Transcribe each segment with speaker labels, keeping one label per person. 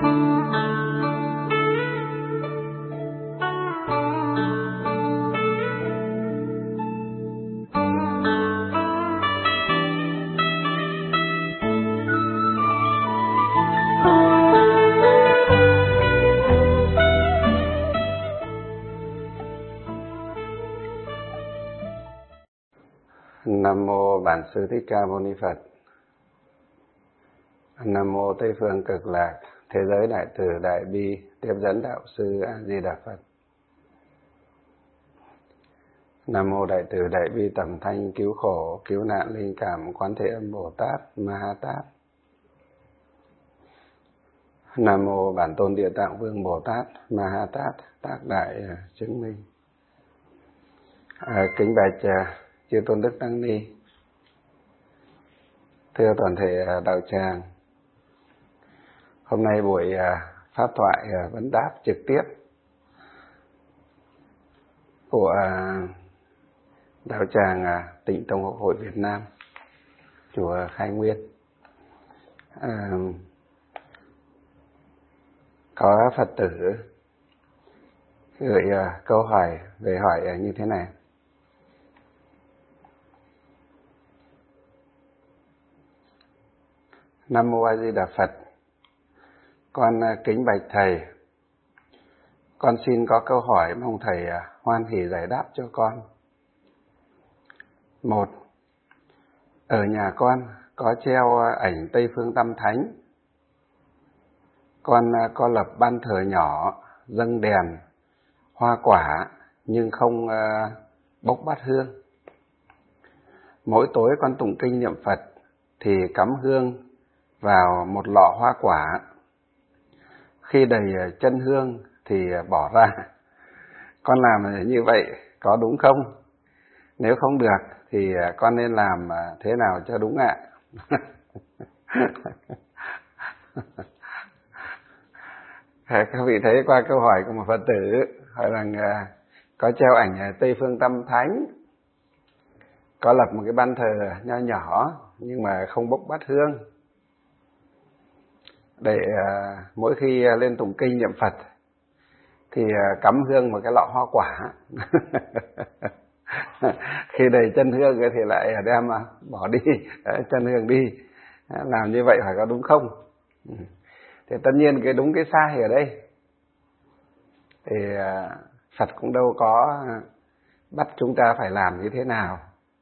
Speaker 1: Nam mô Bản Sư Thích Ca Mâu Ni Phật. Nam mô Tây Phương Cực Lạc Thế Giới Đại Từ Đại Bi Tiếp Dẫn Đạo Sư A Di Đà Phật. Nam mô Đại Từ Đại Bi Tầm Thanh Cứu Khổ Cứu Nạn Linh Cảm Quán Thế Âm Bồ Tát Ma Ha Tát. Nam mô Bản Tôn Địa Tạng Vương Bồ Tát Ma Ha Tát Tác Đại Chứng Minh. Kính bạch chư Tôn Đức Tăng Ni, thưa toàn thể đạo tràng, hôm nay buổi pháp thoại vấn đáp trực tiếp của đạo tràng Tịnh Tông Học Hội Việt Nam, chùa Khai Nguyên, có Phật tử gửi câu hỏi về hỏi như thế này. Nam mô A Di Đà Phật. Con kính bạch thầy, con xin có câu hỏi mong thầy hoan hỉ giải đáp cho con. 1. Ở nhà con có treo ảnh Tây Phương Tam Thánh. Con có lập ban thờ nhỏ, dâng đèn, hoa quả nhưng không bốc bát hương. Mỗi tối con tụng kinh niệm Phật thì cắm hương vào một lọ hoa quả. Khi đầy chân hương thì bỏ ra. Con làm như vậy có đúng không? Nếu không được thì con nên làm thế nào cho đúng ạ? Các vị thấy qua câu hỏi của một Phật tử hỏi rằng có treo ảnh Tây Phương Tam Thánh, có lập một cái ban thờ nho nhỏ nhưng mà không bốc bát hương, để mỗi khi lên tụng kinh niệm Phật thì cắm hương vào cái lọ hoa quả. Khi đầy chân hương thì lại đem bỏ đi chân hương đi. Làm như vậy phải có đúng không? Thì tất nhiên cái đúng cái sai ở đây thì Phật cũng đâu có bắt chúng ta phải làm như thế nào,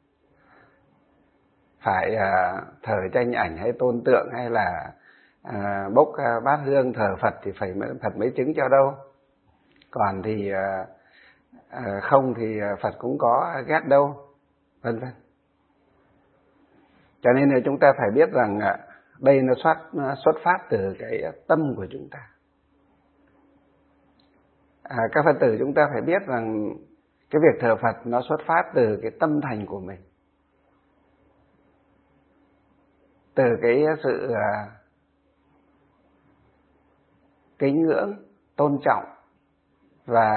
Speaker 1: phải thờ tranh ảnh hay tôn tượng hay là bốc bát hương thờ Phật thì phải Phật mới chứng cho đâu. Còn thì không thì Phật cũng có ghét đâu, vân vân. Cho nên là chúng ta phải biết rằng đây nó xuất phát từ cái tâm của chúng ta. Các Phật tử chúng ta phải biết rằng cái việc thờ Phật nó xuất phát từ cái tâm thành của mình, từ cái sự kính ngưỡng, tôn trọng và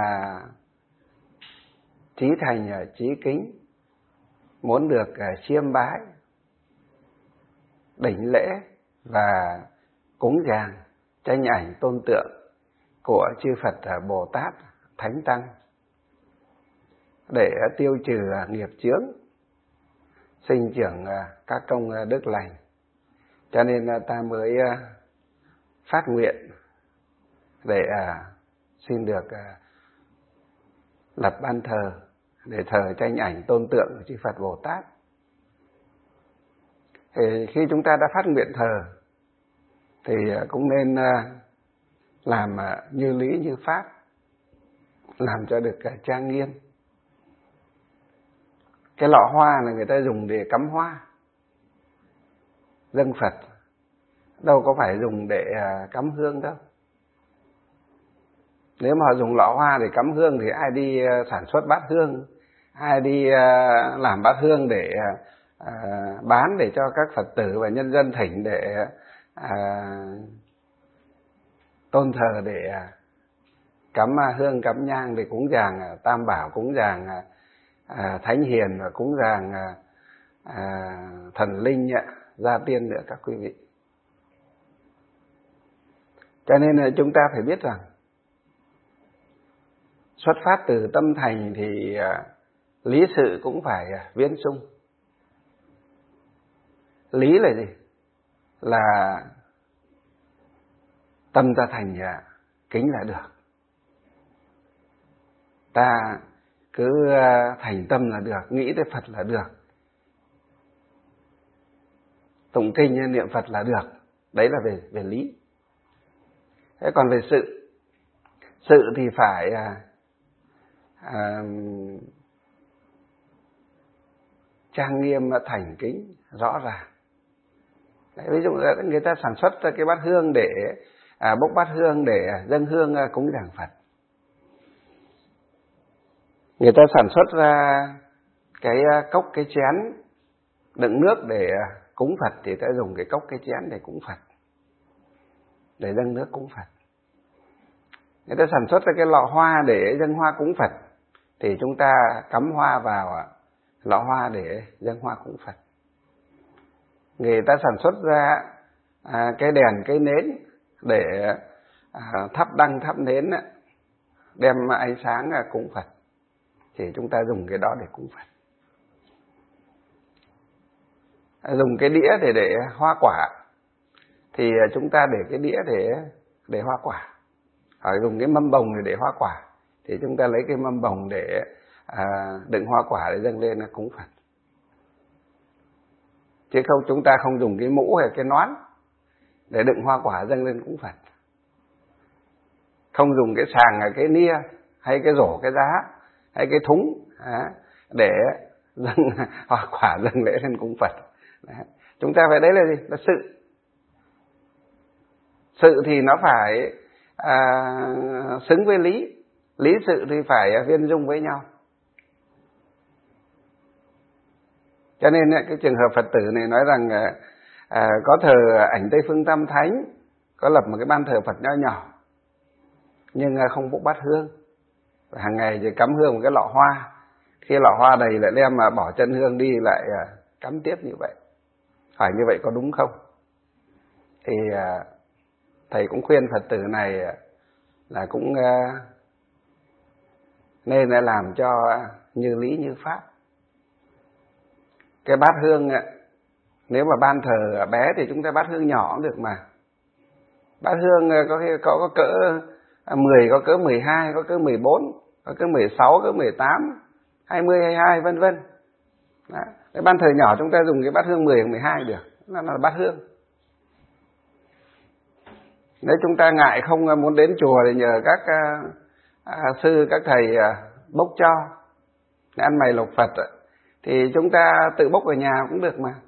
Speaker 1: chí thành chí kính, muốn được chiêm bái, đảnh lễ và cúng dường tranh ảnh tôn tượng của chư Phật Bồ Tát Thánh Tăng để tiêu trừ nghiệp chướng, sinh trưởng các công đức lành. Cho nên ta mới phát nguyện để xin được lập ban thờ để thờ tranh ảnh tôn tượng của chư Phật Bồ Tát. Thì khi chúng ta đã phát nguyện thờ thì cũng nên làm như lý như pháp, làm cho được trang nghiêm. Cái lọ hoa là người ta dùng để cắm hoa dâng Phật, đâu có phải dùng để cắm hương đâu. Nếu mà họ dùng lọ hoa để cắm hương thì ai đi sản xuất bát hương, ai đi làm bát hương để bán để cho các Phật tử và nhân dân thỉnh để tôn thờ, để cắm hương cắm nhang để cúng dường Tam Bảo, cúng dường Thánh Hiền và cúng dường thần linh gia tiên nữa các quý vị. Cho nên là chúng ta phải biết rằng xuất phát từ tâm thành thì lý sự cũng phải viên sung. Lý là gì? Là tâm ta thành kính là được. Ta cứ thành tâm là được, nghĩ tới Phật là được, tụng kinh niệm Phật là được. Đấy là về lý. Thế còn về sự thì phải trang nghiêm, thành kính, rõ ràng. Đấy, ví dụ người ta sản xuất ra cái bát hương để bốc bát hương để dâng hương cúng dường Phật. Người ta sản xuất ra cái cốc cái chén đựng nước để cúng Phật thì ta dùng cái cốc cái chén để cúng Phật, để dâng nước cúng Phật. Người ta sản xuất ra cái lọ hoa để dâng hoa cúng Phật thì chúng ta cắm hoa vào lọ hoa để dâng hoa cúng Phật. Người ta sản xuất ra cái đèn cái nến để thắp đăng thắp nến đem ánh sáng cúng Phật thì chúng ta dùng cái đó để cúng Phật. Dùng cái đĩa để hoa quả thì chúng ta để cái đĩa để hoa quả. Hoặc dùng cái mâm bồng để hoa quả thì chúng ta lấy cái mâm bồng để đựng hoa quả để dâng lên cúng Phật. Chứ không, chúng ta không dùng cái mũ hay cái nón để đựng hoa quả dâng lên cúng Phật. Không dùng cái sàng, cái nia hay cái rổ, cái giá hay cái thúng để dâng hoa quả dâng lễ lên cúng Phật. Đấy. Chúng ta phải, đấy là gì? Là sự. Sự thì nó phải xứng với lý. Lý sự thì phải viên dung với nhau. Cho nên cái trường hợp Phật tử này nói rằng có thờ ảnh Tây Phương Tam Thánh, có lập một cái ban thờ Phật nho nhỏ, nhưng không bốc bát hương. Hàng ngày thì cắm hương một cái lọ hoa. Khi lọ hoa đầy lại đem mà bỏ chân hương đi lại cắm tiếp như vậy. Phải như vậy có đúng không? Thì thầy cũng khuyên Phật tử này là cũng nên làm cho như lý như pháp. Cái bát hương nếu mà ban thờ bé thì chúng ta bát hương nhỏ cũng được mà. Bát hương có cỡ 10, có cỡ 12, có cỡ 14, có cỡ 16, cỡ 18, 20, 22 vân vân. Cái ban thờ nhỏ chúng ta dùng cái bát hương 10 hoặc 12 được, nó là bát hương. Nếu chúng ta ngại không muốn đến chùa thì nhờ các sư, các thầy bốc cho để ăn mày lộc Phật thì chúng ta tự bốc ở nhà cũng được mà.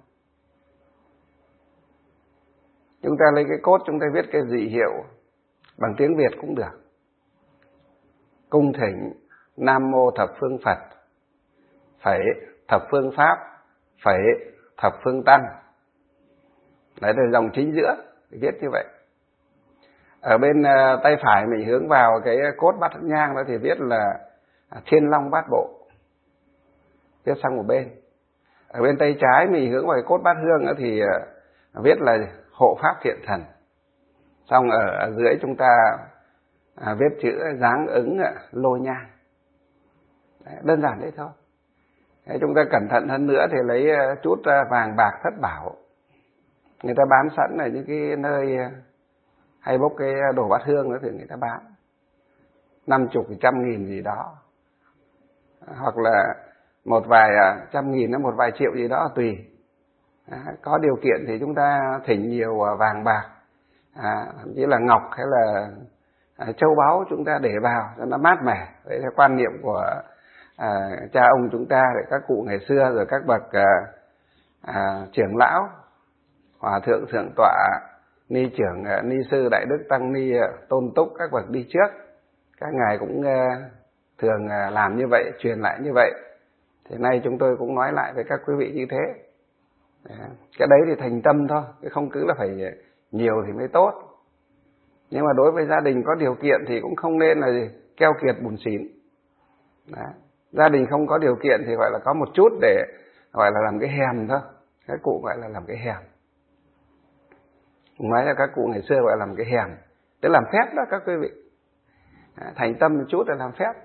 Speaker 1: Chúng ta lấy cái cốt, chúng ta viết cái dị hiệu bằng tiếng Việt cũng được. Cung thỉnh Nam Mô Thập Phương Phật, phẩy Thập Phương Pháp, phẩy Thập Phương Tăng. Đấy là dòng chính giữa, viết như vậy. Ở bên tay phải mình hướng vào cái cốt bát nhang đó thì viết là Thiên Long Bát Bộ, viết sang một bên. Ở bên tay trái mình hướng vào cái cốt bát hương đó thì viết là Hộ Pháp Thiện Thần. Xong ở dưới chúng ta viết chữ dáng ứng lô nhang. Đấy, đơn giản đấy thôi. Đấy, chúng ta cẩn thận hơn nữa thì lấy chút vàng bạc thất bảo. Người ta bán sẵn ở những cái nơi hay bốc cái đồ bát hương đó thì người ta bán 50, 100.000 gì đó, hoặc là một vài trăm nghìn đến một vài triệu gì đó tùy. Có điều kiện thì chúng ta thỉnh nhiều vàng bạc, thậm chí là ngọc hay là châu báu chúng ta để vào cho nó mát mẻ. Đấy là quan niệm của cha ông chúng ta, các cụ ngày xưa, rồi các bậc trưởng lão, hòa thượng thượng tọa, ni trưởng, ni sư, đại đức tăng ni, tôn túc, các bậc đi trước, các ngài cũng thường làm như vậy, truyền lại như vậy. Thế nay chúng tôi cũng nói lại với các quý vị như thế. Cái đấy thì thành tâm thôi, chứ không cứ là phải nhiều thì mới tốt. Nhưng mà đối với gia đình có điều kiện thì cũng không nên là keo kiệt bùn xỉn. Gia đình không có điều kiện thì gọi là có một chút để gọi là làm cái hèm thôi. Các cụ gọi là làm cái hèm. Nói là các cụ ngày xưa gọi là làm cái hèm. để làm phép đó các quý vị. Thành tâm một chút để làm phép.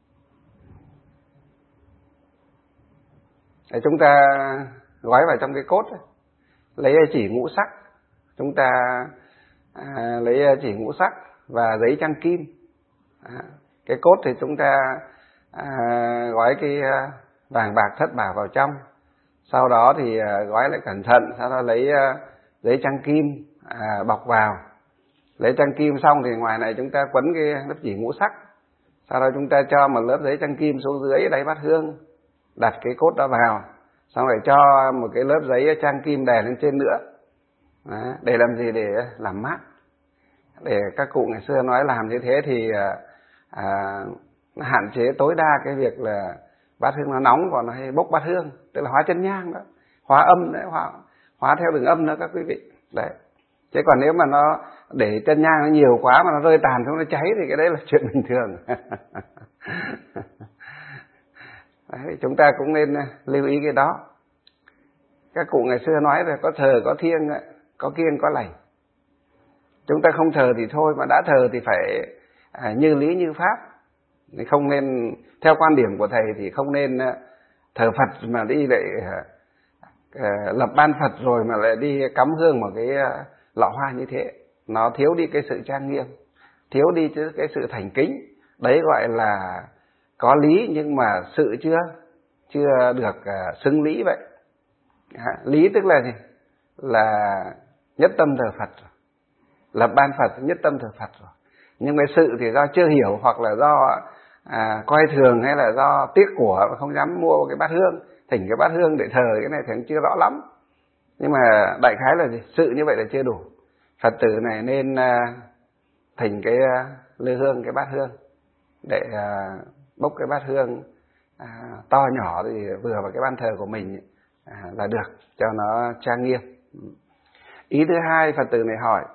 Speaker 1: Để chúng ta gói vào trong cái cốt ấy. Lấy chỉ ngũ sắc, chúng ta lấy chỉ ngũ sắc và giấy trang kim. Cái cốt thì chúng ta gói cái vàng bạc thất bảo vào trong. Sau đó thì gói lại cẩn thận, sau đó lấy giấy trang kim bọc vào. Lấy trang kim xong thì ngoài này chúng ta quấn cái lớp chỉ ngũ sắc. Sau đó chúng ta cho một lớp giấy trang kim xuống dưới đáy bát hương, đặt cái cốt đó vào. Xong rồi cho một cái lớp giấy trang kim đè lên trên nữa. Đó, để làm gì? Để làm mát. Để các cụ ngày xưa nói làm như thế thì hạn chế tối đa cái việc là bát hương nó nóng và nó hay bốc bát hương, tức là hóa chân nhang đó, hóa âm đấy, hóa theo đường âm đó các quý vị. Đấy. Chứ còn nếu mà nó để chân nhang nó nhiều quá mà nó rơi tàn xuống nó cháy thì cái đấy là chuyện bình thường. Đấy, chúng ta cũng nên lưu ý cái đó. Các cụ ngày xưa nói là có thờ có thiêng, có kiêng có lành. Chúng ta không thờ thì thôi, mà đã thờ thì phải như lý như pháp. Không nên, theo quan điểm của thầy thì không nên thờ Phật mà đi lại lập ban Phật rồi mà lại đi cắm hương vào cái lọ hoa như thế. Nó thiếu đi cái sự trang nghiêm, thiếu đi cái sự thành kính. Đấy gọi là có lý nhưng mà sự chưa được xứng lý vậy. Lý tức là gì? Là nhất tâm thờ Phật rồi, lập ban Phật nhất tâm thờ Phật rồi. Nhưng cái sự thì do chưa hiểu, hoặc là do coi thường, hay là do tiếc của mà không dám mua cái bát hương, thỉnh cái bát hương để thờ. Cái này thì cũng chưa rõ lắm. Nhưng mà đại khái là gì? Sự như vậy là chưa đủ. Phật tử này nên thỉnh cái lư hương, cái bát hương, để bốc cái bát hương to nhỏ thì vừa vào cái ban thờ của mình là được, cho nó trang nghiêm. Ý thứ hai, Phật tử này hỏi: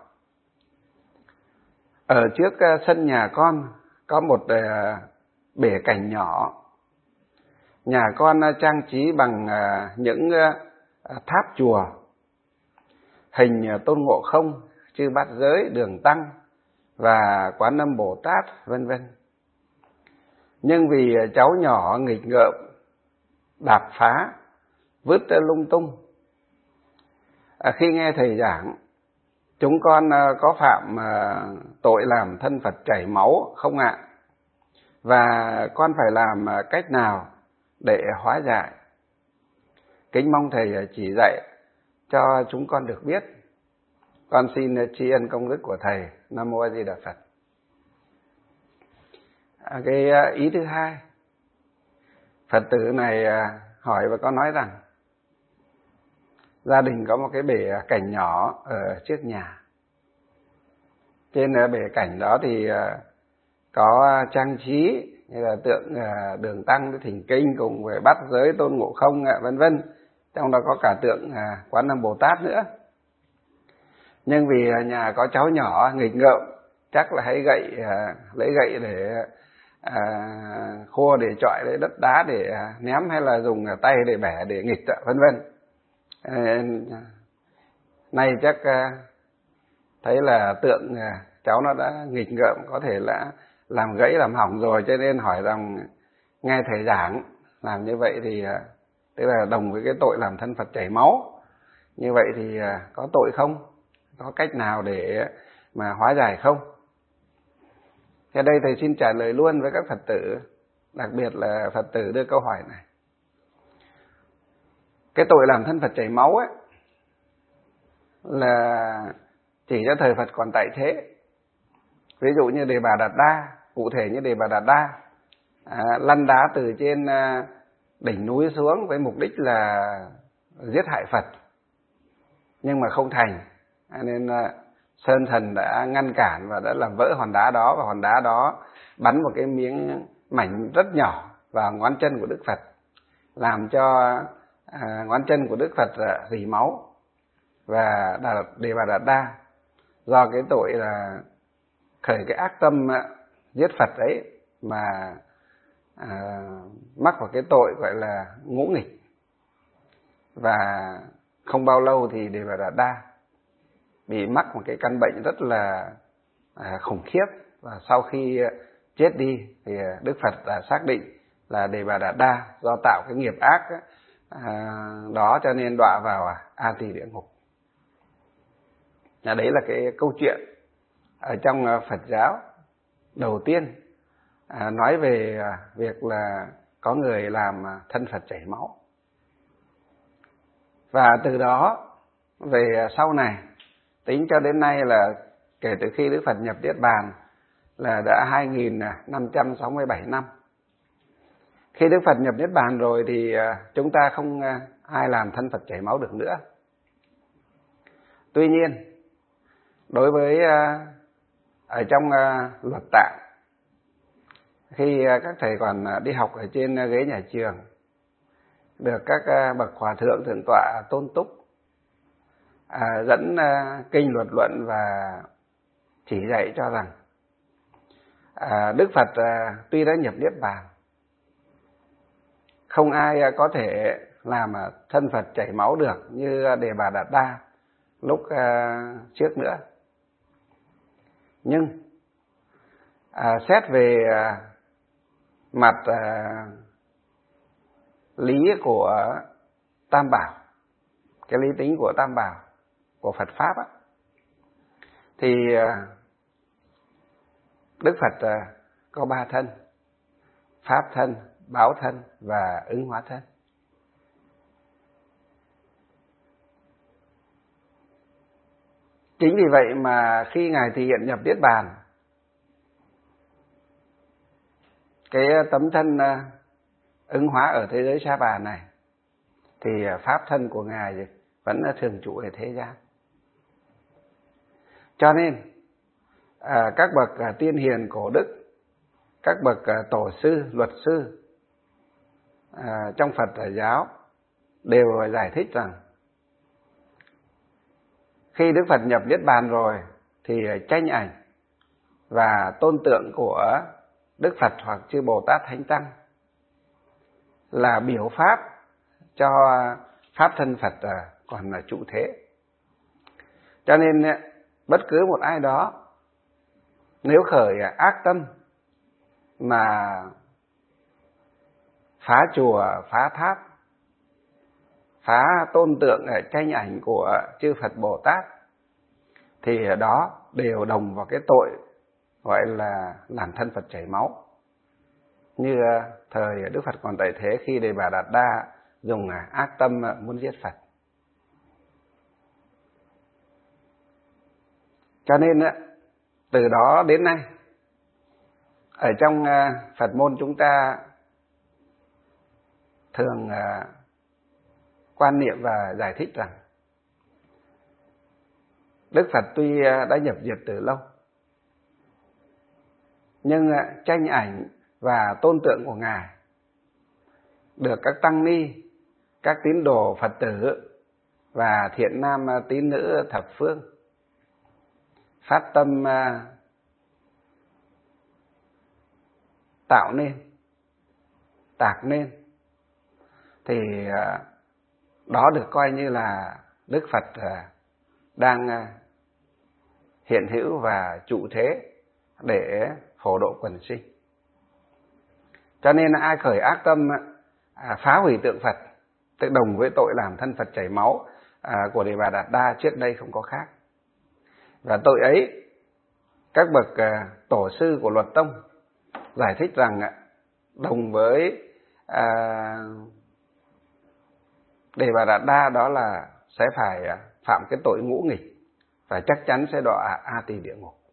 Speaker 1: ở trước sân nhà con có một bể cảnh nhỏ. Nhà con trang trí bằng những tháp chùa, hình Tôn Ngộ Không, Chư Bát Giới, Đường Tăng và Quán Âm Bồ Tát, vân vân. Nhưng vì cháu nhỏ nghịch ngợm, đạp phá, vứt lung tung. Khi nghe thầy giảng, chúng con có phạm tội làm thân Phật chảy máu không ạ? Và con phải làm cách nào để hóa giải? Kính mong thầy chỉ dạy cho chúng con được biết. Con xin tri ân công đức của thầy. Nam mô A Di Đà Phật. Cái ý thứ hai, Phật tử này hỏi và có nói rằng gia đình có một cái bể cảnh nhỏ ở trước nhà. Trên bể cảnh đó thì có trang trí như là tượng Đường Tăng, Thỉnh Kinh cùng với Bát Giới, Tôn Ngộ Không, vân vân. Trong đó có cả tượng Quán Âm Bồ Tát nữa. Nhưng vì nhà có cháu nhỏ nghịch ngợm, chắc là hay lấy gậy để khô, để chọi, lấy đất đá để ném, hay là dùng tay để bẻ để nghịch, vân vân. Nay chắc thấy là tượng cháu nó đã nghịch ngợm, có thể là làm gãy làm hỏng rồi, cho nên hỏi rằng nghe thầy giảng làm như vậy thì tức là đồng với cái tội làm thân Phật chảy máu. Như vậy thì có tội không? Có cách nào để mà hóa giải không? Thế đây thầy xin trả lời luôn với các Phật tử, đặc biệt là Phật tử đưa câu hỏi này. Cái tội làm thân Phật chảy máu ấy là chỉ cho thời Phật còn tại thế. Ví dụ như Đề Bà Đạt Đa, cụ thể như Đề Bà Đạt Đa lăn đá từ trên đỉnh núi xuống với mục đích là giết hại Phật, nhưng mà không thành, nên Sơn Thần đã ngăn cản và đã làm vỡ hòn đá đó, và hòn đá đó bắn một cái miếng mảnh rất nhỏ vào ngón chân của Đức Phật, làm cho ngón chân của Đức Phật rỉ máu. Và Đề Bà Đạt Đa do cái tội là khởi cái ác tâm giết Phật ấy mà mắc vào cái tội gọi là ngũ nghịch. Và không bao lâu thì Đề Bà Đạt Đa bị mắc một cái căn bệnh rất là khủng khiếp. Và sau khi chết đi thì Đức Phật đã xác định là Đề Bà Đạt Đa do tạo cái nghiệp ác đó cho nên đọa vào A Tỳ địa ngục. Đấy là cái câu chuyện ở trong Phật giáo đầu tiên nói về việc là có người làm thân Phật chảy máu. Và từ đó về sau này, tính cho đến nay là kể từ khi Đức Phật nhập Niết Bàn là đã 2567 năm. Khi Đức Phật nhập Niết Bàn rồi thì chúng ta không ai làm thân Phật chảy máu được nữa. Tuy nhiên, đối với ở trong luật tạng, khi các thầy còn đi học ở trên ghế nhà trường, được các bậc hòa thượng thượng tọa tôn túc dẫn kinh luật luận và chỉ dạy cho rằng Đức Phật tuy đã nhập Niết Bàn, không ai có thể làm thân Phật chảy máu được như Đề Bà Đạt Đa lúc trước nữa. Nhưng xét về mặt lý của Tam Bảo, cái lý tính của Tam Bảo của Phật Pháp thì Đức Phật có 3 thân: Pháp thân, Báo thân và Ứng Hóa thân. Chính vì vậy mà khi Ngài thị hiện nhập Niết Bàn, cái tấm thân ứng hóa ở thế giới Sa Bà này thì Pháp thân của Ngài vẫn thường trụ ở thế gian. Cho nên các bậc tiên hiền cổ đức, các bậc tổ sư, luật sư trong Phật giáo đều giải thích rằng khi Đức Phật nhập Niết Bàn rồi thì tranh ảnh và tôn tượng của Đức Phật hoặc chư Bồ Tát Thánh Tăng là biểu pháp cho Pháp thân Phật còn là trụ thế. Cho nên bất cứ một ai đó nếu khởi ác tâm mà phá chùa, phá tháp, phá tôn tượng tranh ảnh của chư Phật Bồ Tát thì đó đều đồng vào cái tội gọi là làm thân Phật chảy máu. Như thời Đức Phật còn tại thế, khi Đề Bà Đạt Đa dùng ác tâm muốn giết Phật. Cho nên từ đó đến nay ở trong Phật môn chúng ta thường quan niệm và giải thích rằng Đức Phật tuy đã nhập diệt từ lâu, nhưng tranh ảnh và tôn tượng của Ngài được các tăng ni, các tín đồ Phật tử và thiện nam tín nữ thập phương phát tâm tạo nên, tạc nên, thì đó được coi như là Đức Phật đang hiện hữu và trụ thế để phổ độ quần sinh. Cho nên ai khởi ác tâm phá hủy tượng Phật, tức đồng với tội làm thân Phật chảy máu của Đề Bà Đạt Đa trước đây không có khác. Và tội ấy các bậc tổ sư của Luật Tông giải thích rằng đồng với Đề Bà Đạt Đa đó là sẽ phải phạm cái tội ngũ nghịch và chắc chắn sẽ đọa A Tỳ địa ngục.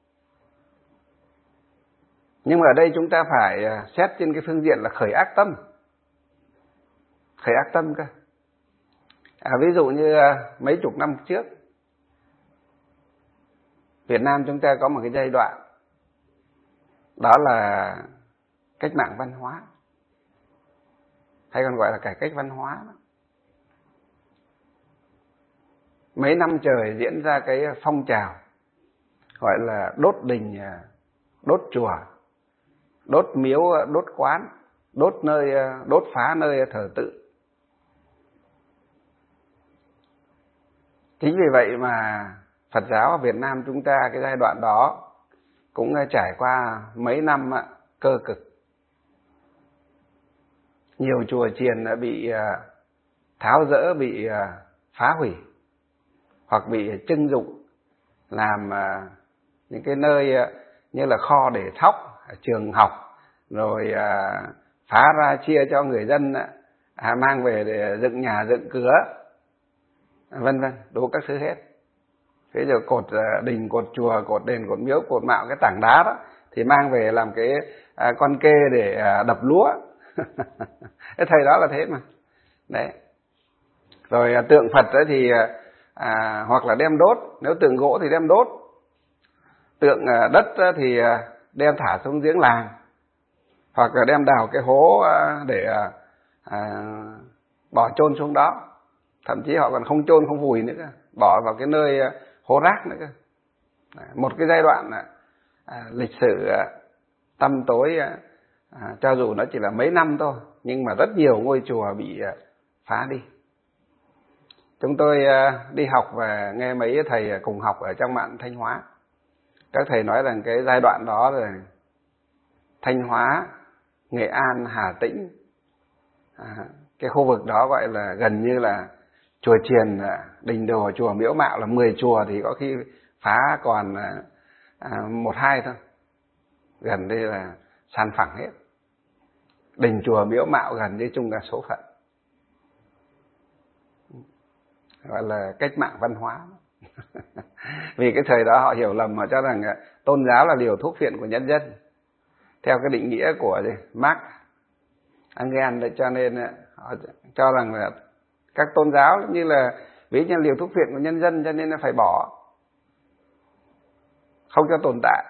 Speaker 1: Nhưng mà ở đây chúng ta phải xét trên cái phương diện là khởi ác tâm. Khởi ác tâm cơ. Ví dụ như mấy chục năm trước, Việt Nam chúng ta có một cái giai đoạn đó là cách mạng văn hóa, hay còn gọi là cải cách văn hóa. Mấy năm trời diễn ra cái phong trào gọi là đốt đình, đốt chùa, đốt miếu, đốt quán, đốt phá nơi thờ tự. Chính vì vậy mà Phật giáo ở Việt Nam chúng ta cái giai đoạn đó cũng trải qua mấy năm cơ cực. Nhiều chùa chiền đã bị tháo dỡ, bị phá hủy, hoặc bị trưng dụng làm những cái nơi như là kho để thóc, trường học, rồi phá ra chia cho người dân mang về để dựng nhà dựng cửa, vân vân, đủ các thứ hết. Thế rồi cột đình, cột chùa, cột đền, cột miếu, cột mạo, cái tảng đá đó thì mang về làm cái con kê để đập lúa. Cái thời đó là thế mà. Đấy. Rồi tượng Phật ấy thì hoặc là đem đốt, nếu tượng gỗ thì đem đốt, tượng đất thì đem thả xuống giếng làng, hoặc là đem đào cái hố để bỏ chôn xuống đó. Thậm chí họ còn không chôn, không vùi nữa cơ, bỏ vào cái nơi hố rác nữa cơ. Một cái giai đoạn lịch sử tăm tối, cho dù nó chỉ là mấy năm thôi, nhưng mà rất nhiều ngôi chùa bị phá đi. Chúng tôi đi học và nghe mấy thầy cùng học ở trong mạn Thanh Hóa, các thầy nói rằng cái giai đoạn đó là Thanh Hóa, Nghệ An, Hà Tĩnh, cái khu vực đó gọi là gần như là chùa chiền, đình đồi, chùa miếu mạo là 10 chùa thì có khi phá còn 1-2 thôi, gần đây là san phẳng hết. Đình chùa miếu mạo gần như chung là số phận, gọi là cách mạng văn hóa. Vì cái thời đó họ hiểu lầm, họ cho rằng tôn giáo là liều thuốc phiện của nhân dân, theo cái định nghĩa của Marx Engels, cho nên họ cho rằng là các tôn giáo như là ví như liều thuốc phiện của nhân dân, cho nên là phải bỏ, không cho tồn tại.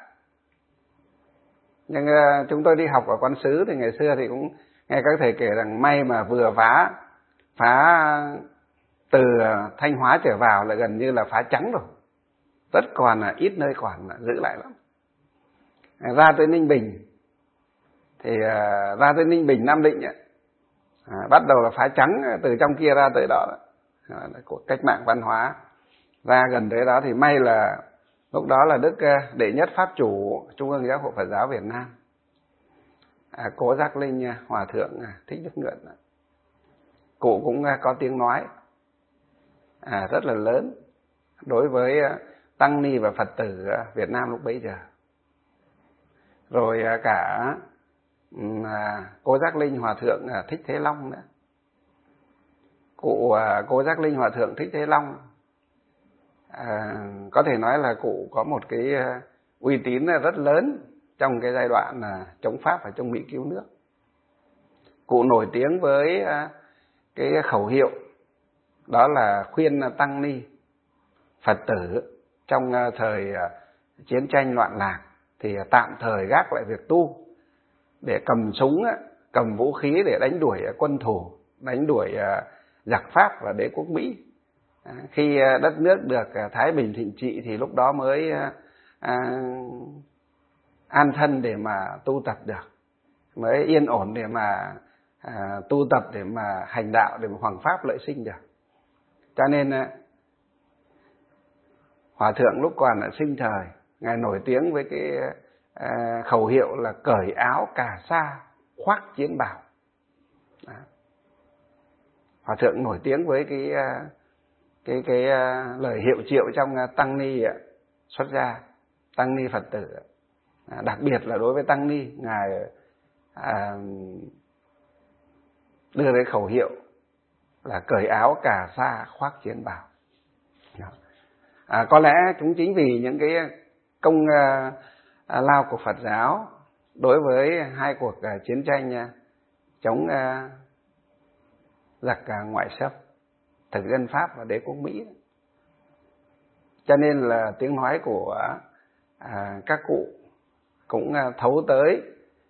Speaker 1: Nhưng chúng tôi đi học ở Quán Sứ thì ngày xưa thì cũng nghe các thầy kể rằng may mà vừa phá từ Thanh Hóa trở vào là gần như là phá trắng rồi, rất còn ít nơi còn giữ lại lắm. Ra tới Ninh Bình thì ra tới Ninh Bình, Nam Định bắt đầu là phá trắng, từ trong kia ra tới đó là cuộc cách mạng văn hóa. Ra gần tới đó thì may là lúc đó là Đức Đệ Nhất Pháp Chủ Trung ương Giáo hội Phật giáo Việt Nam, Cố Giác Linh Hòa Thượng Thích Đức Nhuận, cụ cũng có tiếng nói rất là lớn đối với tăng ni và Phật tử Việt Nam lúc bấy giờ. Rồi cả Cố Giác Linh Hòa Thượng Thích Thế Long nữa. Cụ Cố Giác Linh Hòa Thượng Thích Thế Long có thể nói là cụ có một cái uy tín rất lớn trong cái giai đoạn chống Pháp và chống Mỹ cứu nước. Cụ nổi tiếng với cái khẩu hiệu đó là khuyên tăng ni Phật tử trong thời chiến tranh loạn lạc thì tạm thời gác lại việc tu, để cầm súng, cầm vũ khí để đánh đuổi quân thù, đánh đuổi giặc Pháp và đế quốc Mỹ. Khi đất nước được thái bình thịnh trị thì lúc đó mới an thân để mà tu tập được, mới yên ổn để mà tu tập, để mà hành đạo, để mà hoằng pháp lợi sinh được. Cho nên Hòa Thượng lúc còn ở sinh thời, Ngài nổi tiếng với cái khẩu hiệu là cởi áo cà sa khoác chiến bào. Hòa Thượng nổi tiếng với cái lời hiệu triệu trong tăng ni xuất gia, tăng ni Phật tử, đặc biệt là đối với tăng ni, Ngài đưa cái khẩu hiệu là cởi áo cà sa khoác chiến bào. Có lẽ cũng chính vì những cái công lao của Phật giáo đối với hai cuộc chiến tranh chống giặc ngoại xâm, thực dân Pháp và đế quốc Mỹ, cho nên là tiếng nói của các cụ cũng thấu tới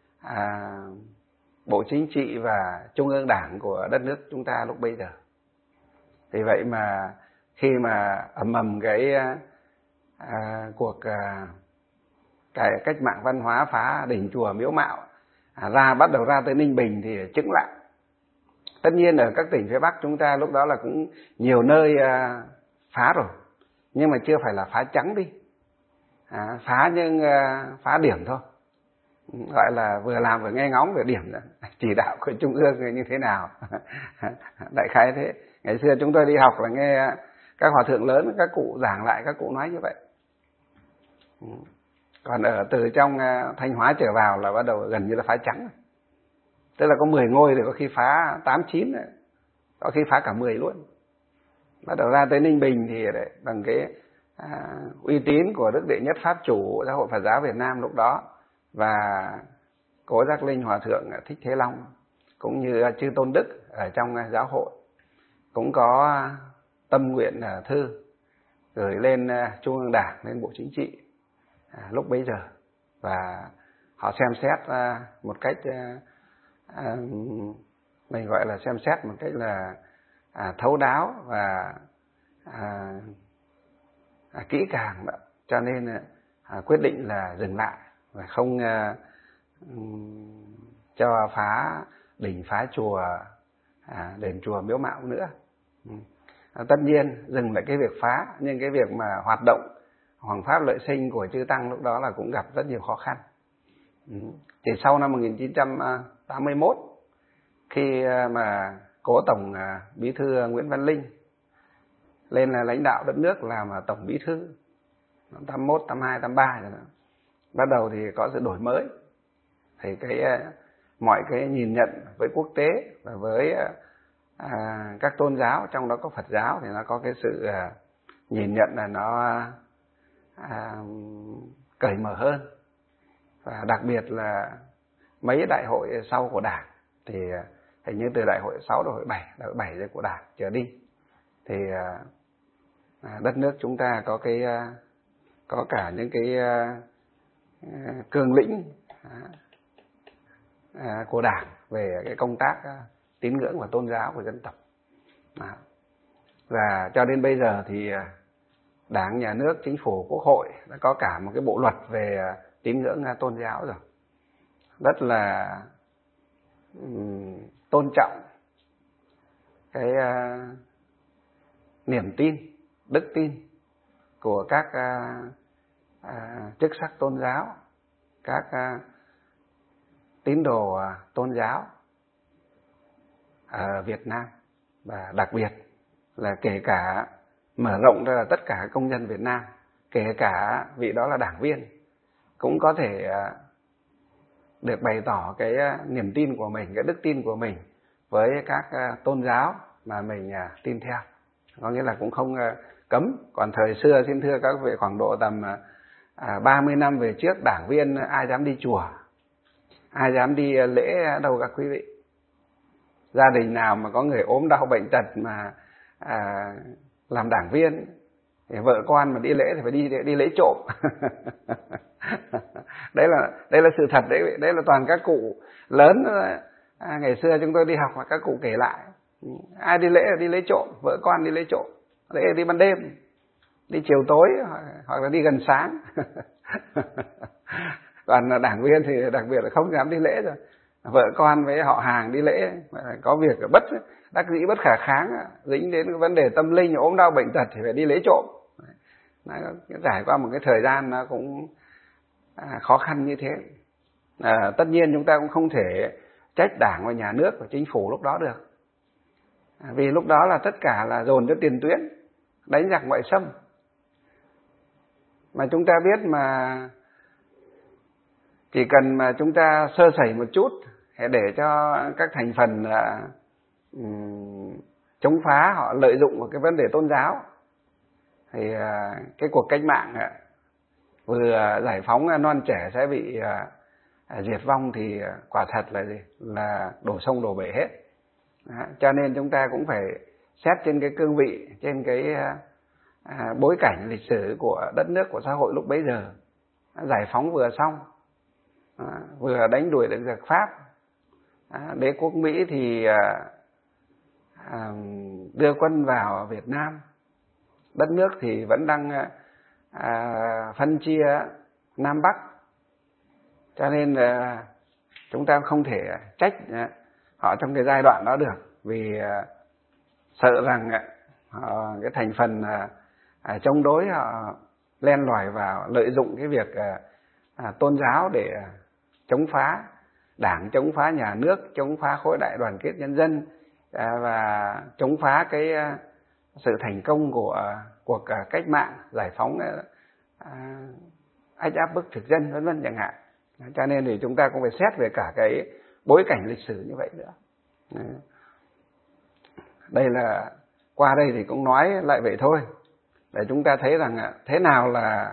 Speaker 1: Bộ Chính trị và Trung ương Đảng của đất nước chúng ta lúc bấy giờ. Vì vậy mà khi mà ầm cái cuộc cái cách mạng văn hóa phá đình chùa miếu mạo bắt đầu ra tới Ninh Bình thì chững lại. Tất nhiên ở các tỉnh phía Bắc chúng ta lúc đó là cũng nhiều nơi phá rồi, nhưng mà chưa phải là phá trắng đi. phá nhưng phá điểm thôi, gọi là vừa làm vừa nghe ngóng về điểm chỉ đạo của trung ương như thế nào. Đại khái thế. Ngày xưa chúng tôi đi học là nghe các hòa thượng lớn, các cụ giảng lại, các cụ nói như vậy. Còn ở từ trong Thanh Hóa trở vào là bắt đầu gần như là phá trắng, tức là có 10 ngôi thì có khi phá 8, 9, có khi phá cả 10 luôn. Bắt đầu ra tới Ninh Bình thì bằng cái uy tín của Đức Đệ Nhất Pháp Chủ Giáo hội Phật giáo Việt Nam lúc đó, và Cố Giác Linh Hòa Thượng Thích Thế Long, cũng như chư Tôn Đức ở trong giáo hội, cũng có tâm nguyện thư gửi lên Trung ương Đảng, lên Bộ Chính trị lúc bấy giờ, và họ xem xét một cách mình gọi là xem xét một cách là thấu đáo và kỹ càng đó. Cho nên quyết định là dừng lại và không cho phá đỉnh, phá chùa, đền chùa miếu mạo nữa. Tất nhiên dừng lại cái việc phá, nhưng cái việc mà hoạt động hoằng pháp lợi sinh của chư tăng lúc đó là cũng gặp rất nhiều khó khăn. Thì sau năm 1981, khi mà cố Tổng Bí thư Nguyễn Văn Linh lên là lãnh đạo đất nước làm Tổng Bí thư năm 81, 82, 83 rồi đó, bắt đầu thì có sự đổi mới, thì mọi cái nhìn nhận với quốc tế và với các tôn giáo, trong đó có Phật giáo, thì nó có cái sự nhìn nhận là nó cởi mở hơn. Và đặc biệt là mấy đại hội sau của Đảng, thì hình như từ đại hội 6, đại hội 7 của Đảng trở đi, thì đất nước chúng ta có cả những cái cương lĩnh của Đảng về cái công tác tín ngưỡng và tôn giáo của dân tộc. Và cho đến bây giờ thì Đảng, Nhà nước, Chính phủ, Quốc hội đã có cả một cái bộ luật về tín ngưỡng tôn giáo rồi, rất là tôn trọng cái niềm tin, đức tin của các chức sắc tôn giáo, các tín đồ tôn giáo ở Việt Nam, và đặc biệt là kể cả mở rộng ra là tất cả công dân Việt Nam, kể cả vị đó là đảng viên, cũng có thể được bày tỏ cái niềm tin của mình, cái đức tin của mình với các tôn giáo mà mình tin theo. Có nghĩa là cũng không cấm. Còn thời xưa, xin thưa các vị, khoảng độ tầm 30 năm về trước, đảng viên ai dám đi chùa, ai dám đi lễ đâu các quý vị. Gia đình nào mà có người ốm đau bệnh tật mà làm đảng viên, thì vợ con mà đi lễ thì phải đi lễ trộm. Đấy là sự thật đấy. Đấy là toàn các cụ lớn ngày xưa chúng tôi đi học mà các cụ kể lại. Ai đi lễ là đi lễ trộm, vợ con đi lễ trộm, lễ đi ban đêm, đi chiều tối, hoặc là đi gần sáng. Còn đảng viên thì đặc biệt là không dám đi lễ rồi. Vợ con với họ hàng đi lễ, có việc bất đắc dĩ, bất khả kháng, dính đến cái vấn đề tâm linh, ốm đau bệnh tật thì phải đi lễ trộm. Trải qua một cái thời gian nó cũng khó khăn như thế. Tất nhiên chúng ta cũng không thể trách Đảng và Nhà nước và Chính phủ lúc đó được, vì lúc đó là tất cả là dồn cho tiền tuyến, đánh giặc ngoại xâm. Mà chúng ta biết mà chỉ cần mà chúng ta sơ sẩy một chút để cho các thành phần chống phá họ lợi dụng vào cái vấn đề tôn giáo, thì cái cuộc cách mạng vừa giải phóng non trẻ sẽ bị diệt vong, thì quả thật là gì? Là đổ sông đổ bể hết. Cho nên chúng ta cũng phải xét trên cái cương vị, trên cái bối cảnh lịch sử của đất nước, của xã hội lúc bấy giờ. Giải phóng vừa xong, vừa đánh đuổi được giặc Pháp, đế quốc Mỹ thì đưa quân vào Việt Nam, đất nước thì vẫn đang phân chia Nam Bắc. Cho nên chúng ta không thể trách họ trong cái giai đoạn đó được, vì sợ rằng cái thành phần chống đối họ len lỏi vào, lợi dụng cái việc tôn giáo để chống phá đảng, chống phá nhà nước, chống phá khối đại đoàn kết nhân dân, và chống phá cái sự thành công của cuộc cách mạng giải phóng ách áp bức thực dân vân vân chẳng hạn. Cho nên thì chúng ta cũng phải xét về cả cái bối cảnh lịch sử như vậy nữa. Đây là qua đây thì cũng nói lại vậy thôi, để chúng ta thấy rằng thế nào là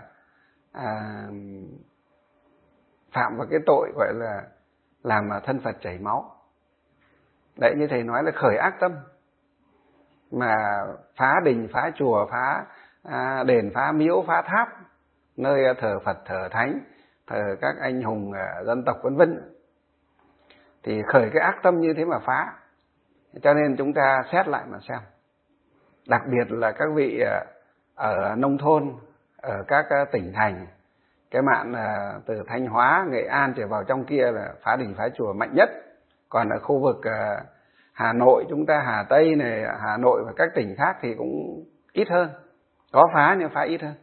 Speaker 1: phạm vào cái tội gọi là làm thân Phật chảy máu. Đấy, như thầy nói là khởi ác tâm, mà phá đình, phá chùa, phá đền, phá miếu, phá tháp, nơi thờ Phật, thờ Thánh, thờ các anh hùng dân tộc vân vân, thì khởi cái ác tâm như thế mà phá. Cho nên chúng ta xét lại mà xem. Đặc biệt là các vị ở nông thôn, ở các tỉnh thành, cái mạn từ Thanh Hóa, Nghệ An trở vào trong kia là phá đình phá chùa mạnh nhất. Còn ở khu vực Hà Nội, chúng ta Hà Tây này, Hà Nội và các tỉnh khác thì cũng ít hơn, có phá nhưng phá ít hơn.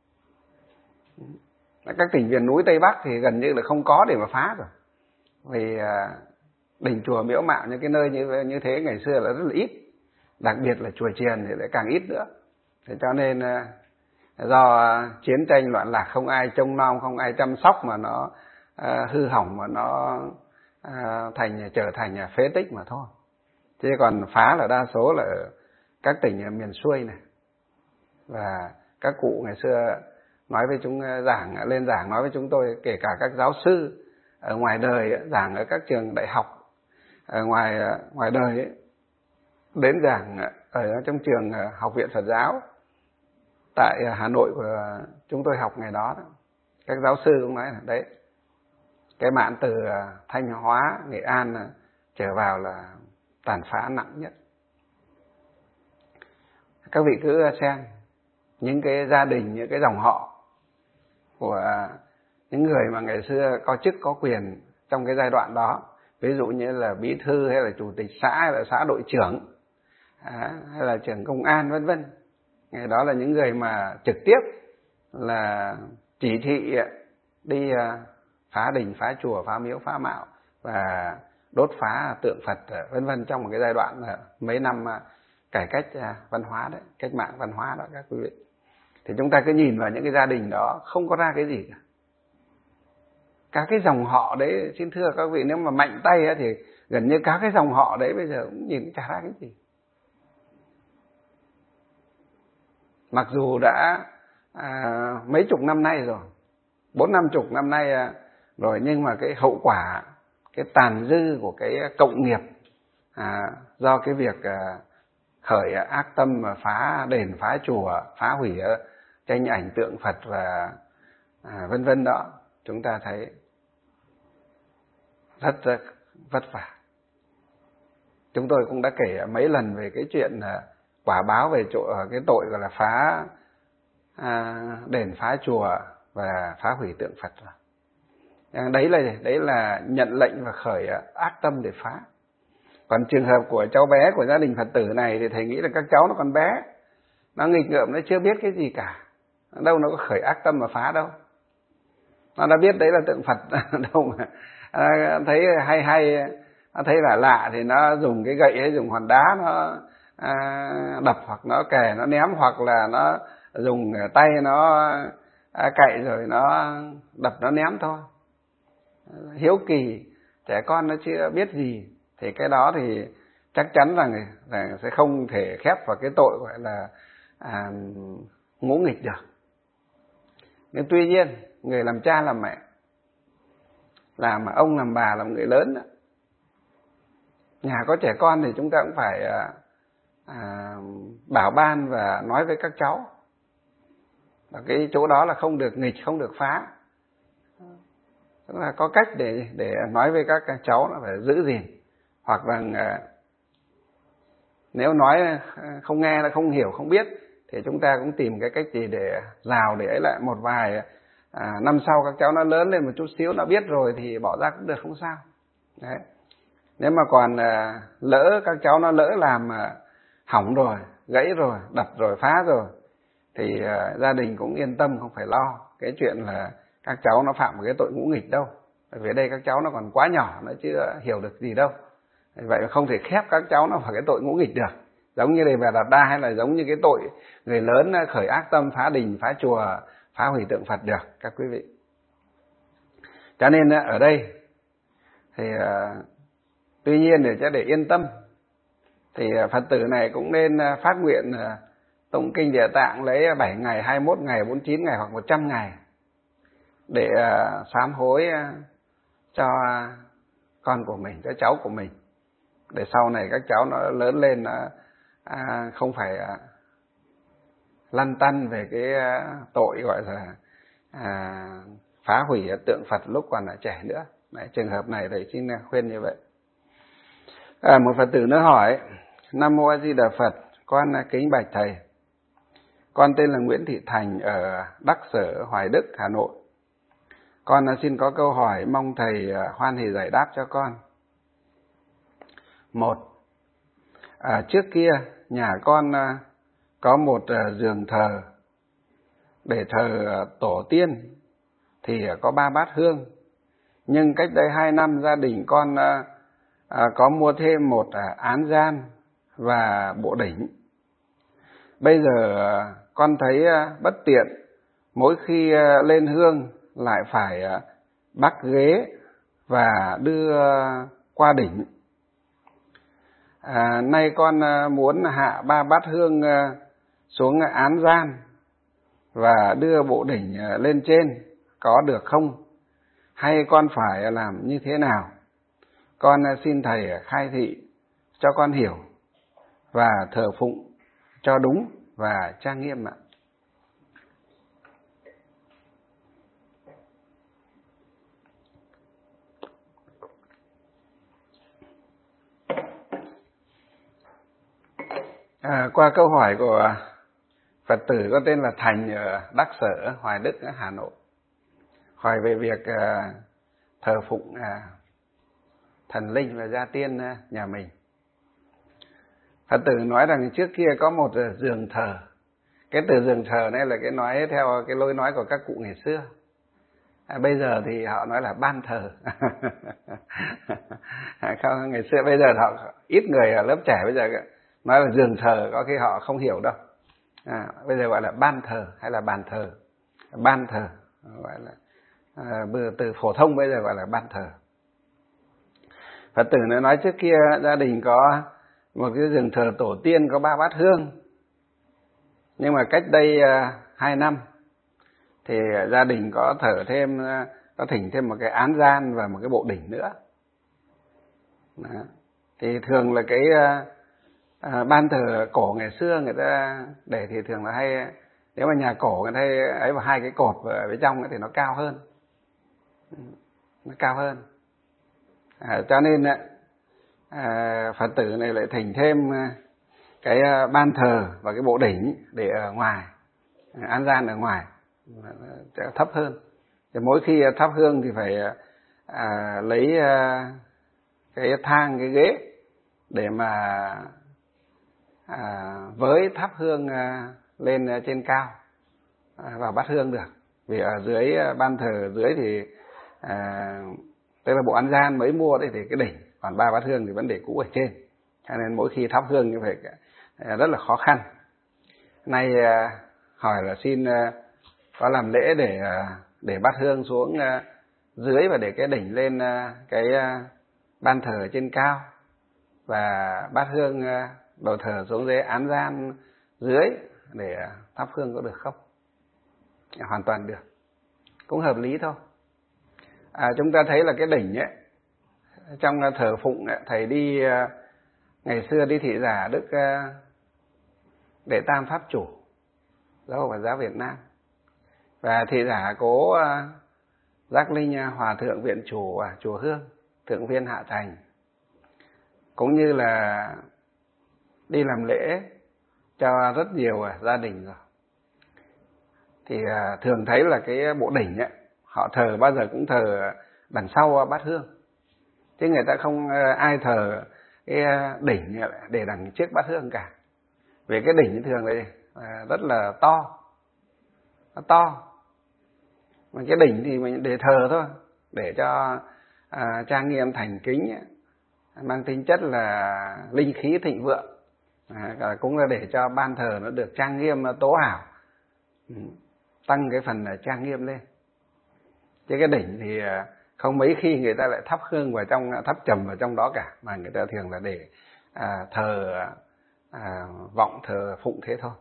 Speaker 1: Các tỉnh miền núi Tây Bắc thì gần như là không có để mà phá rồi, vì đình chùa miếu mạo những cái nơi như thế ngày xưa là rất là ít, đặc biệt là chùa chiền thì lại càng ít nữa. Thế cho nên do chiến tranh loạn lạc, không ai trông nom, không ai chăm sóc mà nó hư hỏng, mà nó trở thành phế tích mà thôi. Chứ còn phá là đa số là các tỉnh miền xuôi này. Và các cụ ngày xưa nói với chúng lên giảng nói với chúng tôi, kể cả các giáo sư ở ngoài đời giảng ở các trường đại học ở ngoài đời ấy, đến giảng ở trong trường Học viện Phật giáo tại Hà Nội của chúng tôi học ngày đó, các giáo sư cũng nói là đấy, cái mạn từ Thanh Hóa, Nghệ An trở vào là tàn phá nặng nhất. Các vị cứ xem những cái gia đình, những cái dòng họ của những người mà ngày xưa có chức có quyền trong cái giai đoạn đó, ví dụ như là bí thư hay là chủ tịch xã hay là xã đội trưởng hay là trưởng công an vân vân. Ngày đó là những người mà trực tiếp là chỉ thị đi phá đình, phá chùa, phá miếu, phá mạo và đốt phá tượng Phật vân vân trong một cái giai đoạn mấy năm cải cách văn hóa đấy, cách mạng văn hóa đó các quý vị. Thì chúng ta cứ nhìn vào những cái gia đình đó không có ra cái gì cả. Các cái dòng họ đấy, xin thưa các vị, nếu mà mạnh tay thì gần như các cái dòng họ đấy bây giờ cũng nhìn chả ra cái gì. Mặc dù đã mấy chục năm nay rồi, 40-50 năm nay rồi, nhưng mà cái hậu quả, cái tàn dư của cái cộng nghiệp do cái việc khởi ác tâm mà phá đền, phá chùa, phá hủy tranh ảnh tượng Phật và vân vân đó, chúng ta thấy rất vất vả. Chúng tôi cũng đã kể mấy lần về cái chuyện quả báo về cái tội gọi là phá đền, phá chùa và phá hủy tượng Phật rồi. Đấy là nhận lệnh và khởi ác tâm để phá. Còn trường hợp của cháu bé của gia đình Phật tử này thì thầy nghĩ là các cháu nó còn bé, nó nghịch ngợm, nó chưa biết cái gì cả, đâu nó có khởi ác tâm mà phá đâu. Nó đã biết đấy là tượng Phật đâu mà thấy hay nó thấy là lạ thì nó dùng cái gậy hay dùng hòn đá nó đập, hoặc nó kè nó ném, hoặc là nó dùng tay nó cậy rồi nó đập nó ném thôi. Hiếu kỳ, trẻ con nó chưa biết gì thì cái đó thì chắc chắn rằng sẽ không thể khép vào cái tội gọi là ngỗ nghịch được. Nhưng tuy nhiên người làm cha làm mẹ, làm ông làm bà, làm người lớn đó, nhà có trẻ con thì chúng ta cũng phải bảo ban và nói với các cháu. Và cái chỗ đó là không được nghịch, không được phá. Tức là có cách để nói với các cháu là phải giữ gìn. Hoặc là nếu nói không nghe, là không hiểu, không biết, thì chúng ta cũng tìm cái cách gì để rào, để ấy lại một vài năm sau các cháu nó lớn lên một chút xíu, nó biết rồi thì bỏ ra cũng được, không sao. Đấy. Nếu mà còn lỡ các cháu nó lỡ làm hỏng rồi, gãy rồi, đập rồi, phá rồi, thì gia đình cũng yên tâm, không phải lo cái chuyện là các cháu nó phạm một cái tội ngũ nghịch đâu. Bởi vì đây các cháu nó còn quá nhỏ, nó chưa hiểu được gì đâu. Vậy không thể khép các cháu nó vào cái tội ngũ nghịch được. Giống như Đề Bà Đạt Đa hay là giống như cái tội người lớn khởi ác tâm phá đình, phá chùa, phá hủy tượng Phật được các quý vị. Cho nên ở đây thì tuy nhiên để yên tâm thì Phật tử này cũng nên phát nguyện tụng kinh Địa Tạng lấy 7 ngày, 21 ngày, 49 ngày hoặc 100 ngày để sám hối cho con của mình, cho cháu của mình, để sau này các cháu nó lớn lên không phải lăn tăn về cái tội gọi là phá hủy tượng Phật lúc còn là trẻ nữa. Đấy, trường hợp này thầy xin khuyên như vậy. Một Phật tử nữa hỏi: Nam Mô A Di Đà Phật, con kính bạch thầy. Con tên là Nguyễn Thị Thành ở Đắc Sở, Hoài Đức, Hà Nội. Con xin có câu hỏi mong thầy hoan hỉ giải đáp cho con. Một, trước kia nhà con có một giường thờ để thờ tổ tiên thì có 3 bát hương. Nhưng cách đây 2 năm gia đình con có mua thêm một án gian và bộ đỉnh. Bây giờ con thấy bất tiện, mỗi khi lên hương lại phải bắt ghế và đưa qua đỉnh. Nay con muốn hạ 3 bát hương xuống án gian và đưa bộ đỉnh lên trên, có được không? Hay con phải làm như thế nào? Con xin thầy khai thị cho con hiểu và thờ phụng cho đúng và trang nghiêm ạ. Qua câu hỏi của Phật tử có tên là Thành ở Đắc Sở, Hoài Đức, Hà Nội, hỏi về việc thờ phụng thần linh và gia tiên nhà mình. Phật tử nói rằng trước kia có một giường thờ. Cái từ giường thờ này là cái nói theo cái lối nói của các cụ ngày xưa. Bây giờ thì họ nói là ban thờ. Không, ngày xưa bây giờ họ ít người ở lớp trẻ bây giờ nói là giường thờ, có khi họ không hiểu đâu. Bây giờ gọi là ban thờ hay là bàn thờ. Ban thờ gọi là từ phổ thông bây giờ gọi là ban thờ. Phật tử nói trước kia gia đình có một cái giường thờ tổ tiên có 3 bát hương. Nhưng mà cách đây 2 năm thì gia đình có thỉnh thêm một cái án gian và một cái bộ đỉnh nữa. Đó. Thì thường là cái ban thờ cổ ngày xưa người ta để thì thường là hay, nếu mà nhà cổ người ta ấy vào 2 cái cột ở bên trong thì nó cao hơn. Nó cao hơn. Cho nên Phật tử này lại thỉnh thêm cái ban thờ và cái bộ đỉnh để ở ngoài, án gian ở ngoài thấp hơn. Thì mỗi khi thắp hương thì phải lấy cái thang, cái ghế để mà với thắp hương lên trên cao vào bát hương được. Vì ở dưới ban thờ dưới thì tức là bộ án gian mới mua đấy thì cái đỉnh, còn 3 bát hương thì vẫn để cũ ở trên. Cho nên mỗi khi thắp hương như vậy rất là khó khăn. Nay hỏi là xin có làm lễ để bát hương xuống dưới và để cái đỉnh lên cái ban thờ trên cao, và bát hương đồ thờ xuống dưới án gian dưới để thắp hương có được không? Hoàn toàn được, cũng hợp lý thôi. Chúng ta thấy là cái đỉnh ấy, trong thờ phụng ấy, thầy đi ngày xưa đi thị giả Đức Đệ Tam Pháp Chủ Giáo hội Phật giáo Việt Nam, và thị giả Cố Giác Linh Hòa Thượng Viện Chủ Chùa Hương, Thượng Viên Hạ Thành, cũng như là đi làm lễ cho rất nhiều gia đình rồi. Thì thường thấy là cái bộ đỉnh ấy, họ thờ bao giờ cũng thờ đằng sau bát hương, chứ người ta không ai thờ cái đỉnh để đằng trước bát hương cả. Vì cái đỉnh thường là rất là to, nó to. Mà cái đỉnh thì mình để thờ thôi, để cho trang nghiêm thành kính, mang tính chất là linh khí thịnh vượng, cũng là để cho ban thờ nó được trang nghiêm tố hảo, tăng cái phần trang nghiêm lên. Chứ cái đỉnh thì không mấy khi người ta lại thắp hương vào trong, thắp trầm vào trong đó cả, mà người ta thường là để thờ vọng, thờ phụng thế thôi.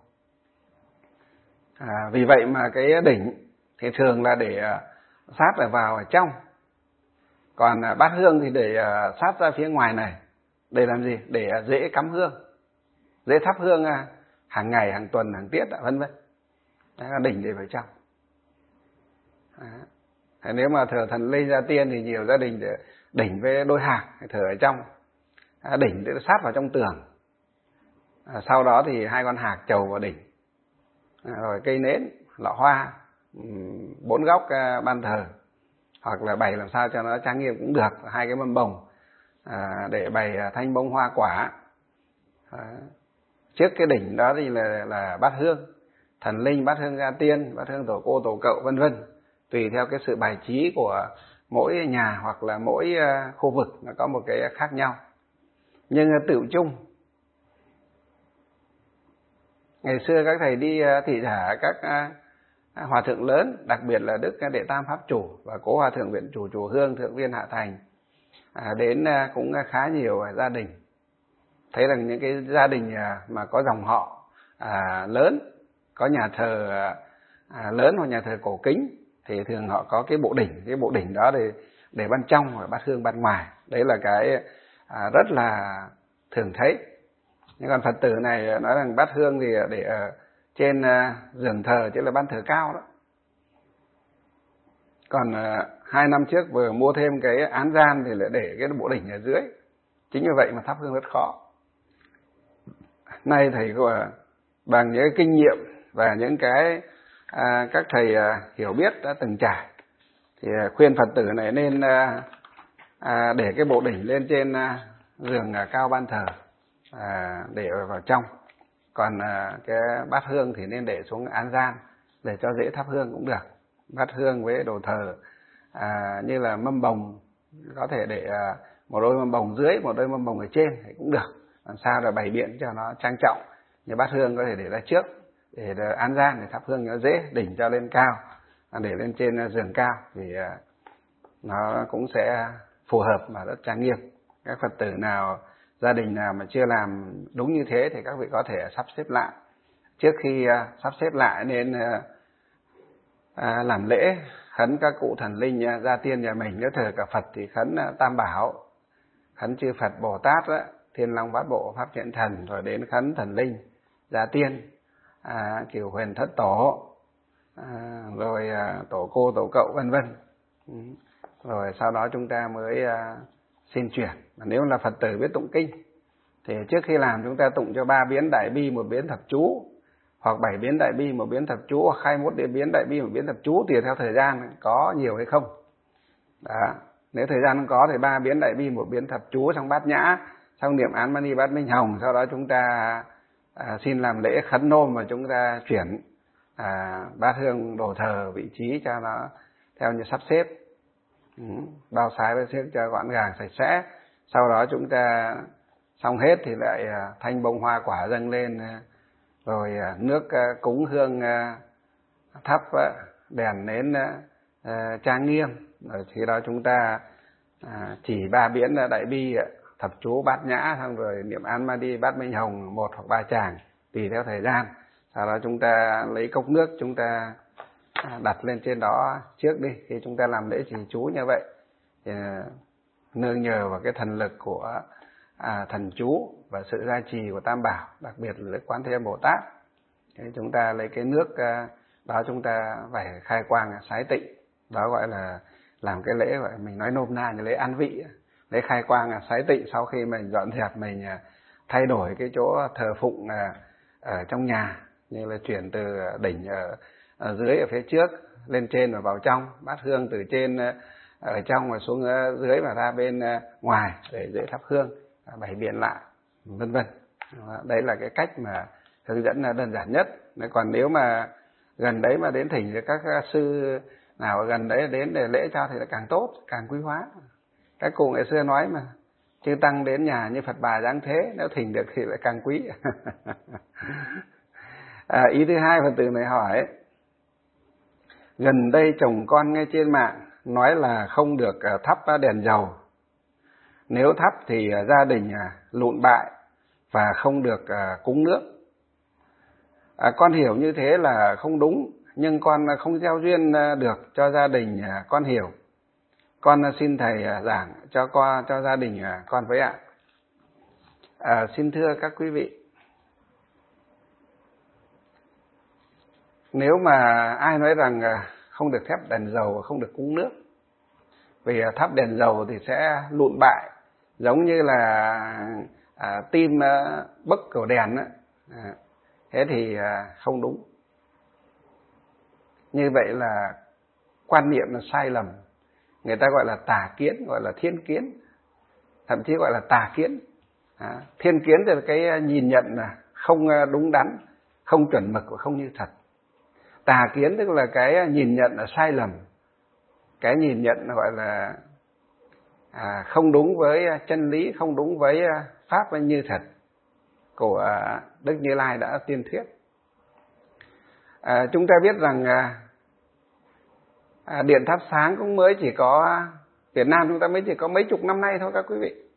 Speaker 1: Vì vậy mà cái đỉnh thì thường là để sát vào ở trong, còn bát hương thì để sát ra phía ngoài này. Để làm gì? Để dễ cắm hương, dễ thắp hương hàng ngày, hàng tuần, hàng tiết, vân vân. Đỉnh để vào trong. Nếu mà thờ thần linh gia tiên thì nhiều gia đình để đỉnh với đôi hạc thờ ở trong, đỉnh để sát vào trong tường. Sau đó thì 2 con hạc chầu vào đỉnh, rồi cây nến, lọ hoa, 4 góc ban thờ, hoặc là bày làm sao cho nó trang nghiêm cũng được, 2 cái mâm bồng để bày thanh bông hoa quả. Trước cái đỉnh đó thì là bát hương thần linh, bát hương gia tiên, bát hương tổ cô tổ cậu, vân vân, tùy theo cái sự bài trí của mỗi nhà hoặc là mỗi khu vực nó có một cái khác nhau. Nhưng tựu chung, ngày xưa các thầy đi thị giả các hòa thượng lớn, đặc biệt là Đức Đệ Tam Pháp Chủ và Cố Hòa Thượng Viện Chủ Chùa Hương, Thượng Viên Hạ Thành, đến cũng khá nhiều gia đình. Thấy rằng những cái gia đình mà có dòng họ lớn, có nhà thờ lớn hoặc nhà thờ cổ kính, thì thường họ có cái bộ đỉnh. Cái bộ đỉnh đó để ban trong và bát hương ban ngoài. Đấy là cái rất là thường thấy. Nhưng còn Phật tử này nói rằng bát hương thì để ở trên giường thờ, chứ là ban thờ cao đó. Còn 2 năm trước vừa mua thêm cái án gian thì lại để cái bộ đỉnh ở dưới. Chính vì vậy mà thắp hương rất khó. Nay thầy bằng những kinh nghiệm và những cái các thầy hiểu biết đã từng trải, thì khuyên Phật tử này nên để cái bộ đỉnh lên trên giường cao ban thờ, để vào trong. Còn cái bát hương thì nên để xuống án gian để cho dễ thắp hương cũng được. Bát hương với đồ thờ như là mâm bồng, có thể để một đôi mâm bồng dưới, một đôi mâm bồng ở trên thì cũng được, làm sao là bày biện cho nó trang trọng. Như bát hương có thể để ra trước để án gian, để thắp hương nó dễ, đỉnh cho lên cao, để lên trên giường cao thì nó cũng sẽ phù hợp và rất trang nghiêm. Các Phật tử nào, gia đình nào mà chưa làm đúng như thế thì các vị có thể sắp xếp lại. Trước khi sắp xếp lại nên làm lễ khấn các cụ thần linh gia tiên nhà mình. Nếu thờ cả Phật thì khấn Tam Bảo, khấn chư Phật Bồ Tát đó, Thiên Long Bát Bộ Pháp Thiện Thần, rồi đến khấn thần linh gia tiên, Cửu Huyền Thất Tổ, rồi tổ cô tổ cậu, vân vân. Rồi sau đó chúng ta mới xin chuyển. Nếu là Phật tử biết tụng kinh thì trước khi làm chúng ta tụng cho 3 biến đại bi, 1 biến thập chú, hoặc 7 biến đại bi, 1 biến thập chú, hoặc 21 biến đại bi, 1 biến thập chú, tùy theo thời gian có nhiều hay không. Đó. Nếu thời gian không có thì 3 biến đại bi, 1 biến thập chú trong bát nhã, xong niệm án mani bát minh hồng, sau đó chúng ta xin làm lễ khấn nôm và chúng ta chuyển bát hương đồ thờ vị trí cho nó theo như sắp xếp, bao sái bao xếp cho gọn gàng sạch sẽ. Sau đó chúng ta xong hết thì lại thanh bông hoa quả dâng lên, rồi nước cúng hương thắp, đèn nến trang nghiêm. Rồi khi đó chúng ta chỉ 3 biến đại bi, thập chú, bát nhã, xong rồi niệm án mani bát minh hồng 1 hoặc 3 tràng tùy theo thời gian. Sau đó chúng ta lấy cốc nước, chúng ta đặt lên trên đó trước đi. Khi chúng ta làm lễ trì chú như vậy thì nương nhờ vào cái thần lực của thần chú và sự gia trì của Tam Bảo, đặc biệt là Quán Thế Âm Bồ Tát. Thế chúng ta lấy cái nước đó chúng ta phải khai quang sái tịnh, đó gọi là làm cái lễ, gọi mình nói nôm na như lễ an vị, lễ khai quang sái tịnh. Sau khi mình dọn dẹp, mình thay đổi cái chỗ thờ phụng ở trong nhà, như là chuyển từ đỉnh ở dưới ở phía trước lên trên và vào trong, bát hương từ trên ở trong và xuống dưới và ra bên ngoài để dễ thắp hương, bày biện lại, vân vân. Đấy là cái cách mà hướng dẫn đơn giản nhất. Còn nếu mà gần đấy mà đến thỉnh thì các sư nào ở gần đấy đến để lễ cho thì là càng tốt, càng quý hóa. Các cụ ngày xưa nói mà, chư tăng đến nhà như Phật bà giáng thế, nếu thỉnh được thì lại càng quý. Ý thứ hai, Phật tử này hỏi, gần đây chồng con nghe trên mạng nói là không được thắp đèn dầu, nếu thắp thì gia đình lụn bại và không được cúng nước. Con hiểu như thế là không đúng, nhưng con không gieo duyên được cho gia đình con hiểu. Con xin thầy giảng cho gia đình con với ạ. Xin thưa các quý vị, nếu mà ai nói rằng không được thắp đèn dầu, không được cúng nước, vì thắp đèn dầu thì sẽ lụn bại, giống như là tim bấc cầu đèn á, thế thì không đúng. Như vậy là quan niệm là sai lầm. Người ta gọi là tà kiến, gọi là thiên kiến, thậm chí gọi là tà kiến. Thiên kiến thì là cái nhìn nhận là không đúng đắn, không chuẩn mực và không như thật. Tà kiến tức là cái nhìn nhận là sai lầm, cái nhìn nhận gọi là không đúng với chân lý, không đúng với pháp như thật của Đức Như Lai đã tiên thuyết. Chúng ta biết rằng điện thắp sáng cũng mới chỉ có, Việt Nam chúng ta mới chỉ có mấy chục năm nay thôi các quý vị.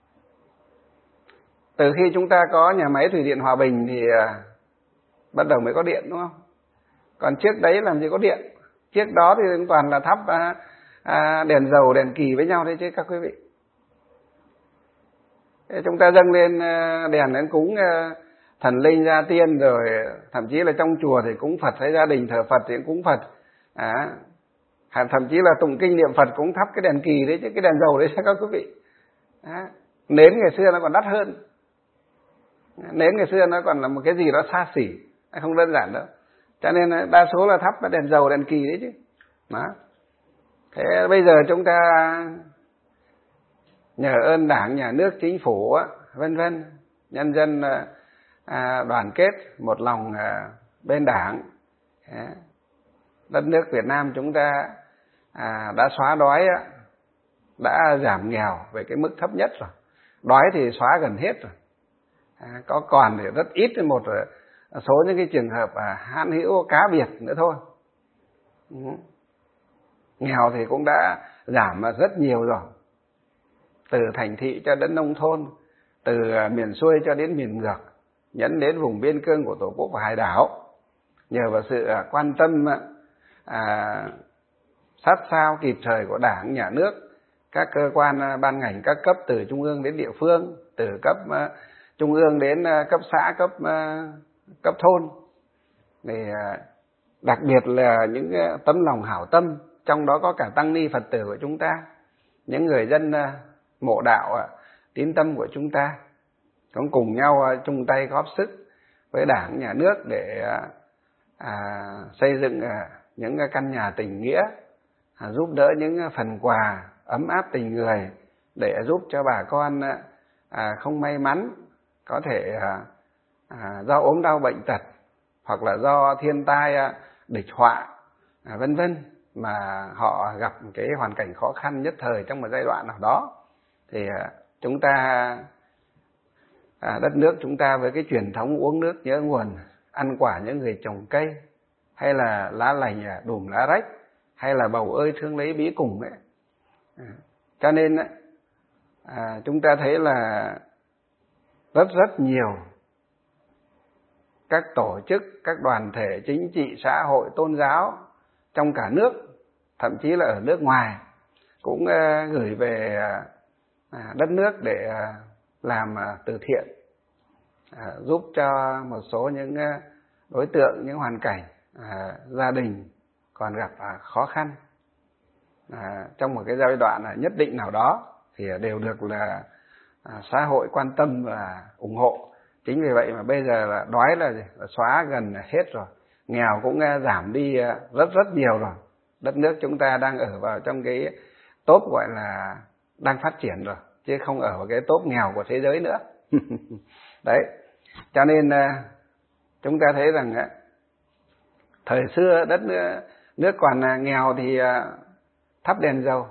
Speaker 1: Từ khi chúng ta có nhà máy thủy điện Hòa Bình thì bắt đầu mới có điện, đúng không? Còn trước đấy làm gì có điện. Trước đó thì toàn là thắp đèn dầu, đèn kỳ với nhau đấy chứ các quý vị. Chúng ta dâng lên đèn đến cúng thần linh gia tiên, rồi thậm chí là trong chùa thì cúng Phật, hay gia đình thờ Phật thì cúng Phật. Thậm chí là tụng kinh niệm Phật cũng thắp cái đèn kỳ đấy chứ, cái đèn dầu đấy các quý vị. Nến ngày xưa nó còn đắt hơn. Nến ngày xưa nó còn là một cái gì đó xa xỉ, không đơn giản đâu. Cho nên đa số là thắp cái đèn dầu, đèn kỳ đấy chứ. Đó. Thế bây giờ chúng ta nhờ ơn Đảng, Nhà nước, Chính phủ, vân vân, nhân dân đoàn kết một lòng bên Đảng, đất nước Việt Nam chúng ta đã xóa đói, đã giảm nghèo về cái mức thấp nhất rồi. Đói thì xóa gần hết rồi. Có còn thì rất ít, một số những cái trường hợp hãn hữu cá biệt nữa thôi. Nghèo thì cũng đã giảm rất nhiều rồi. Từ thành thị cho đến nông thôn, từ miền xuôi cho đến miền ngược, nhấn đến vùng biên cương của Tổ quốc và hải đảo. Nhờ vào sự quan tâm sát sao kịp thời của Đảng, Nhà nước, các cơ quan ban ngành các cấp, từ trung ương đến địa phương, từ cấp trung ương đến cấp xã, cấp thôn, thì đặc biệt là những tấm lòng hảo tâm, trong đó có cả tăng ni Phật tử của chúng ta, những người dân mộ đạo tín tâm của chúng ta, cũng cùng nhau chung tay góp sức với Đảng, Nhà nước để xây dựng những căn nhà tình nghĩa, giúp đỡ những phần quà ấm áp tình người, để giúp cho bà con không may mắn, có thể do ốm đau bệnh tật, hoặc là do thiên tai địch họa, vân vân, mà họ gặp cái hoàn cảnh khó khăn nhất thời trong một giai đoạn nào đó. Thì chúng ta, đất nước chúng ta với cái truyền thống uống nước nhớ nguồn, ăn quả nhớ người trồng cây, hay là lá lành đùm lá rách, hay là bầu ơi thương lấy bí cùng ấy. Cho nên chúng ta thấy là rất nhiều các tổ chức, các đoàn thể chính trị, xã hội, tôn giáo trong cả nước, thậm chí là ở nước ngoài, cũng gửi về đất nước để làm từ thiện, giúp cho một số những đối tượng, những hoàn cảnh gia đình còn gặp khó khăn trong một cái giai đoạn nhất định nào đó, thì đều được là xã hội quan tâm và ủng hộ. Chính vì vậy mà bây giờ là đói là xóa gần hết rồi, nghèo cũng giảm đi rất nhiều rồi. Đất nước chúng ta đang ở vào trong cái top gọi là đang phát triển rồi, chứ không ở vào cái top nghèo của thế giới nữa. Đấy, cho nên chúng ta thấy rằng Thời xưa đất nước còn nghèo thì thắp đèn dầu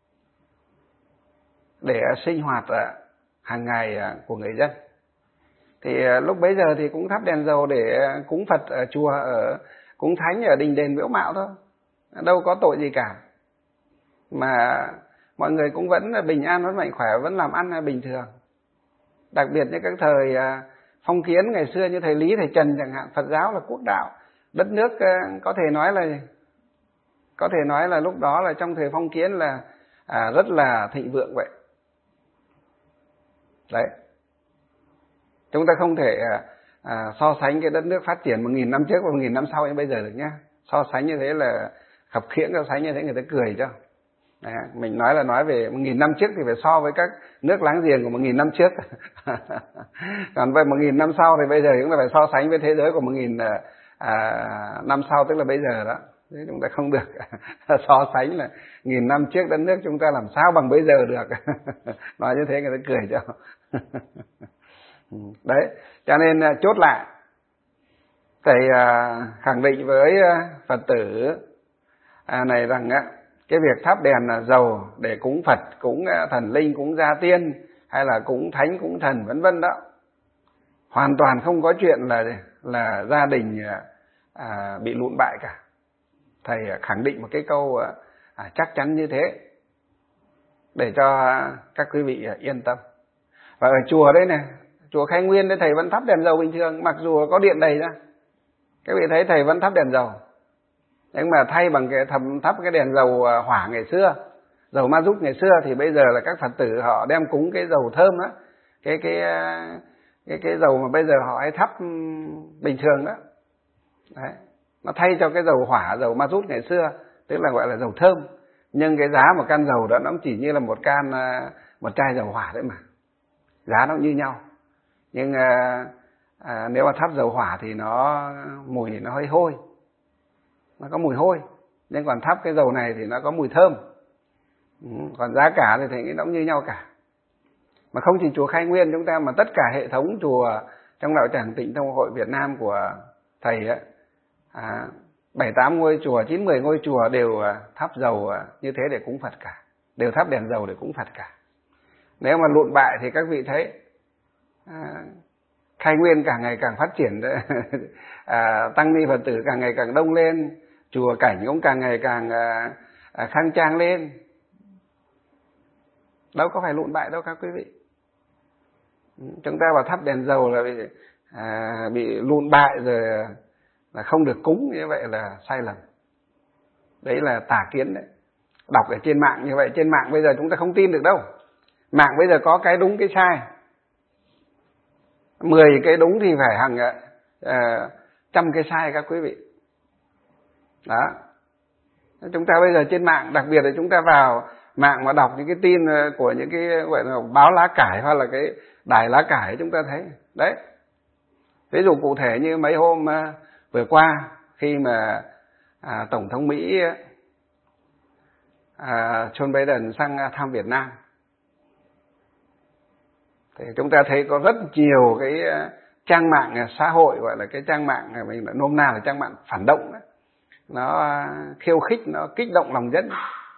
Speaker 1: để sinh hoạt hàng ngày của người dân. Thì lúc bấy giờ thì cũng thắp đèn dầu để cúng Phật ở chùa, ở cúng thánh ở đình đền miếu mạo thôi, đâu có tội gì cả, mà mọi người cũng vẫn bình an, vẫn mạnh khỏe, vẫn làm ăn bình thường. Đặc biệt như các thời phong kiến ngày xưa như thầy Lý, thầy Trần chẳng hạn, Phật giáo là quốc đạo, đất nước có thể nói là lúc đó là trong thời phong kiến là rất là thịnh vượng vậy. Đấy, chúng ta không thể so sánh cái đất nước phát triển 1.000 năm trước và 1.000 năm sau như bây giờ được nhá. So sánh như thế là khập khiễng, so sánh như thế người ta cười cho. Đấy, mình nói về 1.000 năm trước thì phải so với các nước láng giềng của 1.000 năm trước. Còn về 1.000 năm sau thì bây giờ chúng ta phải so sánh với thế giới của 1.000 năm sau, tức là bây giờ đó. Thế chúng ta không được so sánh là 1.000 năm trước đất nước chúng ta làm sao bằng bây giờ được. Nói như thế người ta cười cho. Đấy, cho nên chốt lại, thầy khẳng định với Phật tử này rằng cái việc thắp đèn dầu để cúng Phật, cúng thần linh, cúng gia tiên hay là cúng thánh, cúng thần vân vân đó, hoàn toàn không có chuyện là gia đình bị lụn bại cả. Thầy khẳng định một cái câu chắc chắn như thế để cho các quý vị yên tâm. Và ở chùa đấy này, chùa Khai Nguyên đấy, thầy vẫn thắp đèn dầu bình thường, mặc dù có điện đầy ra. Các vị thấy thầy vẫn thắp đèn dầu, nhưng mà thay bằng cái thắp cái đèn dầu hỏa ngày xưa, dầu ma rút ngày xưa, thì bây giờ là các Phật tử họ đem cúng cái dầu thơm đó, cái dầu mà bây giờ họ hay thắp bình thường đó. Đấy, nó thay cho cái dầu hỏa, dầu ma rút ngày xưa, tức là gọi là dầu thơm. Nhưng cái giá một can dầu đó nó chỉ như là một chai dầu hỏa đấy mà, giá nó như nhau. Nhưng nếu mà thắp dầu hỏa thì mùi nó hơi hôi, nó có mùi hôi. Nhưng còn thắp cái dầu này thì nó có mùi thơm. Còn giá cả thì nó cũng như nhau cả. Mà không chỉ chùa Khai Nguyên chúng ta, mà tất cả hệ thống chùa trong đạo tràng Tịnh Thông Hội Việt Nam của thầy 7-8 ngôi chùa, 9-10 ngôi chùa đều thắp dầu như thế để cúng Phật cả, đều thắp đèn dầu để cúng Phật cả. Nếu mà lụn bại thì các vị thấy Khai Nguyên càng ngày càng phát triển, tăng ni Phật tử càng ngày càng đông lên, chùa cảnh cũng càng ngày càng khang trang lên, đâu có phải lụn bại đâu các quý vị. Chúng ta vào thắp đèn dầu là bị lụn bại rồi là không được cúng, như vậy là sai lầm. Đấy là tà kiến đấy. Đọc ở trên mạng như vậy, trên mạng bây giờ chúng ta không tin được đâu. Mạng bây giờ có cái đúng cái sai, 10 cái đúng thì phải hàng 100 cái sai các quý vị. Đó, chúng ta bây giờ trên mạng, đặc biệt là chúng ta vào mạng mà đọc những cái tin của những cái gọi là báo lá cải hoặc là cái đài lá cải, chúng ta thấy đấy. Ví dụ cụ thể như mấy hôm vừa qua, khi mà Tổng thống Mỹ Joe Biden sang thăm Việt Nam, thì chúng ta thấy có rất nhiều cái trang mạng xã hội, gọi là cái trang mạng mình nôm na là trang mạng phản động đó. Nó khiêu khích, nó kích động lòng dân.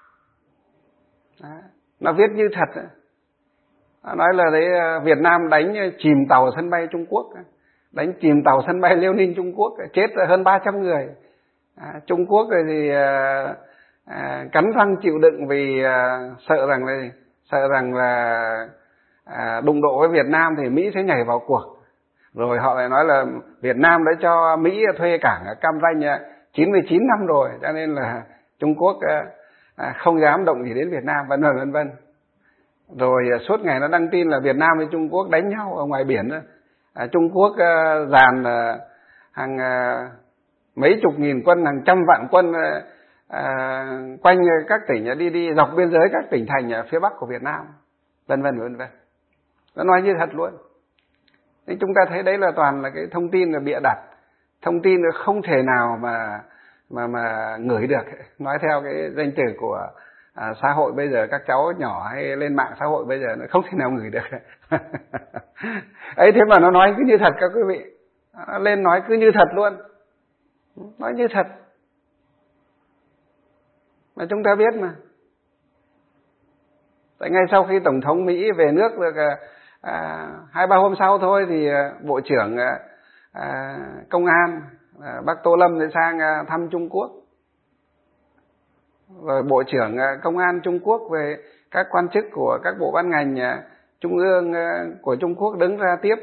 Speaker 1: Nó viết như thật. Nó nói là đấy, Việt Nam đánh chìm tàu sân bay Trung Quốc, đánh chìm tàu sân bay Liêu Ninh Trung Quốc, chết hơn 300 người. Trung Quốc rồi thì cắn răng chịu đựng vì sợ rằng là đụng độ với Việt Nam thì Mỹ sẽ nhảy vào cuộc. Rồi họ lại nói là Việt Nam đã cho Mỹ thuê cảng ở Cam Ranh 99 năm rồi, cho nên là Trung Quốc không dám động gì đến Việt Nam, vân vân. Rồi suốt ngày nó đăng tin là Việt Nam với Trung Quốc đánh nhau ở ngoài biển. Trung Quốc dàn hàng mấy chục nghìn quân, hàng trăm vạn quân quanh các tỉnh, đi dọc biên giới các tỉnh thành ở phía bắc của Việt Nam, vân vân. Nó nói như thật luôn. Thế chúng ta thấy đấy là toàn là cái thông tin là bịa đặt, thông tin không thể nào mà ngửi được. Nói theo cái danh từ của xã hội bây giờ, các cháu nhỏ hay lên mạng xã hội bây giờ nó không thể nào ngửi được. Ấy thế mà nó nói cứ như thật các quý vị, nó lên nói cứ như thật luôn. nói như thật. Mà chúng ta biết mà. Tại ngay sau khi Tổng thống Mỹ về nước được 2-3 hôm sau thôi thì Bộ trưởng Công an bác Tô Lâm đã sang thăm Trung Quốc. Rồi Bộ trưởng Công an Trung Quốc về các quan chức của các bộ ban ngành trung ương của Trung Quốc đứng ra tiếp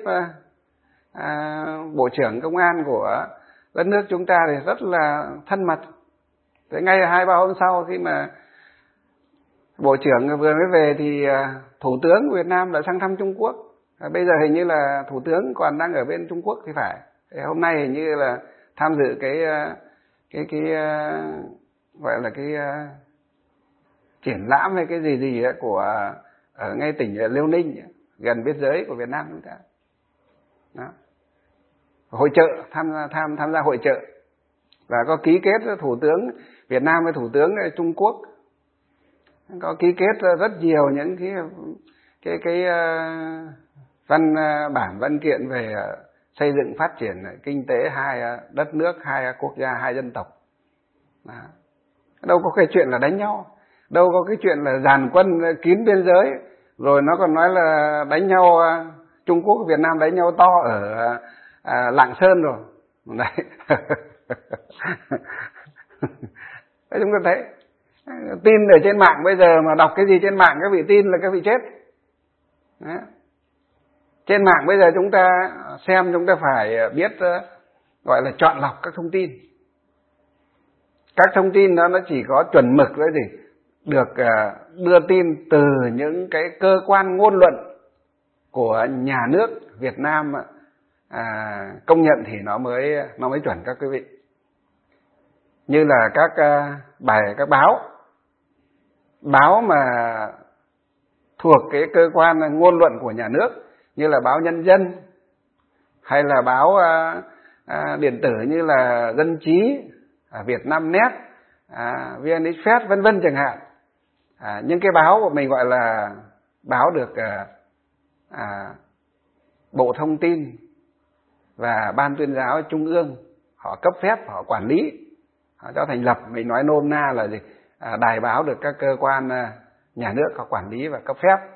Speaker 1: Bộ trưởng Công an của đất nước chúng ta thì rất là thân mật. Thế ngay 2-3 hôm sau khi mà Bộ trưởng vừa mới về thì Thủ tướng của Việt Nam đã sang thăm Trung Quốc. Bây giờ hình như là Thủ tướng còn đang ở bên Trung Quốc thì phải. Thế hôm nay hình như là tham dự cái gọi là cái triển lãm hay cái gì ấy của ở ngay tỉnh Liêu Ninh gần biên giới của Việt Nam chúng ta. Đó. Hội chợ, tham gia hội chợ và có ký kết Thủ tướng Việt Nam với Thủ tướng Trung Quốc, có ký kết rất nhiều những cái văn kiện về xây dựng phát triển kinh tế hai đất nước, hai quốc gia, hai dân tộc. Đó. Đâu có cái chuyện là đánh nhau, đâu có cái chuyện là dàn quân kín biên giới, rồi nó còn nói là đánh nhau Trung Quốc và Việt Nam đánh nhau to ở Lạng Sơn rồi. Đấy. Đấy, chúng ta thấy tin ở trên mạng bây giờ mà đọc cái gì trên mạng các vị tin là các vị chết. Đấy. Trên mạng bây giờ chúng ta xem chúng ta phải biết gọi là chọn lọc các thông tin. Các thông tin đó nó chỉ có chuẩn mực đấy gì được đưa tin từ những cái cơ quan ngôn luận của nhà nước Việt Nam công nhận thì nó mới chuẩn các quý vị. Như là các báo mà thuộc cái cơ quan ngôn luận của nhà nước, như là báo Nhân dân hay là báo điện tử như là Dân trí, Vietnamnet, VN Express vân vân chẳng hạn. Những cái báo của mình gọi là báo được Bộ Thông tin và Ban Tuyên giáo Trung ương họ cấp phép, họ quản lý, họ cho thành lập. Mình nói nôm na là gì? Đài báo được các cơ quan nhà nước họ quản lý và cấp phép.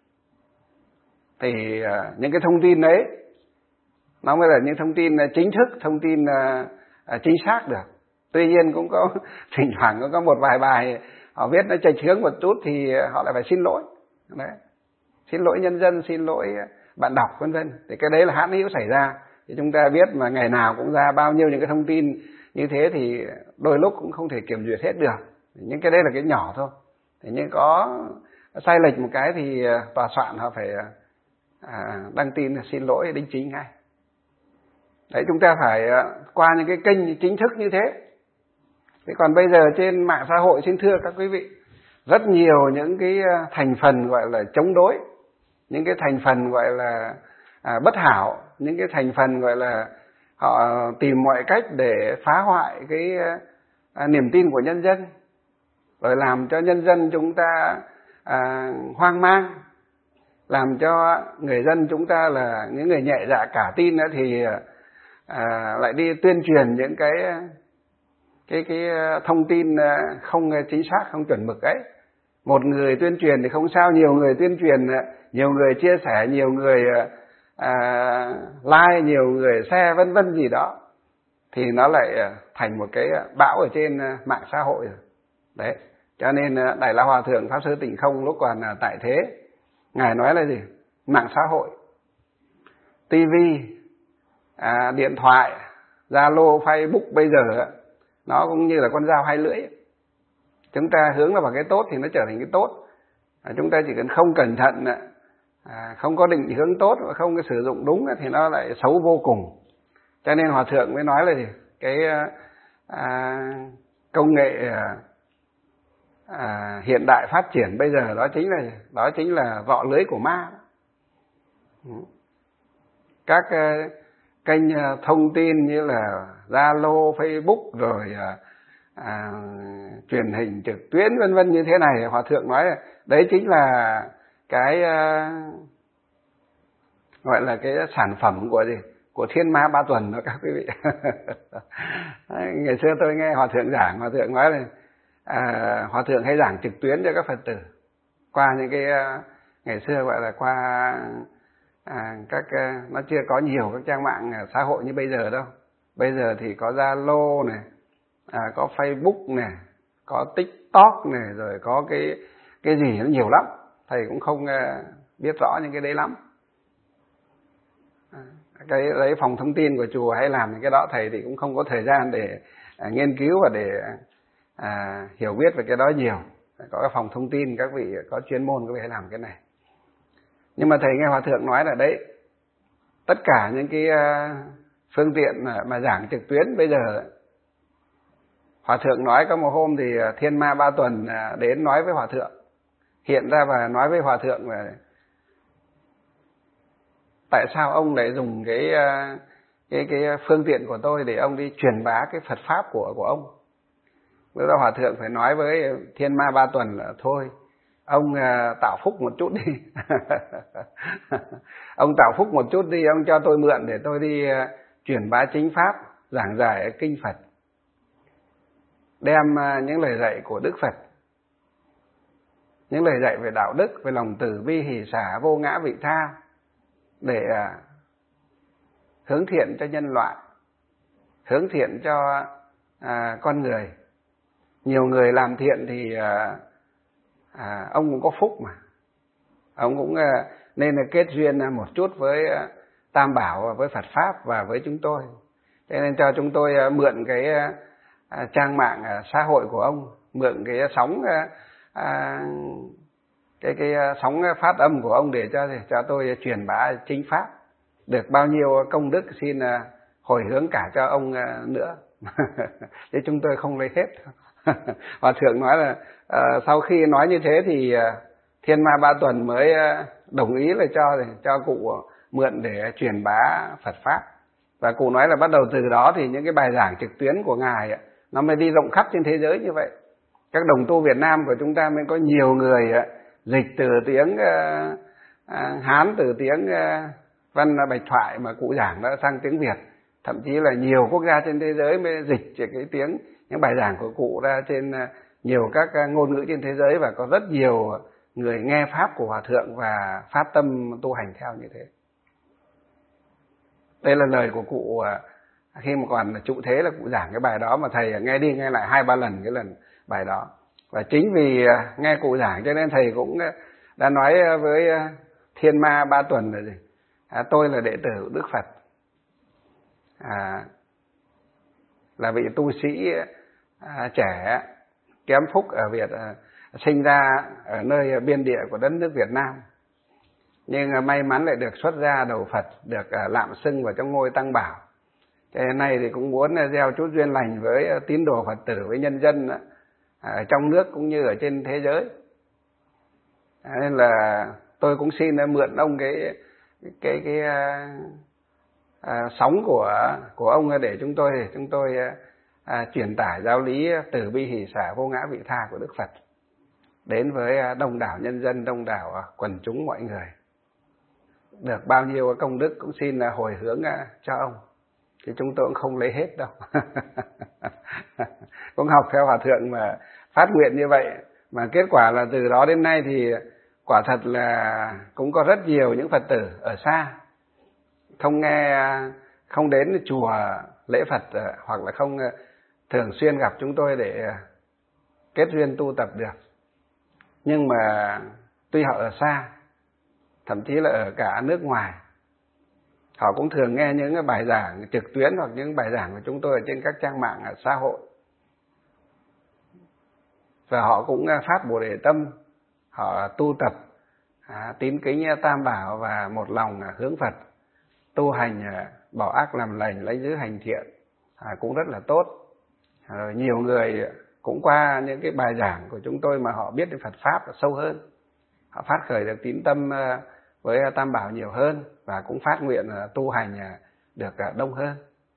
Speaker 1: Thì những cái thông tin đấy nó mới là những thông tin chính thức, thông tin chính xác được. Tuy nhiên cũng có thỉnh thoảng có một vài bài họ viết nó chệch hướng một chút thì họ lại phải xin lỗi. Đấy. Xin lỗi nhân dân, xin lỗi bạn đọc vân vân. Thì cái đấy là hãn hữu xảy ra. Thì chúng ta biết mà ngày nào cũng ra bao nhiêu những cái thông tin như thế thì đôi lúc cũng không thể kiểm duyệt hết được. Nhưng cái đấy là cái nhỏ thôi. Thế nhưng có sai lệch một cái thì tòa soạn họ phải đăng tin xin lỗi đính chính ngay. Đấy, chúng ta phải qua những cái kênh chính thức như thế. Thế còn bây giờ trên mạng xã hội, xin thưa các quý vị, rất nhiều những cái thành phần gọi là chống đối, những cái thành phần gọi là bất hảo, những cái thành phần gọi là họ tìm mọi cách để phá hoại cái niềm tin của nhân dân, rồi làm cho nhân dân chúng ta hoang mang, làm cho người dân chúng ta là những người nhẹ dạ cả tin nữa thì lại đi tuyên truyền những cái thông tin không chính xác, không chuẩn mực ấy. Một người tuyên truyền thì không sao, nhiều người tuyên truyền, nhiều người chia sẻ, nhiều người like, nhiều người share vân vân gì đó thì nó lại thành một cái bão ở trên mạng xã hội rồi. Đấy, cho nên Đại La Hòa Thượng Pháp Sư Tịnh Không lúc còn tại thế, ngài nói là gì? Mạng xã hội, tivi, điện thoại, Zalo, Facebook bây giờ nó cũng như là con dao hai lưỡi. Chúng ta hướng vào cái tốt thì nó trở thành cái tốt. Chúng ta chỉ cần không cẩn thận, không có định hướng tốt và không có sử dụng đúng thì nó lại xấu vô cùng. Cho nên Hòa Thượng mới nói là gì? Cái công nghệ hiện đại phát triển bây giờ đó chính là vọ lưới của ma. Các kênh thông tin như là Zalo, Facebook rồi truyền hình trực tuyến vân vân như thế này, Hòa Thượng nói là đấy chính là cái gọi là cái sản phẩm của gì? của Thiên Ma Ba Tuần đó các quý vị. Ngày xưa tôi nghe hòa thượng giảng, hòa thượng nói là hòa thượng hay giảng trực tuyến cho các Phật tử qua những cái ngày xưa gọi là qua nó chưa có nhiều các trang mạng xã hội như bây giờ đâu. Bây giờ thì có Zalo này, có Facebook này, có TikTok này, rồi có cái gì nó nhiều lắm. Thầy cũng không biết rõ những cái đấy lắm. Cái đấy phòng thông tin của chùa hay làm những cái đó, thầy thì cũng không có thời gian để nghiên cứu và để hiểu biết về cái đó nhiều. Có cái phòng thông tin, các vị có chuyên môn các vị hãy làm cái này. Nhưng mà thầy nghe hòa thượng nói là đấy, tất cả những cái phương tiện mà giảng trực tuyến bây giờ, hòa thượng nói có một hôm thì Thiên Ma Ba Tuần đến nói với hòa thượng, hiện ra và nói với hòa thượng là tại sao ông lại dùng cái phương tiện của tôi để ông đi truyền bá cái Phật pháp của ông. Lúc đó hòa thượng phải nói với Thiên Ma Ba Tuần là thôi, ông tạo phúc một chút đi. Ông tạo phúc một chút đi, ông cho tôi mượn để tôi đi truyền bá chính pháp, giảng giải kinh Phật, đem những lời dạy của Đức Phật, những lời dạy về đạo đức, về lòng từ bi hỷ xả vô ngã vị tha, để hướng thiện cho nhân loại, hướng thiện cho con người. Nhiều người làm thiện thì ông cũng có phúc mà, ông cũng nên là kết duyên một chút với Tam Bảo, với Phật pháp và với chúng tôi. Thế nên cho chúng tôi mượn cái trang mạng xã hội của ông, mượn cái sóng cái sóng phát âm của ông để cho tôi truyền bá chính pháp. Được bao nhiêu công đức xin hồi hướng cả cho ông nữa. Thế chúng tôi không lấy hết. Hòa thượng nói là sau khi nói như thế thì Thiên Ma Ba Tuần mới đồng ý là cho cụ mượn để truyền bá Phật pháp. Và cụ nói là bắt đầu từ đó thì những cái bài giảng trực tuyến của ngài nó mới đi rộng khắp trên thế giới như vậy. Các đồng tu Việt Nam của chúng ta mới có nhiều người dịch từ tiếng Hán, từ tiếng Văn Bạch Thoại mà cụ giảng đã sang tiếng Việt. Thậm chí là nhiều quốc gia trên thế giới mới dịch cái tiếng, những bài giảng của cụ ra trên nhiều các ngôn ngữ trên thế giới, và có rất nhiều người nghe pháp của hòa thượng và phát tâm tu hành theo như thế. Đây là lời của cụ khi mà còn trụ thế, là cụ giảng cái bài đó mà thầy nghe đi nghe lại 2-3 lần cái lần bài đó. Và chính vì nghe cụ giảng cho nên thầy cũng đã nói với Thiên Ma Ba Tuần là gì? Tôi là đệ tử của Đức Phật, là vị tu sĩ trẻ kém phúc ở Việt, sinh ra ở nơi biên địa của đất nước Việt Nam, nhưng may mắn lại được xuất gia đầu Phật, được lạm xưng vào trong ngôi Tăng Bảo. Thế nay thì cũng muốn gieo chút duyên lành với tín đồ Phật tử, với nhân dân ở trong nước cũng như ở trên thế giới. Nên là tôi cũng xin mượn ông cái sóng của ông để chúng tôi truyền tải giáo lý từ bi hỷ xả vô ngã vị tha của Đức Phật đến với đông đảo nhân dân, đông đảo quần chúng mọi người. Được bao nhiêu công đức cũng xin hồi hướng cho ông, thì chúng tôi cũng không lấy hết đâu. Cũng học theo hòa thượng mà phát nguyện như vậy, mà kết quả là từ đó đến nay thì quả thật là cũng có rất nhiều những Phật tử ở xa, không đến chùa lễ Phật, hoặc là không thường xuyên gặp chúng tôi để kết duyên tu tập được. Nhưng mà tuy họ ở xa, thậm chí là ở cả nước ngoài, họ cũng thường nghe những bài giảng trực tuyến hoặc những bài giảng của chúng tôi ở trên các trang mạng xã hội. Và họ cũng phát Bồ Đề tâm, họ tu tập tín kính Tam Bảo và một lòng hướng Phật, tu hành bỏ ác làm lành, lấy giữ hành thiện, cũng rất là tốt. Rồi nhiều người cũng qua những cái bài giảng của chúng tôi mà họ biết đến Phật pháp là sâu hơn, họ phát khởi được tín tâm với Tam Bảo nhiều hơn, và cũng phát nguyện tu hành được đông hơn.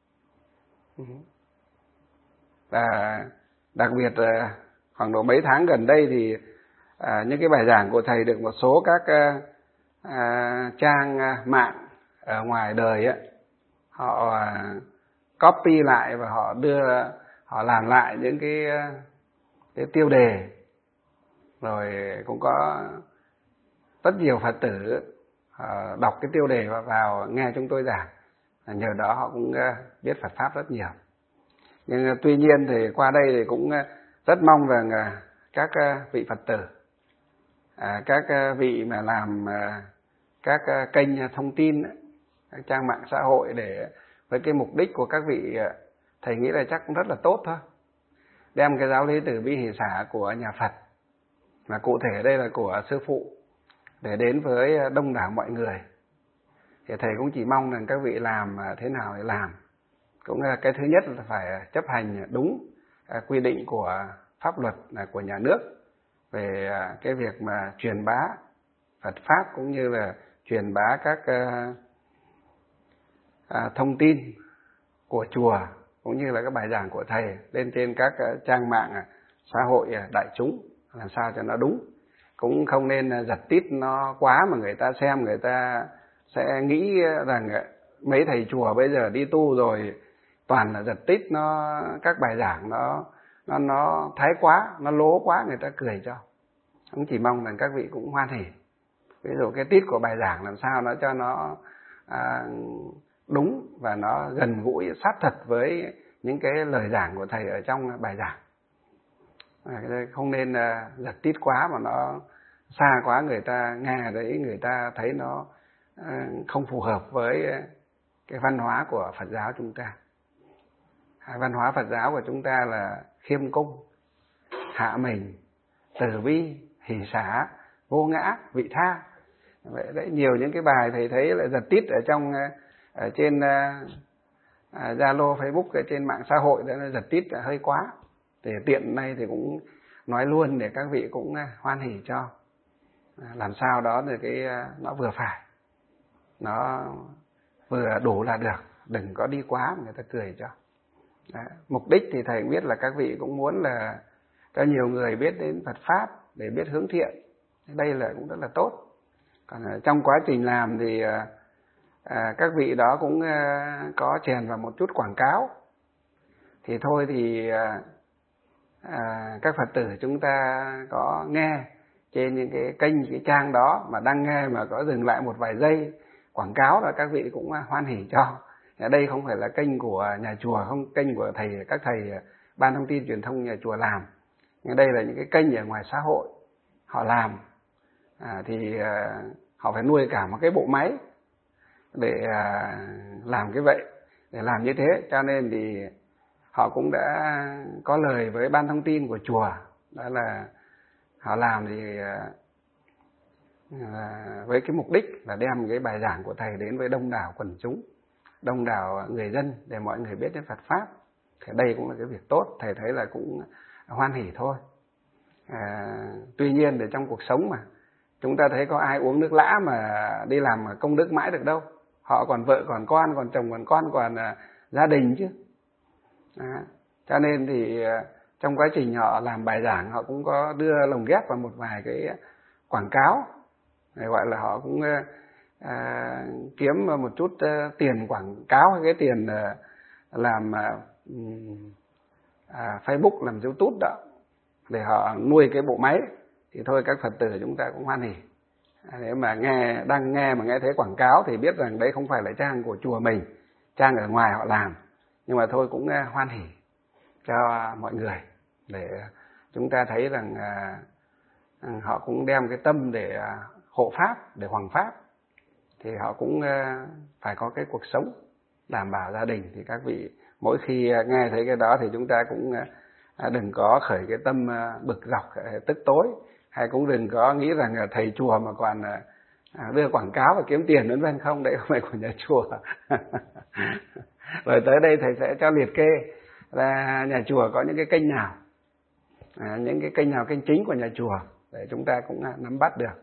Speaker 1: Và đặc biệt khoảng độ mấy tháng gần đây thì những cái bài giảng của thầy được một số các trang mạng ở ngoài đời họ copy lại và họ làm lại những cái tiêu đề, rồi cũng có rất nhiều Phật tử đọc cái tiêu đề và vào nghe chúng tôi giảng, nhờ đó họ cũng biết Phật pháp rất nhiều. Nhưng tuy nhiên thì qua đây thì cũng rất mong rằng các vị Phật tử, các vị mà làm các kênh thông tin, các trang mạng xã hội, để với cái mục đích của các vị, thầy nghĩ là chắc cũng rất là tốt thôi, đem cái giáo lý từ bi hỷ xả của nhà Phật, mà cụ thể đây là của sư phụ, để đến với đông đảo mọi người. Thì thầy cũng chỉ mong rằng các vị làm thế nào để làm. Cũng là cái thứ nhất là phải chấp hành đúng quy định của pháp luật của nhà nước về cái việc mà truyền bá Phật pháp, cũng như là truyền bá các thông tin của chùa, cũng như là các bài giảng của thầy lên trên các trang mạng xã hội đại chúng, làm sao cho nó đúng. Cũng không nên giật tít nó quá mà người ta xem, người ta sẽ nghĩ rằng mấy thầy chùa bây giờ đi tu rồi toàn là giật tít, nó các bài giảng nó thái quá, nó lố quá, người ta cười cho. Cũng chỉ mong rằng các vị cũng hoan hỉ. Ví dụ cái tít của bài giảng làm sao nó cho nó đúng và nó gần gũi sát thật với những cái lời giảng của thầy ở trong bài giảng. Không nên giật tít quá mà nó xa quá, người ta nghe đấy người ta thấy nó không phù hợp với cái văn hóa của Phật giáo chúng ta. Văn hóa Phật giáo của chúng ta là khiêm cung, hạ mình, từ bi, hỷ xả, vô ngã, vị tha. Vậy đấy, nhiều những cái bài thầy thấy là giật tít ở trên Zalo, Facebook, ở trên mạng xã hội, đó là giật tít là hơi quá. Thì tiện nay thì cũng nói luôn để các vị cũng hoan hỉ cho. Làm sao đó thì nó vừa phải, nó vừa đủ là được, đừng có đi quá mà người ta cười cho. Đấy. Mục đích thì thầy biết là các vị cũng muốn là cho nhiều người biết đến Phật pháp để biết hướng thiện. Đây là cũng rất là tốt. Còn trong quá trình làm thì các vị đó cũng có chèn vào một chút quảng cáo. Thì thôi thì các Phật tử chúng ta có nghe trên những cái kênh, cái trang đó mà đang nghe mà có dừng lại một vài giây quảng cáo là các vị cũng hoan hỉ cho. Ở đây không phải là kênh của nhà chùa, không kênh của các thầy ban thông tin truyền thông nhà chùa làm. Nhưng đây là những cái kênh ở ngoài xã hội họ làm, thì họ phải nuôi cả một cái bộ máy để làm cái vậy, để làm như thế. Cho nên thì họ cũng đã có lời với ban thông tin của chùa, đó là họ làm thì với cái mục đích là đem cái bài giảng của thầy đến với đông đảo quần chúng, đông đảo người dân, để mọi người biết đến Phật pháp. Thì đây cũng là cái việc tốt, thầy thấy là cũng hoan hỉ thôi. Tuy nhiên để trong cuộc sống mà chúng ta thấy có ai uống nước lã mà đi làm công đức mãi được đâu. Họ còn vợ còn con, còn chồng còn con, còn gia đình chứ. Cho nên thì trong quá trình họ làm bài giảng, họ cũng có đưa lồng ghép vào một vài cái quảng cáo, gọi là họ cũng kiếm một chút tiền quảng cáo, hay cái tiền làm Facebook, làm YouTube đó, để họ nuôi cái bộ máy. Thì thôi các Phật tử chúng ta cũng hoan hỉ. Nếu mà đang nghe mà nghe thấy quảng cáo thì biết rằng đấy không phải là trang của chùa mình, trang ở ngoài họ làm. Nhưng mà thôi cũng hoan hỉ cho mọi người, để chúng ta thấy rằng họ cũng đem cái tâm để hộ pháp, để hoằng pháp. Thì họ cũng phải có cái cuộc sống đảm bảo gia đình. Thì các vị mỗi khi nghe thấy cái đó thì chúng ta cũng đừng có khởi cái tâm bực dọc, tức tối, hay cũng đừng có nghĩ rằng thầy chùa mà còn đưa quảng cáo và kiếm tiền vân vân. Không, đấy không phải của nhà chùa. Rồi tới đây thầy sẽ cho liệt kê là nhà chùa có những cái kênh nào, những cái kênh nào kênh chính của nhà chùa, để chúng ta cũng nắm bắt được.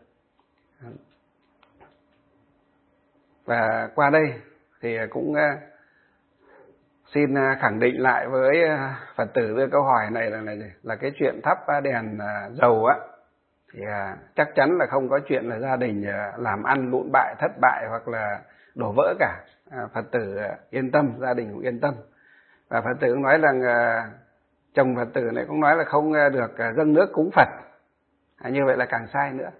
Speaker 1: Và qua đây thì cũng xin khẳng định lại với Phật tử đưa câu hỏi này là cái chuyện thắp đèn dầu á, thì chắc chắn là không có chuyện là gia đình làm ăn lụn bại, thất bại hoặc là đổ vỡ cả. Phật tử yên tâm, gia đình cũng yên tâm. Và Phật tử cũng nói rằng chồng Phật tử này cũng nói là không được dâng nước cúng Phật. Như vậy là càng sai nữa.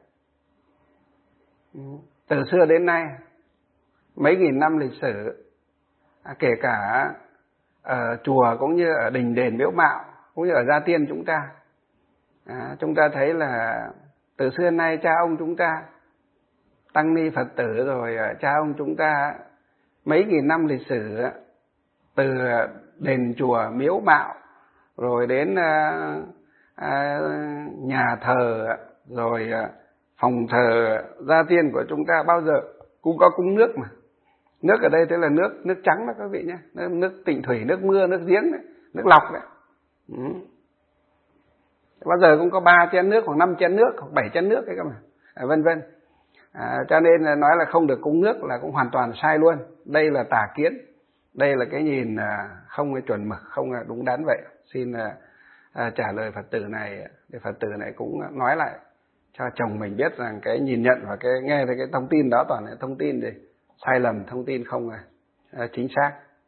Speaker 1: Từ xưa đến nay, mấy nghìn năm lịch sử, kể cả ở chùa cũng như ở đình đền miếu mạo, cũng như ở gia tiên chúng ta thấy là từ xưa đến nay cha ông chúng ta, tăng ni Phật tử rồi cha ông chúng ta mấy nghìn năm lịch sử, từ đền chùa miếu mạo rồi đến nhà thờ rồi phòng thờ gia tiên của chúng ta bao giờ cũng có cúng nước mà. Nước ở đây tức là nước trắng đó các vị nhé, nước tịnh thủy, nước mưa, nước giếng đấy, nước lọc đấy. Bao giờ cũng có 3 chén nước hoặc 5 chén nước hoặc 7 chén nước ấy cơ mà, vân vân. Cho nên là nói là không được cúng nước là cũng hoàn toàn sai luôn. Đây là tà kiến, đây là cái nhìn không chuẩn mực, không đúng đắn vậy. Xin trả lời Phật tử này, để Phật tử này cũng nói lại cho chồng mình biết rằng cái nhìn nhận và cái nghe thấy cái thông tin đó toàn là thông tin để sai lầm, thông tin không chính xác.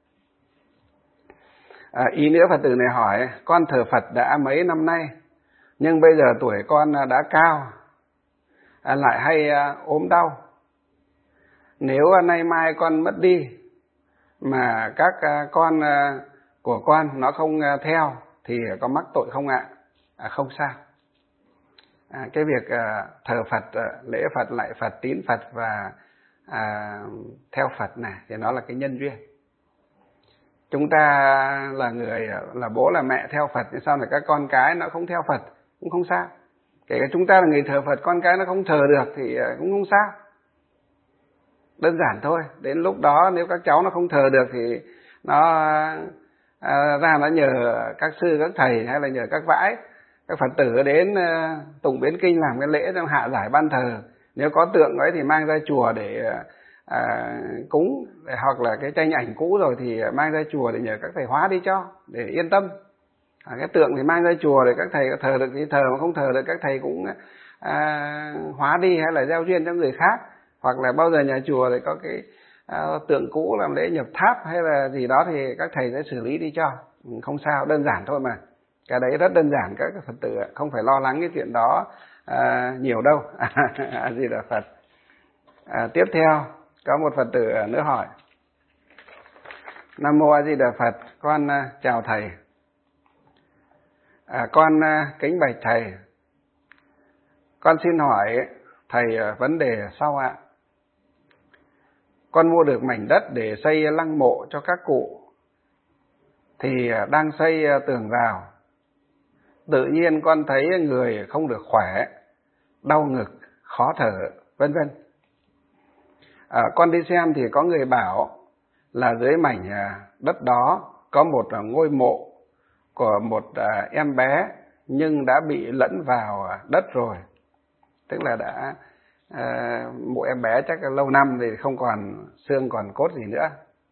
Speaker 1: Ý nữa Phật tử này hỏi, con thờ Phật đã mấy năm nay, nhưng bây giờ tuổi con đã cao, lại hay ốm đau. Nếu nay mai con mất đi mà các con của con nó không theo thì có mắc tội không ạ? Không sao. Cái việc thờ Phật, lễ Phật, lạy Phật, tín Phật và theo Phật này thì nó là cái nhân duyên. Chúng ta là người, là bố là mẹ theo Phật, thì sao là các con cái nó không theo Phật cũng không sao. Kể cả chúng ta là người thờ Phật, con cái nó không thờ được thì cũng không sao. Đơn giản thôi. Đến lúc đó nếu các cháu nó không thờ được thì nó ra nó nhờ các sư, các thầy hay là nhờ các vãi, các Phật tử đến tụng biến kinh làm cái lễ trong hạ giải ban thờ. Nếu có tượng ấy thì mang ra chùa để cúng, hoặc là cái tranh ảnh cũ rồi thì mang ra chùa để nhờ các thầy hóa đi cho, để yên tâm. Cái tượng thì mang ra chùa để các thầy thờ được thì thờ, mà không thờ được các thầy cũng hóa đi hay là gieo duyên cho người khác. Hoặc là bao giờ nhà chùa thì có cái tượng cũ làm lễ nhập tháp hay là gì đó thì các thầy sẽ xử lý đi cho, không sao, đơn giản thôi mà. Cái đấy rất đơn giản, các Phật tử không phải lo lắng cái chuyện đó nhiều đâu. A Di Đà Phật. Tiếp theo có một Phật tử nữa hỏi: Nam mô A Di Đà Phật, con chào thầy. Con kính bạch thầy, con xin hỏi thầy vấn đề sau ạ. Con mua được mảnh đất để xây lăng mộ cho các cụ, thì đang xây tường rào. Tự nhiên con thấy người không được khỏe, đau ngực, khó thở, vân vân. Con đi xem thì có người bảo là dưới mảnh đất đó có một ngôi mộ của một em bé, nhưng đã bị lẫn vào đất rồi. Tức là đã mộ em bé chắc là lâu năm thì không còn xương còn cốt gì nữa.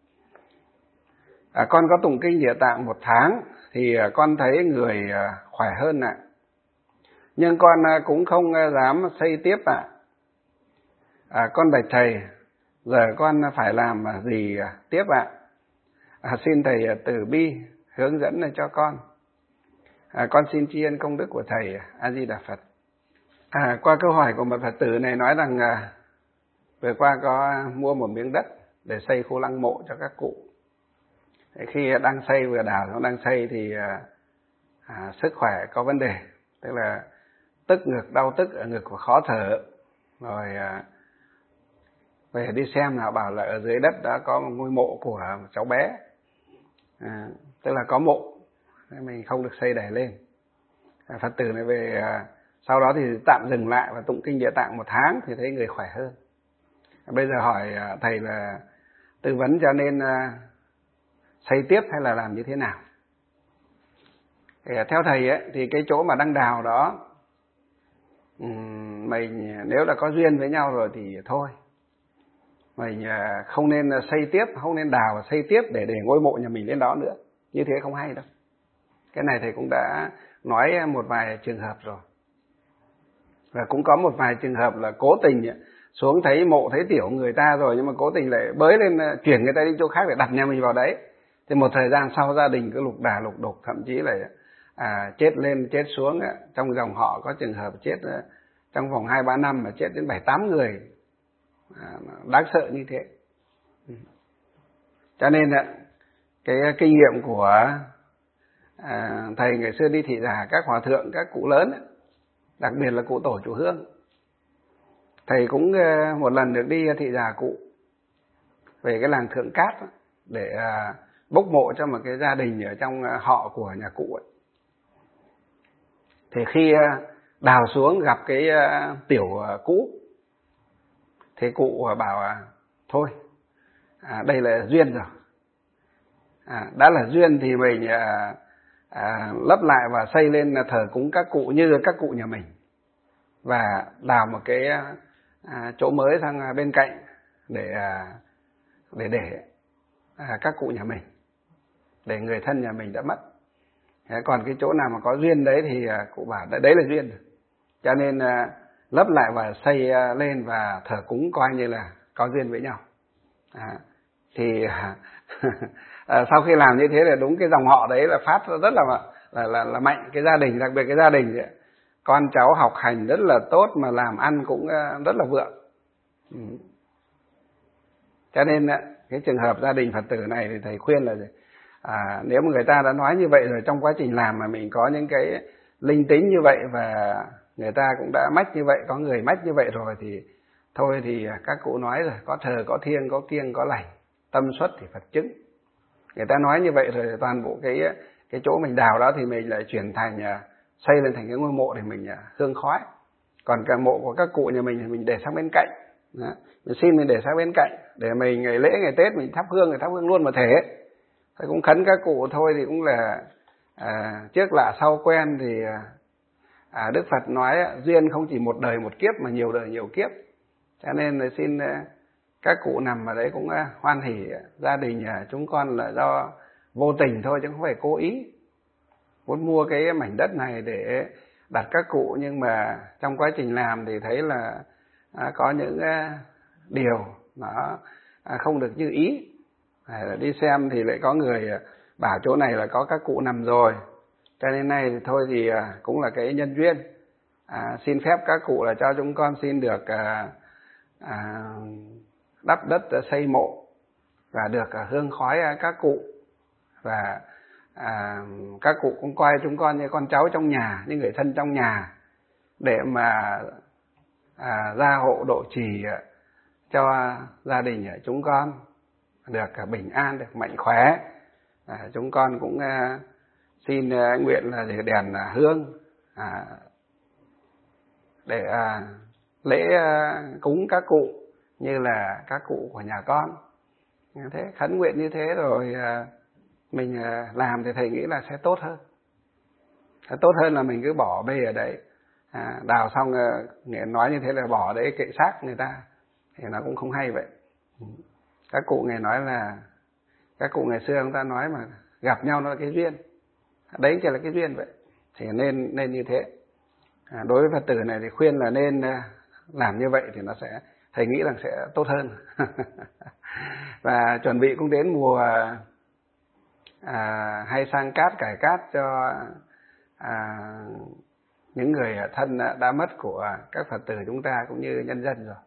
Speaker 1: Con có tụng kinh Địa Tạng 1 tháng thì con thấy người khỏe hơn ạ. Nhưng con cũng không dám xây tiếp ạ. Con bạch thầy, giờ con phải làm gì tiếp ạ? Xin thầy từ bi hướng dẫn cho con. Con xin tri ân công đức của thầy. A Di Đà Phật. Qua câu hỏi của một Phật tử này nói rằng vừa qua có mua một miếng đất để xây khu lăng mộ cho các cụ. Khi đang xây, vừa đào đang xây thì sức khỏe có vấn đề, tức là tức ngực, đau tức ở ngực và khó thở. Rồi về đi xem nào, bảo là ở dưới đất đã có một ngôi mộ của một cháu bé, tức là có mộ, mình không được xây đẩy lên. Phật tử này về sau đó thì tạm dừng lại và tụng kinh Địa Tạng 1 tháng thì thấy người khỏe hơn. Bây giờ hỏi thầy là tư vấn cho nên xây tiếp hay là làm như thế nào. Thì theo thầy ấy, thì cái chỗ mà đang đào đó, mình nếu đã có duyên với nhau rồi thì thôi, mình không nên xây tiếp, không nên đào và xây tiếp để ngôi mộ nhà mình lên đó nữa. Như thế không hay đâu. Cái này thầy cũng đã nói một vài trường hợp rồi. Và cũng có một vài trường hợp là cố tình xuống thấy mộ thấy tiểu người ta rồi, nhưng mà cố tình lại bới lên chuyển người ta đi chỗ khác để đặt nhà mình vào đấy. Thì một thời gian sau gia đình cứ lục đà lục đục, thậm chí là chết lên chết xuống. Trong dòng họ có trường hợp chết trong vòng 2-3 năm mà chết đến 7-8 người, đáng sợ như thế. Cho nên cái kinh nghiệm của thầy ngày xưa đi thị giả, các hòa thượng, các cụ lớn, đặc biệt là cụ tổ chủ Hương, thầy cũng một lần được đi thị giả cụ về cái làng Thượng Cát để bốc mộ cho một cái gia đình ở trong họ của nhà cụ ấy. Thì khi đào xuống gặp cái tiểu cũ, thì cụ bảo thôi, đây là duyên rồi, đã là duyên thì mình lấp lại và xây lên thờ cúng các cụ như các cụ nhà mình, và đào một cái chỗ mới sang bên cạnh để các cụ nhà mình, để người thân nhà mình đã mất. Còn cái chỗ nào mà có duyên đấy thì cụ bảo đấy là duyên rồi, cho nên lấp lại và xây lên và thờ cúng coi như là có duyên với nhau. Thì sau khi làm như thế là đúng cái dòng họ đấy là phát rất là mạnh. Cái gia đình, đặc biệt cái gia đình ấy, con cháu học hành rất là tốt mà làm ăn cũng rất là vượng. Cho nên cái trường hợp gia đình Phật tử này thì thầy khuyên là nếu mà người ta đã nói như vậy rồi, trong quá trình làm mà mình có những cái linh tính như vậy và người ta cũng đã mách như vậy, có người mách như vậy rồi thì thôi, thì các cụ nói rồi, có thờ có thiêng, có kiêng có lành, tâm xuất thì Phật chứng. Người ta nói như vậy rồi, toàn bộ cái chỗ mình đào đó thì mình lại chuyển thành xây lên thành cái ngôi mộ để mình hương khói. Còn cả mộ của các cụ nhà mình thì mình để sang bên cạnh. Đó. Mình xin mình để sang bên cạnh để mình ngày lễ ngày Tết mình thắp hương luôn mà thể. Thầy cũng khấn các cụ thôi, thì cũng là trước lạ sau quen. Thì Đức Phật nói duyên không chỉ một đời một kiếp mà nhiều đời nhiều kiếp. Cho nên là xin các cụ nằm ở đấy cũng hoan hỉ. Gia đình chúng con là do vô tình thôi chứ không phải cố ý muốn mua cái mảnh đất này để đặt các cụ, nhưng mà trong quá trình làm thì thấy là có những điều nó không được như ý. Đi xem thì lại có người bảo chỗ này là có các cụ nằm rồi, cho nên nay thì thôi thì cũng là cái nhân duyên. Xin phép các cụ là cho chúng con xin được đắp đất xây mộ và được hương khói các cụ, và các cụ cũng coi chúng con như con cháu trong nhà, như người thân trong nhà, để mà gia hộ độ trì cho gia đình chúng con được bình an, được mạnh khỏe. Chúng con cũng xin nguyện là để đèn hương để lễ cúng các cụ như là các cụ của nhà con. Thế khấn nguyện như thế rồi mình làm thì thầy nghĩ là sẽ tốt hơn. Tốt hơn là mình cứ bỏ bê ở đấy, đào xong nói như thế là bỏ đấy kệ xác người ta, thì nó cũng không hay vậy. Các cụ ngày nói là, các cụ ngày xưa chúng ta nói mà gặp nhau nó là cái duyên, đấy chỉ là cái duyên vậy, thì nên như thế. Đối với Phật tử này thì khuyên là nên làm như vậy thì nó sẽ, thầy nghĩ rằng sẽ tốt hơn. Và chuẩn bị cũng đến mùa hay sang cát cải cát cho những người thân đã mất của các Phật tử chúng ta cũng như nhân dân rồi.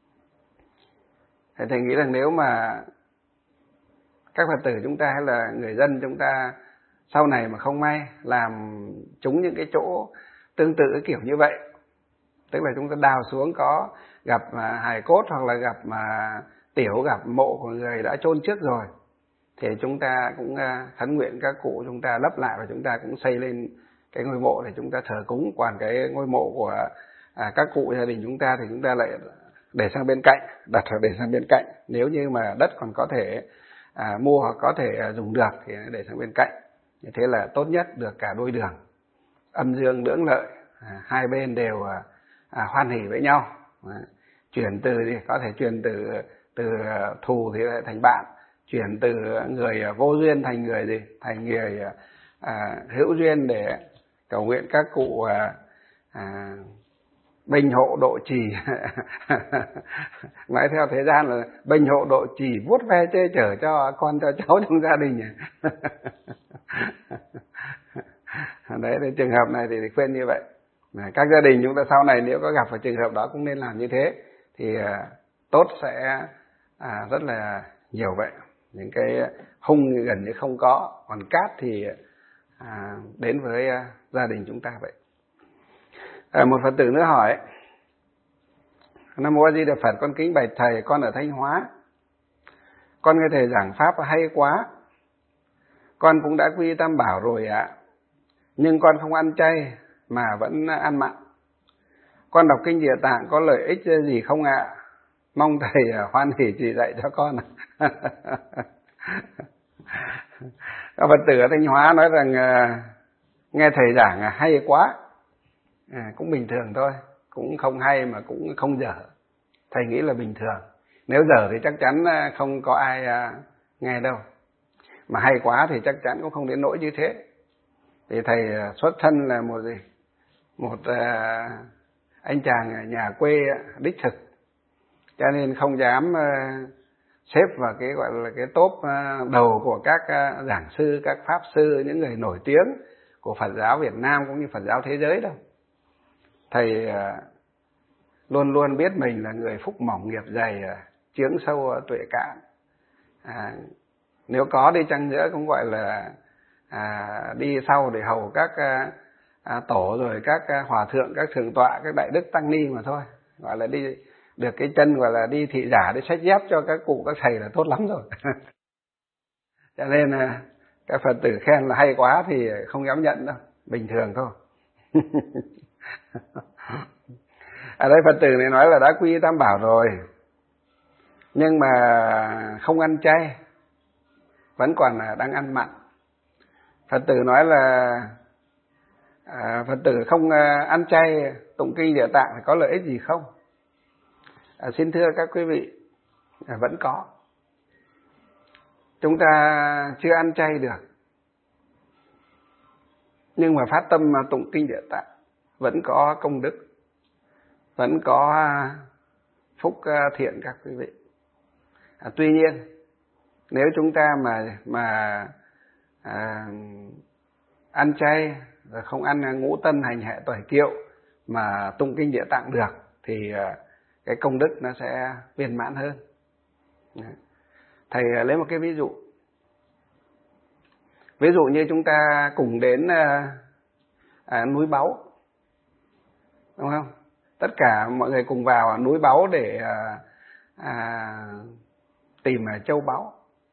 Speaker 1: Thầy nghĩ rằng nếu mà các Phật tử chúng ta hay là người dân chúng ta sau này mà không may làm trúng những cái chỗ tương tự cái kiểu như vậy, tức là chúng ta đào xuống có gặp hài cốt hoặc là gặp tiểu, gặp mộ của người đã chôn trước rồi, thì chúng ta cũng khấn nguyện các cụ chúng ta lấp lại và chúng ta cũng xây lên cái ngôi mộ để chúng ta thờ cúng. Còn cái ngôi mộ của các cụ gia đình chúng ta thì chúng ta lại để sang bên cạnh, đặt để sang bên cạnh. Nếu như mà đất còn có thể mua hoặc có thể dùng được thì để sang bên cạnh. Như thế là tốt nhất, được cả đôi đường, âm dương lưỡng lợi, hai bên đều hoan hỉ với nhau. Chuyển từ thì có thể chuyển từ thù thì lại thành bạn, chuyển từ người vô duyên thành người gì, thành người hữu duyên, để cầu nguyện các cụ bình hộ độ trì. Nói theo thế gian là bình hộ độ trì, vuốt ve che chở cho con cho cháu trong gia đình. Đấy, thì trường hợp này thì khuyên như vậy. Các gia đình chúng ta sau này nếu có gặp phải trường hợp đó cũng nên làm như thế, thì tốt sẽ rất là nhiều vậy. Những cái hung gần như không có, còn cát thì đến với gia đình chúng ta vậy. Một Phật tử nữa hỏi: Nam Mô A Di Đà Phật, con kính bạch thầy, con ở Thanh Hóa, con nghe thầy giảng pháp hay quá, con cũng đã quy Tam Bảo rồi ạ, nhưng con không ăn chay mà vẫn ăn mặn. Con đọc kinh Địa Tạng có lợi ích gì không ạ? Mong thầy hoan hỷ chỉ dạy cho con. Các Phật tử ở Thanh Hóa nói rằng nghe thầy giảng hay quá, cũng bình thường thôi, cũng không hay mà cũng không dở. Thầy nghĩ là bình thường, nếu dở thì chắc chắn không có ai nghe đâu, mà hay quá thì chắc chắn cũng không đến nỗi như thế. Thì thầy xuất thân là một anh chàng nhà quê đích thực, cho nên không dám xếp vào cái gọi là cái top đầu của các giảng sư, các pháp sư, những người nổi tiếng của Phật giáo Việt Nam cũng như Phật giáo thế giới đâu. Thầy luôn luôn biết mình là người phúc mỏng nghiệp dày, chướng sâu tuệ cạn. Nếu có đi chăng nữa cũng gọi là đi sau để hầu các tổ, rồi các hòa thượng, các thượng tọa, các đại đức tăng ni mà thôi. Gọi là đi được cái chân gọi là đi thị giả, đi xách dép cho các cụ các thầy là tốt lắm rồi. Cho nên các Phật tử khen là hay quá thì không dám nhận đâu, bình thường thôi. Ở đây Phật tử này nói là đã quy Tam Bảo rồi, nhưng mà không ăn chay, vẫn còn đang ăn mặn. Phật tử nói là Phật tử không ăn chay tụng kinh Địa Tạng thì có lợi ích gì không? Xin thưa các quý vị, vẫn có. Chúng ta chưa ăn chay được, nhưng mà phát tâm tụng kinh Địa Tạng vẫn có công đức, vẫn có phúc thiện các quý vị. Tuy nhiên nếu chúng ta mà ăn chay rồi không ăn ngũ tân hành hệ tuệ kiệu mà tụng kinh Địa Tạng được thì cái công đức nó sẽ viên mãn hơn. Thầy lấy một cái ví dụ. Ví dụ như chúng ta cùng đến núi Báu, đúng không? Tất cả mọi người cùng vào núi Báu để tìm châu báu.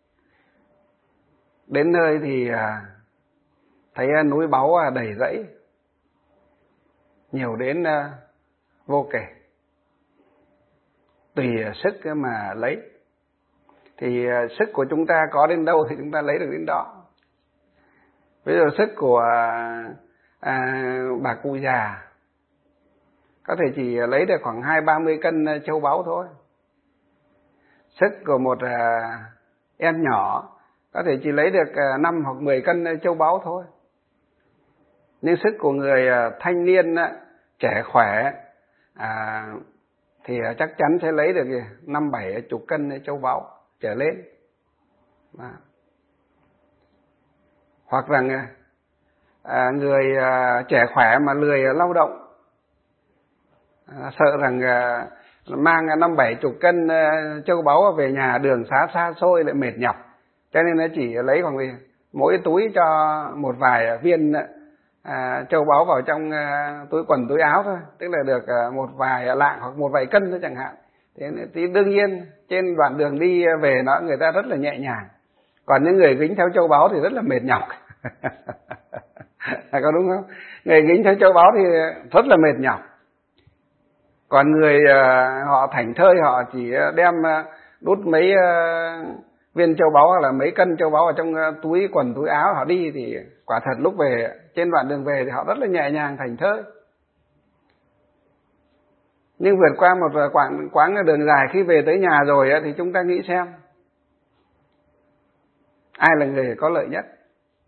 Speaker 1: Đến nơi thì thấy núi báu đầy rẫy, nhiều đến vô kể, tùy sức mà lấy. Thì sức của chúng ta có đến đâu thì chúng ta lấy được đến đó. Ví dụ sức của bà cụ già có thể chỉ lấy được khoảng 20-30 cân châu báu thôi. Sức của một em nhỏ có thể chỉ lấy được 5 hoặc 10 cân châu báu thôi. Nhưng sức của người thanh niên trẻ khỏe thì chắc chắn sẽ lấy được 5-7 chục cân châu báu trở lên. Hoặc rằng người trẻ khỏe mà lười lao động, sợ rằng mang 5-7 chục cân châu báu về nhà đường xá xa xôi lại mệt nhọc, cho nên nó chỉ lấy khoảng mỗi túi cho một vài viên châu báu vào trong túi quần túi áo thôi, tức là được một vài lạng hoặc một vài cân thôi chẳng hạn. Thì đương nhiên trên đoạn đường đi về người ta rất là nhẹ nhàng, còn những người gính theo châu báu thì rất là mệt nhọc. Có đúng không? Người gính theo châu báu thì rất là mệt nhọc, còn người họ thảnh thơi, họ chỉ đem đút mấy viên châu báu hoặc là mấy cân châu báu ở trong túi quần túi áo họ đi, thì quả thật lúc về trên đoạn đường về thì họ rất là nhẹ nhàng thảnh thơi. Nhưng vượt qua một quãng đường dài, khi về tới nhà rồi thì chúng ta nghĩ xem ai là người có lợi nhất.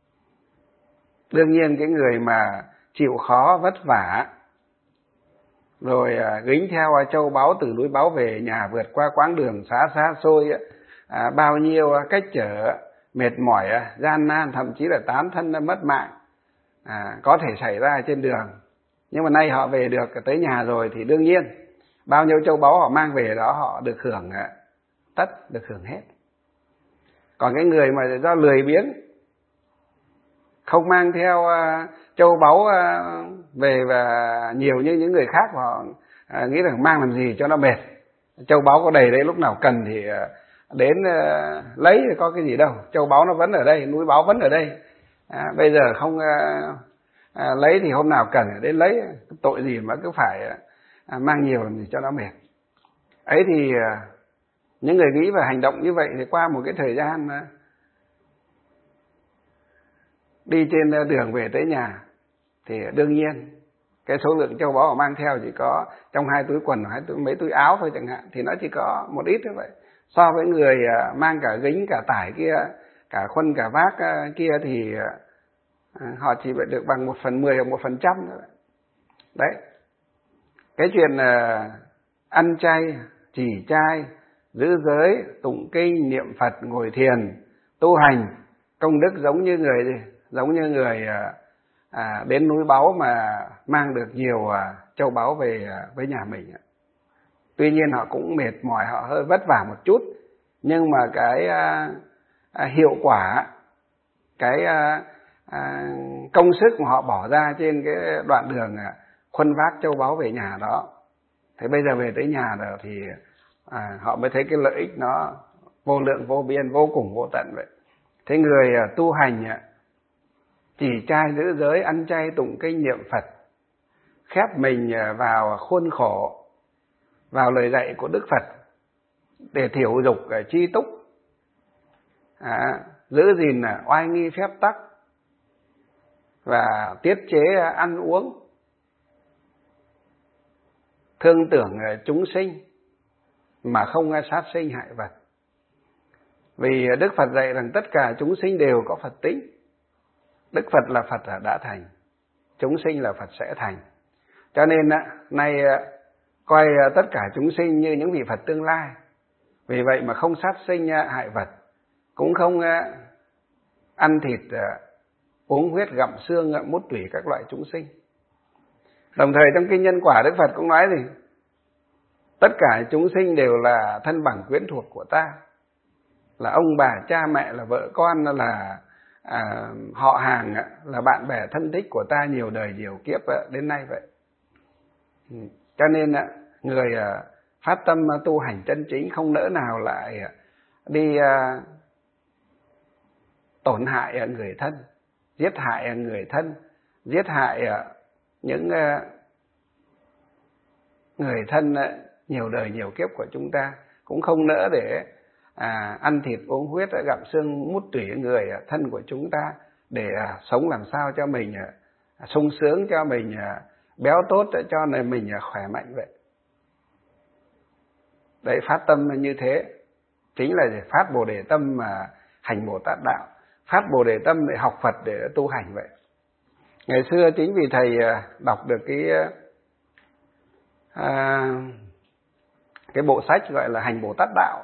Speaker 1: Đương nhiên cái người mà chịu khó vất vả rồi gính theo châu báu từ núi báu về nhà, vượt qua quãng đường xa xôi, bao nhiêu cách trở mệt mỏi, gian nan, thậm chí là tán thân mất mạng có thể xảy ra trên đường. Nhưng mà nay họ về được tới nhà rồi thì đương nhiên bao nhiêu châu báu họ mang về đó họ được hưởng được hưởng hết. Còn cái người mà do lười biếng không mang theo châu báu về và nhiều như những người khác, họ nghĩ rằng mang làm gì cho nó mệt, châu báu có đầy đấy, lúc nào cần thì đến lấy, có cái gì đâu, châu báu nó vẫn ở đây, núi báu vẫn ở đây, bây giờ không lấy thì hôm nào cần đến lấy, tội gì mà cứ phải mang nhiều làm gì cho nó mệt. Ấy thì những người nghĩ và hành động như vậy thì qua một cái thời gian đi trên đường về tới nhà thì đương nhiên cái số lượng châu báu họ mang theo chỉ có trong 2 túi quần hay mấy túi áo thôi chẳng hạn, thì nó chỉ có một ít như vậy. So với người mang cả gính cả tải kia, cả khuân cả vác kia thì họ chỉ được bằng 1/10 hoặc 1% thôi. Đấy, cái chuyện ăn chay, trì trai, giữ giới, tụng kinh, niệm Phật, ngồi thiền, tu hành, công đức giống như người đến núi báu mà mang được nhiều châu báu về với nhà mình. Tuy nhiên họ cũng mệt mỏi, họ hơi vất vả một chút, nhưng mà cái hiệu quả, cái công sức mà họ bỏ ra trên cái đoạn đường khuân vác châu báu về nhà đó, thế bây giờ về tới nhà rồi thì họ mới thấy cái lợi ích nó vô lượng vô biên, vô cùng vô tận vậy. Thế người tu hành trì trai giữ giới, ăn chay tụng kinh niệm Phật, khép mình vào khuôn khổ, vào lời dạy của Đức Phật để thiểu dục chi túc, giữ gìn oai nghi phép tắc và tiết chế ăn uống, thương tưởng chúng sinh mà không sát sinh hại vật. Vì Đức Phật dạy rằng tất cả chúng sinh đều có Phật tính. Đức Phật là Phật đã thành, chúng sinh là Phật sẽ thành. Cho nên nay coi tất cả chúng sinh như những vị Phật tương lai. Vì vậy mà không sát sinh hại vật, cũng không ăn thịt, uống huyết, gặm xương, mút tủy các loại chúng sinh. Đồng thời trong kinh Nhân Quả, Đức Phật cũng nói gì? Tất cả chúng sinh đều là thân bằng quyến thuộc của ta, là ông bà, cha mẹ, là vợ con, là họ hàng, là bạn bè thân thích của ta nhiều đời nhiều kiếp đến nay vậy. Cho nên người phát tâm tu hành chân chính không nỡ nào lại đi tổn hại người thân, giết hại người thân, giết hại những người thân nhiều đời nhiều kiếp của chúng ta, cũng không nỡ để ăn thịt uống huyết, gặm xương mút tủy người thân của chúng ta, để sống làm sao cho mình sung sướng, cho mình béo tốt, cho nên mình khỏe mạnh vậy. Đấy, phát tâm như thế chính là phát Bồ Đề tâm mà hành Bồ Tát đạo, phát Bồ Đề tâm để học Phật, để tu hành vậy. Ngày xưa chính vì thầy đọc được cái bộ sách gọi là Hành Bồ Tát đạo,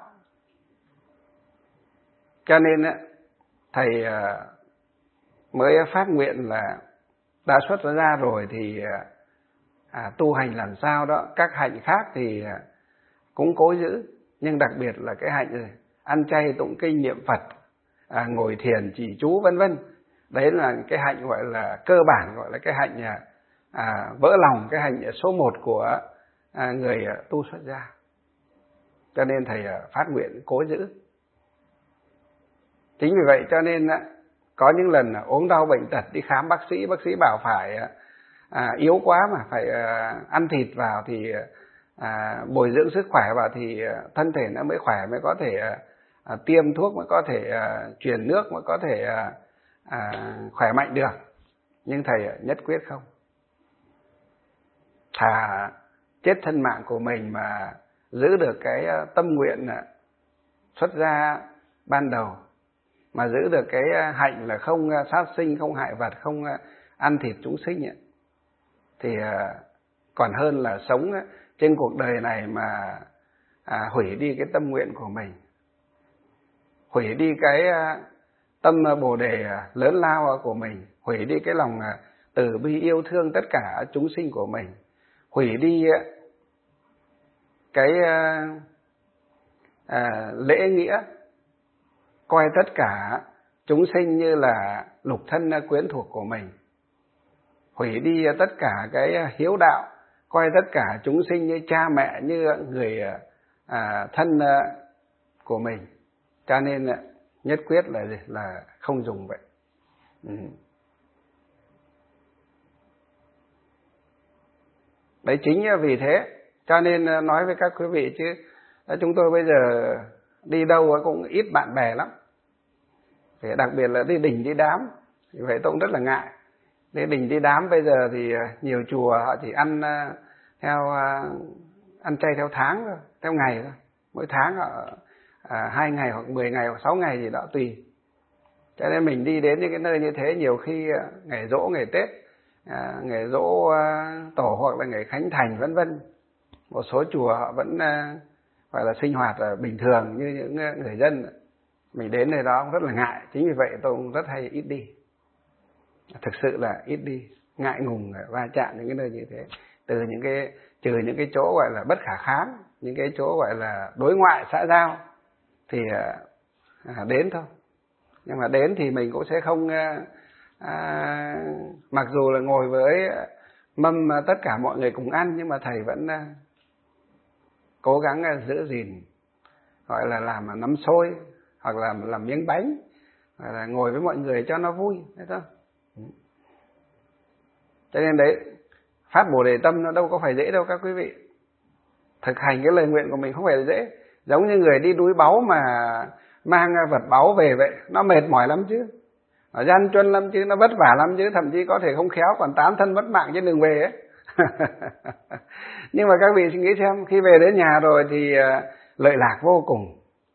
Speaker 1: cho nên thầy mới phát nguyện là đã xuất ra rồi thì tu hành làm sao đó. Các hạnh khác thì cũng cố giữ, nhưng đặc biệt là cái hạnh ăn chay tụng kinh niệm Phật, ngồi thiền trì chú vân vân, đấy là cái hạnh gọi là cơ bản, gọi là cái hạnh vỡ lòng, cái hạnh số 1 của người tu xuất gia. Cho nên thầy phát nguyện cố giữ. Chính vì vậy cho nên có những lần ốm đau bệnh tật đi khám bác sĩ bảo phải yếu quá mà phải ăn thịt vào thì bồi dưỡng sức khỏe vào thì thân thể nó mới khỏe, mới có thể tiêm thuốc, mới có thể truyền nước, mới có thể khỏe mạnh được. Nhưng thầy nhất quyết không, thà chết thân mạng của mình mà giữ được cái tâm nguyện xuất gia ban đầu, mà giữ được cái hạnh là không sát sinh, không hại vật, không ăn thịt chúng sinh ấy, thì còn hơn là sống trên cuộc đời này mà hủy đi cái tâm nguyện của mình, hủy đi cái tâm Bồ Đề lớn lao của mình, hủy đi cái lòng từ bi yêu thương tất cả chúng sinh của mình, hủy đi cái lễ nghĩa coi tất cả chúng sinh như là lục thân quyến thuộc của mình, hủy đi tất cả cái hiếu đạo coi tất cả chúng sinh như cha mẹ, như người thân của mình. Cho nên nhất quyết là gì? Là không dùng vậy. Đấy, chính vì thế cho nên nói với các quý vị chứ chúng tôi bây giờ đi đâu cũng ít bạn bè lắm, đặc biệt là đi đình đi đám, vậy tôi cũng rất là ngại. Đi đình đi đám bây giờ thì nhiều chùa họ chỉ ăn chay theo tháng thôi, theo ngày thôi, mỗi tháng họ 2 ngày hoặc 10 ngày hoặc 6 ngày gì đó tùy. Cho nên mình đi đến những cái nơi như thế, nhiều khi ngày giỗ, ngày Tết, ngày giỗ tổ hoặc là ngày khánh thành vân vân, một số chùa họ vẫn gọi là sinh hoạt bình thường như những người dân. Mình đến nơi đó cũng rất là ngại, chính vì vậy tôi cũng rất hay ít đi, thực sự là ít đi, ngại ngùng va chạm những cái nơi như thế. Từ những cái trừ những cái chỗ gọi là bất khả kháng, những cái chỗ gọi là đối ngoại xã giao thì đến thôi. Nhưng mà đến thì mình cũng sẽ không mặc dù là ngồi với mâm tất cả mọi người cùng ăn, nhưng mà thầy vẫn cố gắng giữ gìn, gọi là làm nắm xôi hoặc là làm miếng bánh, hoặc là ngồi với mọi người cho nó vui, thấy không? Cho nên đấy, phát Bồ Đề tâm nó đâu có phải dễ đâu các quý vị. Thực hành cái lời nguyện của mình không phải là dễ. Giống như người đi núi báu mà mang vật báu về vậy, nó mệt mỏi lắm chứ, nó gian truân lắm chứ, nó vất vả lắm chứ, thậm chí có thể không khéo còn 8 thân mất mạng trên đường về ấy. Nhưng mà các vị suy nghĩ xem, khi về đến nhà rồi thì lợi lạc vô cùng.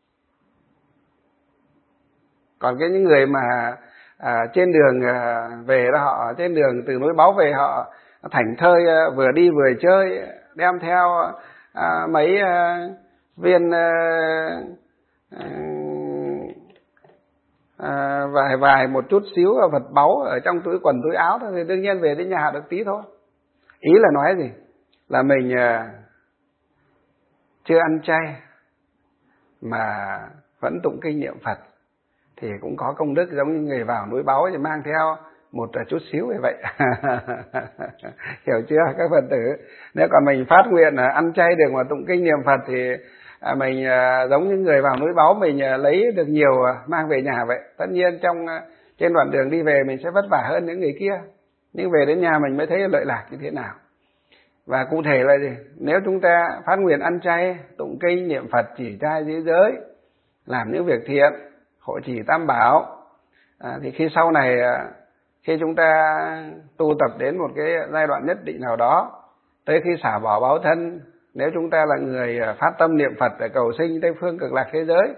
Speaker 1: Còn cái những người mà trên đường về đó, họ trên đường từ núi báu về, họ thảnh thơi vừa đi vừa chơi, đem theo mấy viên vài một chút xíu vật báu ở trong túi quần túi áo thôi, thì đương nhiên về đến nhà được tí thôi. Ý là nói gì? Là mình chưa ăn chay mà vẫn tụng kinh niệm Phật thì cũng có công đức, giống như người vào núi báu thì mang theo một chút xíu như vậy. Hiểu chưa các Phật tử? Nếu còn mình phát nguyện ăn chay được mà tụng kinh niệm Phật thì mình giống như người vào núi báu, mình lấy được nhiều mang về nhà vậy. Tất nhiên trên đoạn đường đi về mình sẽ vất vả hơn những người kia, nhưng về đến nhà mình mới thấy lợi lạc như thế nào. Và cụ thể là gì? Nếu chúng ta phát nguyện ăn chay, tụng kinh niệm Phật, chỉ trai giữ giới, làm những việc thiện, hộ trì tam bảo, thì khi sau này khi chúng ta tu tập đến một cái giai đoạn nhất định nào đó, tới khi xả bỏ báo thân, nếu chúng ta là người phát tâm niệm Phật để cầu sinh Tây phương cực lạc thế giới,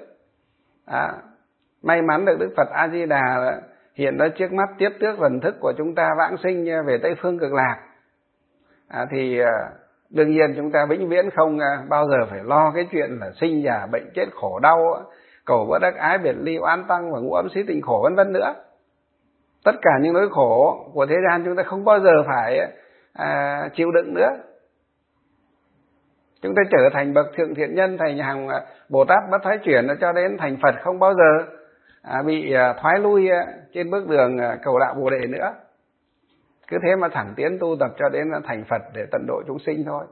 Speaker 1: may mắn được Đức Phật A Di Đà hiện ra trước mắt, tiếp tước thần thức của chúng ta vãng sinh về Tây phương cực lạc, thì đương nhiên chúng ta vĩnh viễn không bao giờ phải lo cái chuyện là sinh già bệnh chết khổ đau, cầu vỡ đắc ái biệt ly oán tăng và ngũ ấm xí tịnh khổ vân vân nữa. Tất cả những nỗi khổ của thế gian chúng ta không bao giờ phải chịu đựng nữa. Chúng ta trở thành bậc thượng thiện nhân, thành hàng Bồ Tát bất thoái chuyển, cho đến thành Phật không bao giờ bị thoái lui trên bước đường cầu đạo Bồ Đề nữa. Cứ thế mà thẳng tiến tu tập cho đến thành Phật để tận độ chúng sinh thôi.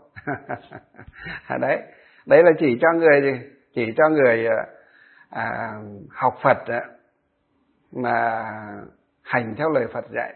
Speaker 1: Đấy là chỉ cho người học Phật mà hành theo lời Phật dạy,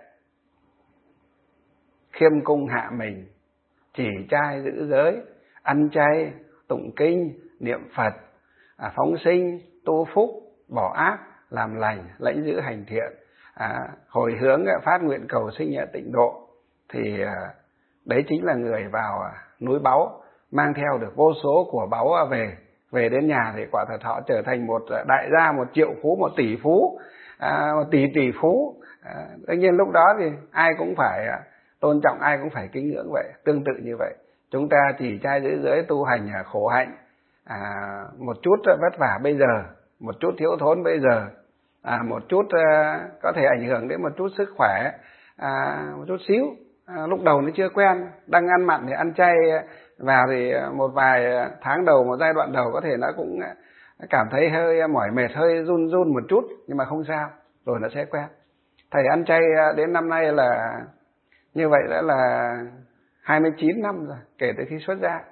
Speaker 1: khiêm cung hạ mình, chỉ trai giữ giới, ăn chay, tụng kinh, niệm Phật, phóng sinh, tu phúc, bỏ ác, làm lành, lãnh giữ hành thiện, hồi hướng phát nguyện cầu sinh tịnh độ, thì đấy chính là người vào núi báu, mang theo được vô số của báu về đến nhà thì quả thật họ trở thành một đại gia, 1 triệu phú, 1 tỷ phú, 1 tỷ phú. Đương nhiên lúc đó thì ai cũng phải tôn trọng ai cũng phải kính ngưỡng vậy. Tương tự như vậy, chúng ta chỉ trai giữ giới tu hành khổ hạnh, một chút vất vả bây giờ, một chút thiếu thốn bây giờ, một chút có thể ảnh hưởng đến một chút sức khỏe, một chút xíu. Lúc đầu nó chưa quen, đang ăn mặn thì ăn chay vào thì một vài tháng đầu, một giai đoạn đầu có thể nó cũng cảm thấy hơi mỏi mệt, hơi run run một chút, nhưng mà không sao, rồi nó sẽ quen. Thầy ăn chay đến năm nay là như vậy đã là 29 năm rồi, kể từ khi xuất gia.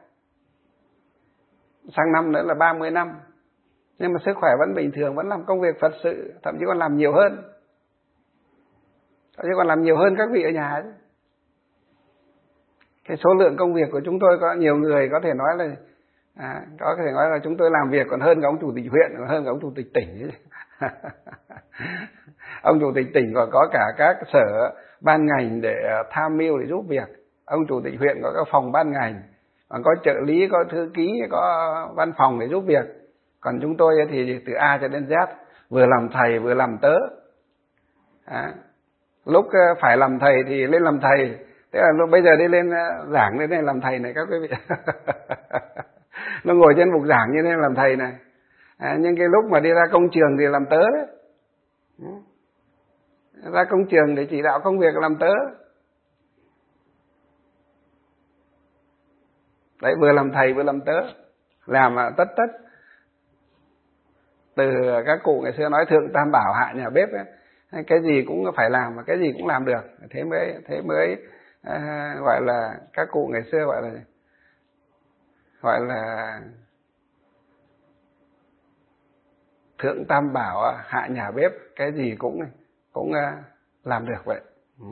Speaker 1: Sang năm nữa là 30 năm. Nhưng mà sức khỏe vẫn bình thường, vẫn làm công việc Phật sự, thậm chí còn làm nhiều hơn. Thậm chí còn làm nhiều hơn các vị ở nhà ấy. Cái số lượng công việc của chúng tôi có nhiều người có thể nói là có thể nói là chúng tôi làm việc còn hơn cả ông chủ tịch huyện, còn hơn cả ông chủ tịch tỉnh. Ông chủ tịch tỉnh còn có cả các sở ban ngành để tham mưu, để giúp việc. Ông chủ tịch huyện có các phòng ban ngành, còn có trợ lý, có thư ký, có văn phòng để giúp việc. Còn chúng tôi thì từ A cho đến Z, vừa làm thầy vừa làm tớ. Lúc phải làm thầy thì lên làm thầy, thế là lúc bây giờ đi lên giảng lên đây làm thầy này các quý vị. Nó ngồi trên bục giảng như thế làm thầy này. Nhưng cái lúc mà đi ra công trường thì làm tớ đấy. Ra công trường để chỉ đạo công việc làm tớ. Đấy, vừa làm thầy vừa làm tớ, làm tất. Từ các cụ ngày xưa nói thượng tam bảo hạ nhà bếp ấy, cái gì cũng phải làm và cái gì cũng làm được, thế mới gọi là các cụ ngày xưa gọi là thượng tam bảo hạ nhà bếp, cái gì cũng làm được vậy.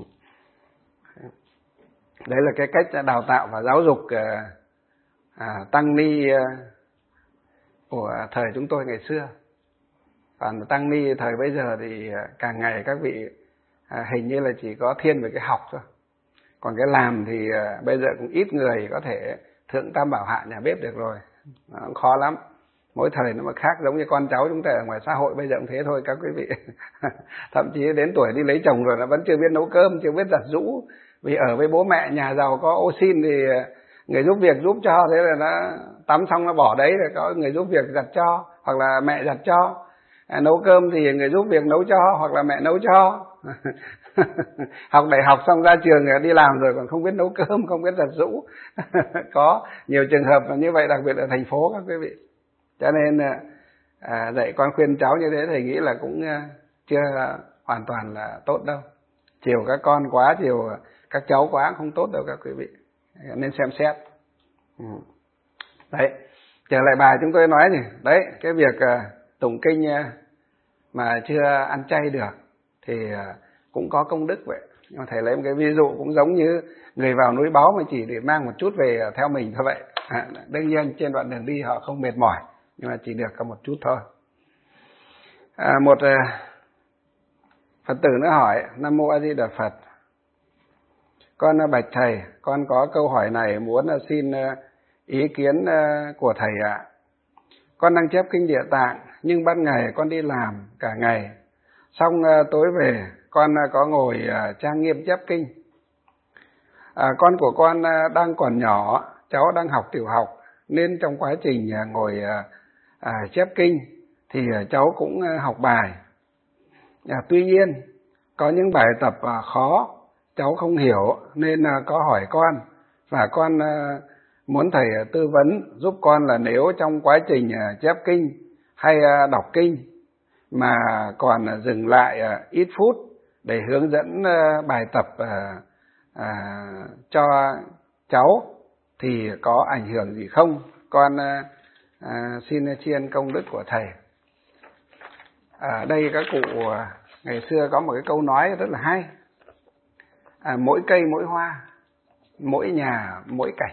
Speaker 1: Đấy là cái cách đào tạo và giáo dục tăng ni của thời chúng tôi ngày xưa. Còn tăng ni thời bây giờ thì càng ngày các vị hình như là chỉ có thiên về cái học thôi. Còn cái làm thì bây giờ cũng ít người có thể thượng tam bảo hạ nhà bếp được rồi. Nó cũng khó lắm. Mỗi thời nó mà khác, giống như con cháu chúng ta ở ngoài xã hội bây giờ cũng thế thôi các quý vị. Thậm chí đến tuổi đi lấy chồng rồi nó vẫn chưa biết nấu cơm, chưa biết giặt giũ. Vì ở với bố mẹ nhà giàu có ô xin thì người giúp việc giúp cho, thế là nó tắm xong nó bỏ đấy, rồi có người giúp việc giặt cho, hoặc là mẹ giặt cho. Nấu cơm thì người giúp việc nấu cho, hoặc là mẹ nấu cho. Học đại học xong ra trường đi làm rồi còn không biết nấu cơm, không biết giặt giũ. Có nhiều trường hợp là như vậy, đặc biệt ở thành phố các quý vị. Cho nên dạy con khuyên cháu như thế thầy nghĩ là cũng chưa hoàn toàn là tốt đâu. Chiều các con quá, chiều các cháu quá không tốt đâu các quý vị, nên xem xét. Đấy, trở lại bài chúng tôi nói gì đấy, cái việc tụng kinh mà chưa ăn chay được thì cũng có công đức vậy. Nhưng mà thầy lấy một cái ví dụ cũng giống như người vào núi Báu mà chỉ để mang một chút về theo mình thôi vậy. Đương nhiên trên đoạn đường đi họ không mệt mỏi, nhưng mà chỉ được có một chút thôi. Một Phật tử nữa hỏi: Nam Mô A Di Đà Phật, con bạch thầy, con có câu hỏi này muốn xin ý kiến của thầy ạ. Con đang chép kinh Địa Tạng, nhưng ban ngày con đi làm cả ngày, xong tối về con có ngồi trang nghiêm chép kinh. Con của con đang còn nhỏ, cháu đang học tiểu học, nên trong quá trình ngồi chép kinh thì cháu cũng học bài. Tuy nhiên có những bài tập khó cháu không hiểu nên có hỏi con, và con muốn thầy tư vấn giúp con là nếu trong quá trình chép kinh hay đọc kinh mà còn dừng lại ít phút để hướng dẫn bài tập cho cháu thì có ảnh hưởng gì không? Con xin tri ân công đức của thầy. Ở đây các cụ ngày xưa có một cái câu nói rất là hay: mỗi cây mỗi hoa, mỗi nhà mỗi cảnh.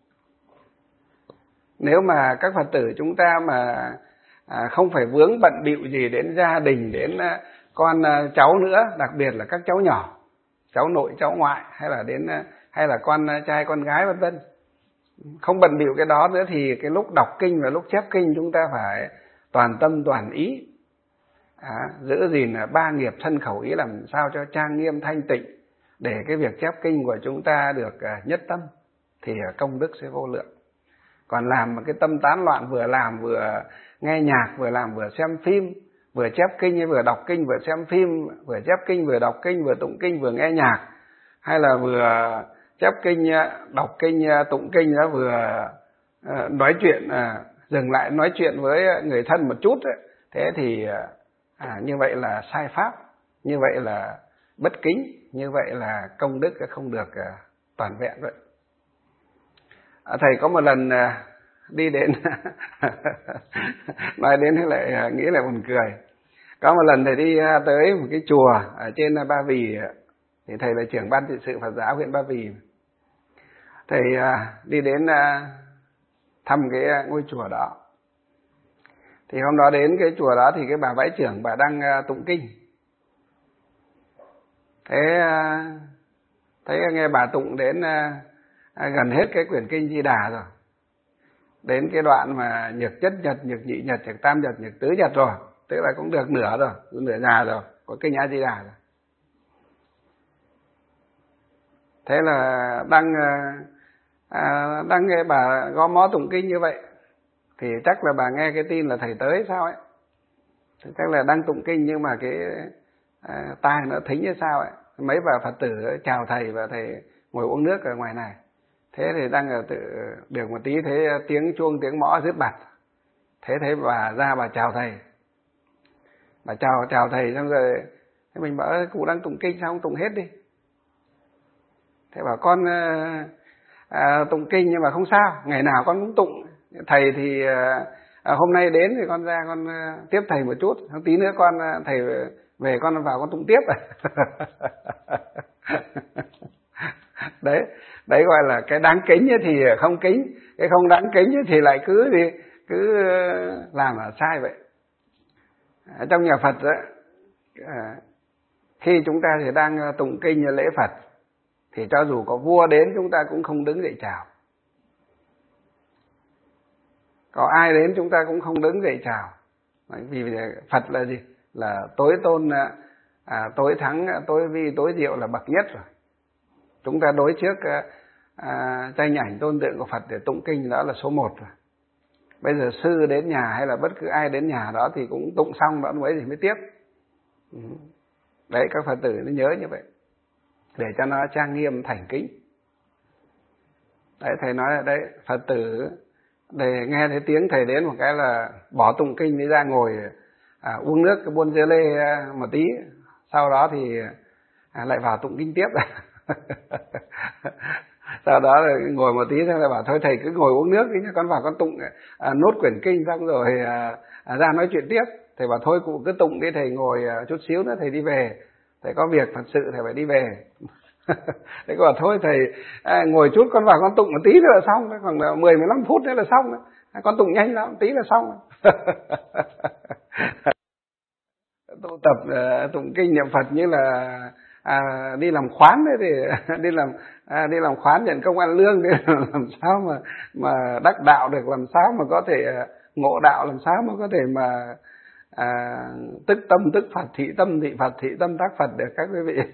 Speaker 1: Nếu mà các Phật tử chúng ta mà không phải vướng bận bịu gì đến gia đình, đến con cháu nữa, đặc biệt là các cháu nhỏ, cháu nội cháu ngoại, hay là con trai con gái vân vân, không bận bịu cái đó nữa, thì cái lúc đọc kinh và lúc chép kinh chúng ta phải toàn tâm toàn ý, giữ gìn ba nghiệp thân khẩu ý làm sao cho trang nghiêm thanh tịnh, để cái việc chép kinh của chúng ta được nhất tâm thì công đức sẽ vô lượng. Còn làm một cái tâm tán loạn, vừa làm vừa nghe nhạc, vừa làm vừa xem phim, vừa chép kinh vừa đọc kinh vừa xem phim, vừa chép kinh vừa đọc kinh, vừa tụng kinh vừa nghe nhạc, hay là vừa chép kinh đọc kinh tụng kinh đó vừa nói chuyện, dừng lại nói chuyện với người thân một chút ấy. Thế thì như vậy là sai pháp, như vậy là bất kính, như vậy là công đức không được toàn vẹn vậy. Thầy có một lần đi đến nói đến thì lại nghĩ là buồn cười. Có một lần thầy đi tới một cái chùa ở trên Ba Vì, thì thầy là trưởng ban trị sự Phật giáo huyện Ba Vì. Thầy đi đến thăm cái ngôi chùa đó. Thì hôm đó đến cái chùa đó thì cái bà vãi trưởng bà đang tụng kinh. Thế thấy nghe bà tụng đến gần hết cái quyển kinh Di Đà rồi, đến cái đoạn mà nhược chất nhật, nhược nhị nhật, nhược tam nhật, nhược tứ nhật rồi, tức là cũng được nửa rồi, nửa nhà rồi, có kinh A Di Đà rồi. Thế là đang nghe bà gõ mó tụng kinh như vậy, thì chắc là bà nghe cái tin là thầy tới sao ấy, thì chắc là đang tụng kinh nhưng mà cái tai nó thính hay sao ấy. Mấy bà Phật tử chào thầy và thầy ngồi uống nước ở ngoài này. Thế thì đang ở được một tí thấy tiếng chuông tiếng mõ rứt bặt. Thế thấy bà ra bà chào thầy. Bà chào thầy xong rồi thế mình bảo cụ đang tụng kinh sao không tụng hết đi. Thế bảo con tụng kinh nhưng mà không sao, ngày nào con cũng tụng. Thầy thì hôm nay đến thì con ra con tiếp thầy một chút, tí nữa con thầy về con vào con tụng tiếp. Đấy gọi là cái đáng kính thì không kính, cái không đáng kính thì lại cứ làm là sai vậy. Trong nhà Phật đó, khi chúng ta thì đang tụng kinh lễ Phật thì cho dù có vua đến chúng ta cũng không đứng dậy chào, có ai đến chúng ta cũng không đứng dậy chào. Vì Phật là gì? Là tối tôn, tối thắng, tối vi, tối diệu, là bậc nhất rồi. Chúng ta đối trước tranh ảnh tôn tượng của Phật để tụng kinh đó là số 1 rồi. Bây giờ sư đến nhà hay là bất cứ ai đến nhà đó thì cũng tụng xong đó mới thì mới tiếp. Đấy, các Phật tử nó nhớ như vậy để cho nó trang nghiêm thành kính. Đấy, thầy nói là đấy, Phật tử để nghe thấy tiếng thầy đến một cái là bỏ tụng kinh đi ra ngồi uống nước cái buôn dưa lê một tí, sau đó thì lại vào tụng kinh tiếp. Sau đó là ngồi một tí xong lại bảo thôi thầy cứ ngồi uống nước đi nhá, con vào con tụng nốt quyển kinh xong rồi ra nói chuyện tiếp. Thầy bảo thôi cụ cứ tụng đi, thầy ngồi chút xíu nữa thầy đi về, thầy có việc thật sự thầy phải đi về. Thế cô bảo thôi thầy ngồi chút con vào con tụng một tí nữa là xong, khoảng 10-15 phút nữa là xong, con tụng nhanh lắm, tí là xong. Tu tập tụng kinh niệm Phật như là đi làm khoán đấy, thì đi làm khoán nhận công ăn lương, thì làm sao mà đắc đạo được, làm sao mà có thể ngộ đạo, làm sao mà có thể mà tức tâm tức Phật, thị tâm thị Phật, thị tâm tác Phật được các quý vị.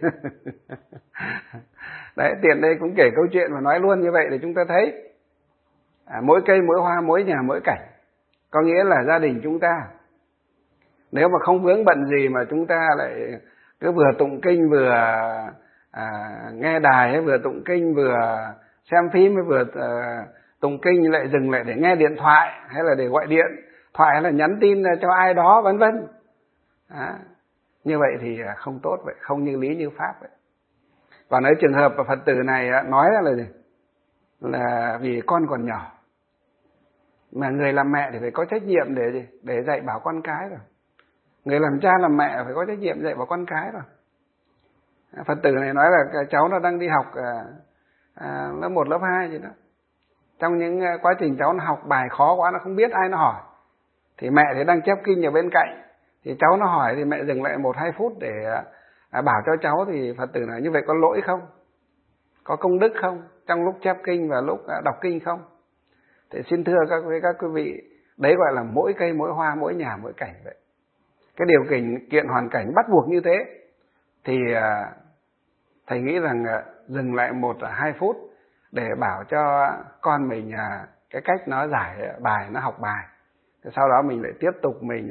Speaker 1: Đấy, tiện đây cũng kể câu chuyện và nói luôn như vậy để chúng ta thấy mỗi cây mỗi hoa, mỗi nhà mỗi cảnh. Có nghĩa là gia đình chúng ta nếu mà không vướng bận gì mà chúng ta lại cứ vừa tụng kinh vừa nghe đài, hay vừa tụng kinh vừa xem phim, hay vừa tụng kinh lại dừng lại để nghe điện thoại, hay là để gọi điện thoại, hay là nhắn tin cho ai đó vân vân, như vậy thì không tốt vậy, không như lý như pháp vậy. Còn ở trường hợp Phật tử này nói là gì? Là vì con còn nhỏ, mà người làm mẹ thì phải có trách nhiệm để gì? Để dạy bảo con cái rồi. Người làm cha làm mẹ phải có trách nhiệm dạy bảo con cái rồi. Phật tử này nói là cháu nó đang đi học lớp 1, lớp 2 gì đó. Trong những quá trình cháu nó học bài khó quá, nó không biết ai nó hỏi, thì mẹ thì đang chép kinh ở bên cạnh, thì cháu nó hỏi thì mẹ dừng lại 1-2 phút để bảo cho cháu. Thì Phật tử nói như vậy có lỗi không? Có công đức không? Trong lúc chép kinh và lúc đọc kinh không? Thì xin thưa các quý vị, đấy gọi là mỗi cây mỗi hoa, mỗi nhà mỗi cảnh vậy. Cái điều kiện hoàn cảnh bắt buộc như thế thì thầy nghĩ rằng dừng lại 1-2 phút để bảo cho con mình cái cách nó giải bài, nó học bài. Sau đó mình lại tiếp tục mình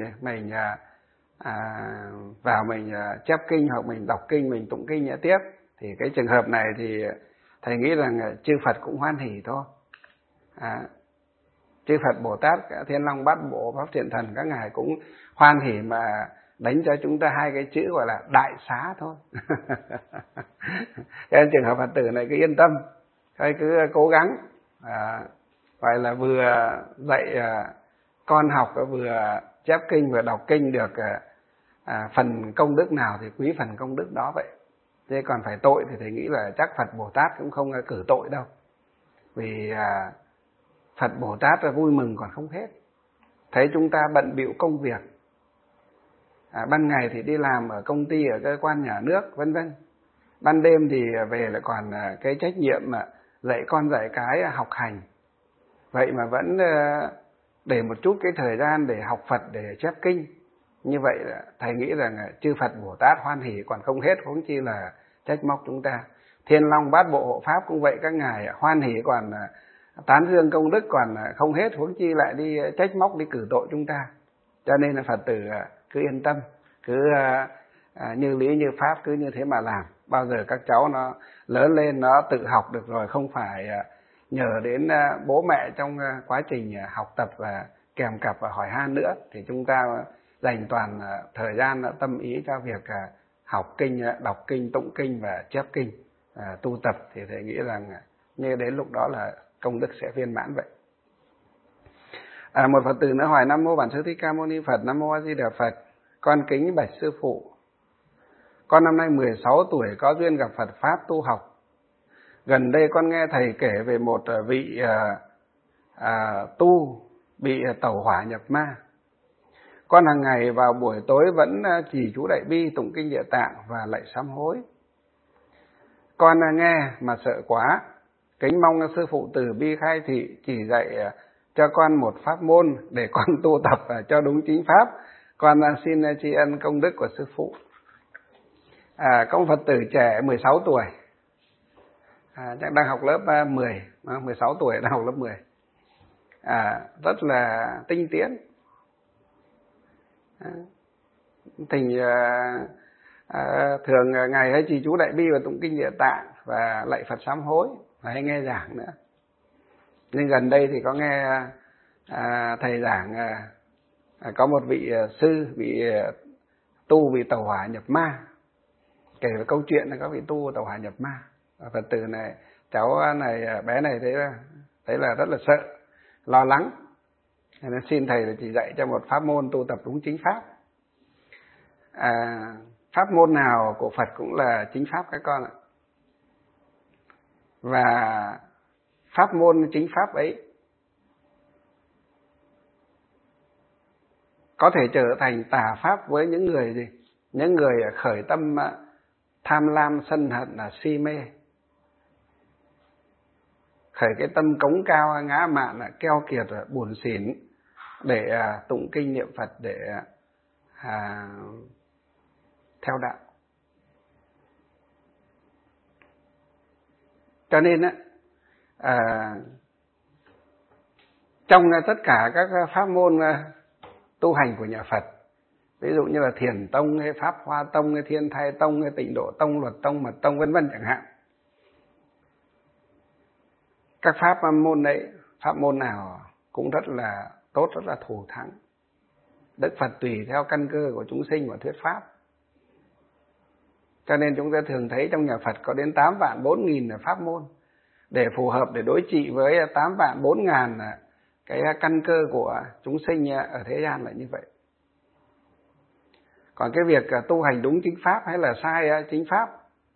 Speaker 1: vào mình chép kinh hoặc mình đọc kinh, mình tụng kinh nhẽ tiếp. Thì cái trường hợp này thì thầy nghĩ rằng chư Phật cũng hoan hỉ thôi. Chư Phật Bồ Tát, Thiên Long Bát Bộ, Pháp Thiện Thần, các ngài cũng hoan hỉ mà đánh cho chúng ta 2 cái chữ gọi là đại xá thôi. Cho nên trường hợp Phật tử này cứ yên tâm, cứ cố gắng, gọi là vừa dạy con học, vừa chép kinh, vừa đọc kinh được phần công đức nào thì quý phần công đức đó vậy. Thế còn phải tội thì thầy nghĩ là chắc Phật Bồ Tát cũng không cử tội đâu. Vì Phật Bồ Tát là vui mừng còn không hết. Thấy chúng ta bận bịu công việc, ban ngày thì đi làm ở công ty, ở cơ quan nhà nước, vân vân. Ban đêm thì về lại còn cái trách nhiệm mà dạy con dạy cái học hành. Vậy mà vẫn để một chút cái thời gian để học Phật, để chép kinh. Như vậy thầy nghĩ rằng chư Phật Bồ Tát hoan hỉ còn không hết, huống chi là trách móc chúng ta. Thiên Long Bát Bộ Hộ Pháp cũng vậy, các ngài hoan hỉ còn tán dương công đức còn không hết, huống chi lại đi trách móc, đi cử tội chúng ta. Cho nên là Phật tử cứ yên tâm, cứ như lý như pháp, cứ như thế mà làm. Bao giờ các cháu nó lớn lên, nó tự học được rồi, không phải nhờ đến bố mẹ trong quá trình học tập và kèm cặp và hỏi han nữa, thì chúng ta dành toàn thời gian tâm ý cho việc học kinh, đọc kinh, tụng kinh và chép kinh, tu tập, thì thầy nghĩ rằng như đến lúc đó là công đức sẽ viên mãn vậy. Một Phật tử nữa hỏi: Nam mô Bản Sư Thích Ca Mâu Ni Phật. Nam mô A Di Đà Phật. Con kính bạch sư phụ, con năm nay 16 tuổi, có duyên gặp Phật pháp tu học. Gần đây con nghe thầy kể về một vị tu bị tẩu hỏa nhập ma. Con hàng ngày vào buổi tối vẫn trì chú Đại Bi, tụng kinh Địa Tạng và lạy sám hối. Con nghe mà sợ quá, kính mong sư phụ từ bi khai thị, chỉ dạy cho con một pháp môn để con tu tập cho đúng chính pháp. Con xin tri ân công đức của sư phụ. Có một Phật tử trẻ 16 tuổi, chắc đang học lớp 10, 16 tuổi đang học lớp 10, rất là tinh tiến. Thường ngày hay trì chú Đại Bi và tụng kinh Địa Tạng và lạy Phật sám hối, và hay nghe giảng nữa. Nhưng gần đây thì có nghe thầy giảng có một vị sư bị tu bị tẩu hỏa nhập ma, kể về câu chuyện là có vị tu tẩu hỏa nhập ma. Và Phật tử này, cháu này, bé này thấy là rất là sợ, lo lắng, nên xin thầy là chỉ dạy cho một pháp môn tu tập đúng chính pháp. Pháp môn nào của Phật cũng là chính pháp các con ạ. Và pháp môn chính pháp ấy có thể trở thành tà pháp với những người gì? Những người khởi tâm tham lam, sân hận, là si mê, khởi cái tâm cống cao, ngã mạn, keo kiệt, buồn xỉn để tụng kinh niệm Phật, để theo đạo. Cho nên trong tất cả các pháp môn tu hành của nhà Phật, ví dụ như là Thiền Tông hay Pháp Hoa Tông hay Thiên Thai Tông hay Tịnh Độ Tông, Luật Tông, Mật Tông, vân vân chẳng hạn, các pháp môn đấy, pháp môn nào cũng rất là tốt, rất là thù thắng. Đức Phật tùy theo căn cơ của chúng sinh mà thuyết pháp. Cho nên chúng ta thường thấy trong nhà Phật có đến 8.400.000 pháp môn để phù hợp, để đối trị với 8.400.000 cái căn cơ của chúng sinh ở thế gian là như vậy. Còn cái việc tu hành đúng chính pháp hay là sai chính pháp,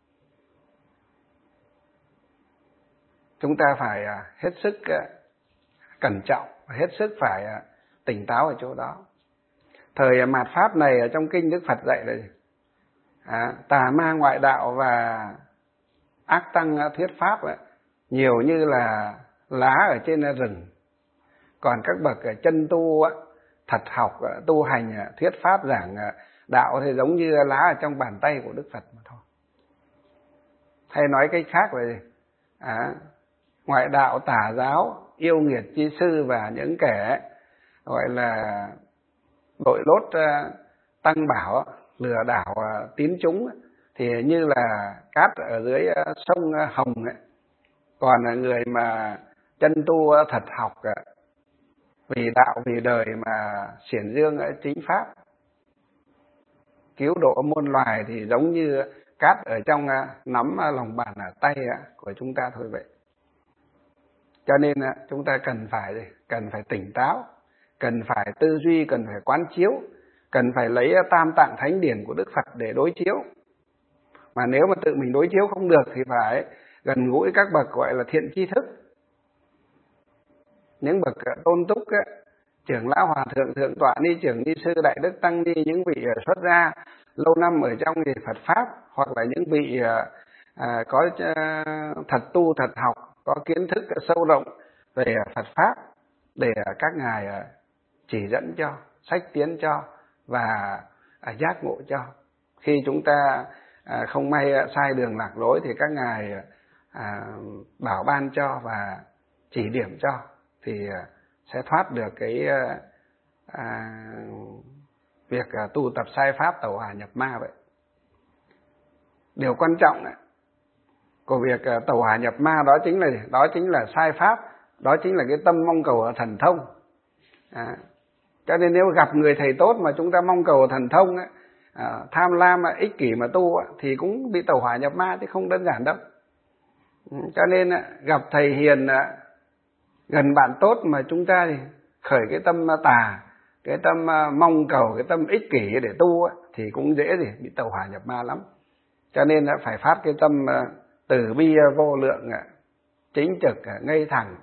Speaker 1: chúng ta phải hết sức cẩn trọng, hết sức phải tỉnh táo ở chỗ đó. Thời mạt pháp này ở trong kinh Đức Phật dạy là tà ma ngoại đạo và ác tăng thuyết pháp nhiều như là lá ở trên rừng. Còn các bậc chân tu thật học, tu hành, thuyết pháp, giảng đạo thì giống như lá ở trong bàn tay của Đức Phật mà thôi. hay nói cách khác là ngoại đạo tà giáo, yêu nghiệt chi sư và những kẻ gọi là đội lốt tăng bảo, lừa đảo tín chúng thì như là cát ở dưới sông Hồng ấy. Còn là người mà chân tu thật học vì đạo vì đời mà xiển dương chính pháp, cứu độ muôn loài thì giống như cát ở trong nắm lòng bàn tay của chúng ta thôi vậy. Cho nên chúng ta cần phải tỉnh táo, cần phải tư duy, cần phải quán chiếu, cần phải lấy tam tạng thánh điển của Đức Phật để đối chiếu. Mà nếu mà tự mình đối chiếu không được thì phải gần gũi các bậc gọi là thiện tri thức, những bậc tôn túc, trưởng lão hòa thượng, thượng tọa ni trưởng ni sư, đại đức tăng ni, những vị xuất gia lâu năm ở trong Phật pháp, hoặc là những vị có thật tu thật học, có kiến thức sâu rộng về Phật pháp, để các ngài chỉ dẫn cho, sách tiến cho và giác ngộ cho. Khi chúng ta không may sai đường lạc lối thì các ngài bảo ban cho và chỉ điểm cho, thì sẽ thoát được cái việc tu tập sai pháp tẩu hỏa nhập ma vậy. Điều quan trọng của việc tẩu hỏa nhập ma đó chính là sai pháp, đó chính là cái tâm mong cầu thần thông. Cho nên nếu gặp người thầy tốt mà chúng ta mong cầu thần thông tham lam ích kỷ mà tu thì cũng bị tẩu hỏa nhập ma, chứ không đơn giản đâu. Cho nên gặp thầy hiền, gần bạn tốt mà chúng ta thì khởi cái tâm tà, cái tâm mong cầu, cái tâm ích kỷ để tu thì cũng dễ bị tẩu hỏa nhập ma lắm. Cho nên phải phát cái tâm từ bi vô lượng, chính trực ngây thẳng,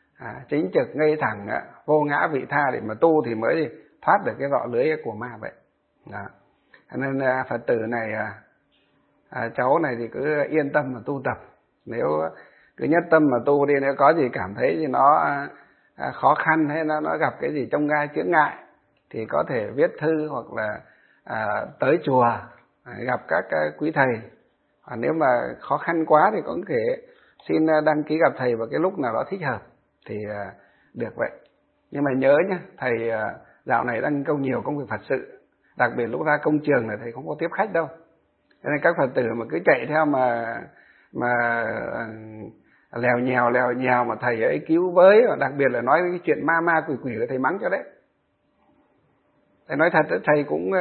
Speaker 1: vô ngã vị tha để mà tu thì mới thoát được cái rọ lưới của ma vậy. Đó. Nên Phật tử này, cháu này thì cứ yên tâm mà tu tập. Nếu cứ nhất tâm mà tu đi, nếu có gì cảm thấy thì nó khó khăn hay nó gặp cái gì trong gai chướng ngại thì có thể viết thư hoặc là tới chùa gặp các quý thầy. Nếu mà khó khăn quá thì có thể xin đăng ký gặp thầy vào cái lúc nào đó thích hợp thì được vậy. Nhưng mà nhớ nhé, thầy dạo này đang nhiều công việc Phật sự, đặc biệt lúc ra công trường là thầy không có tiếp khách đâu. Cho nên các Phật tử mà cứ chạy theo mà lèo nhèo mà thầy ấy cứu với, đặc biệt là nói cái chuyện ma quỷ là thầy mắng cho đấy. Thầy nói thật, thầy cũng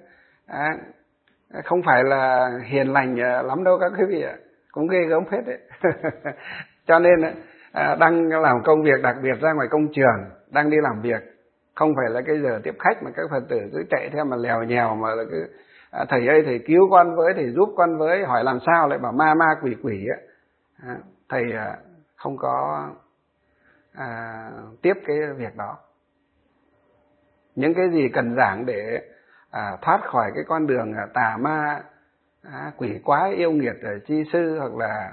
Speaker 1: không phải là hiền lành lắm đâu các quý vị ạ, cũng ghê gớm phết đấy. Cho nên đang làm công việc, đặc biệt ra ngoài công trường đang đi làm việc, không phải là cái giờ tiếp khách mà các Phật tử cứ chạy theo mà lèo nhèo mà cứ thầy ơi thầy cứu con với, thầy giúp con với, hỏi làm sao lại bảo ma quỷ ấy. Thầy không có tiếp cái việc đó. Những cái gì cần giảng để thoát khỏi cái con đường tà ma, quỷ quái, yêu nghiệt chi sư hoặc là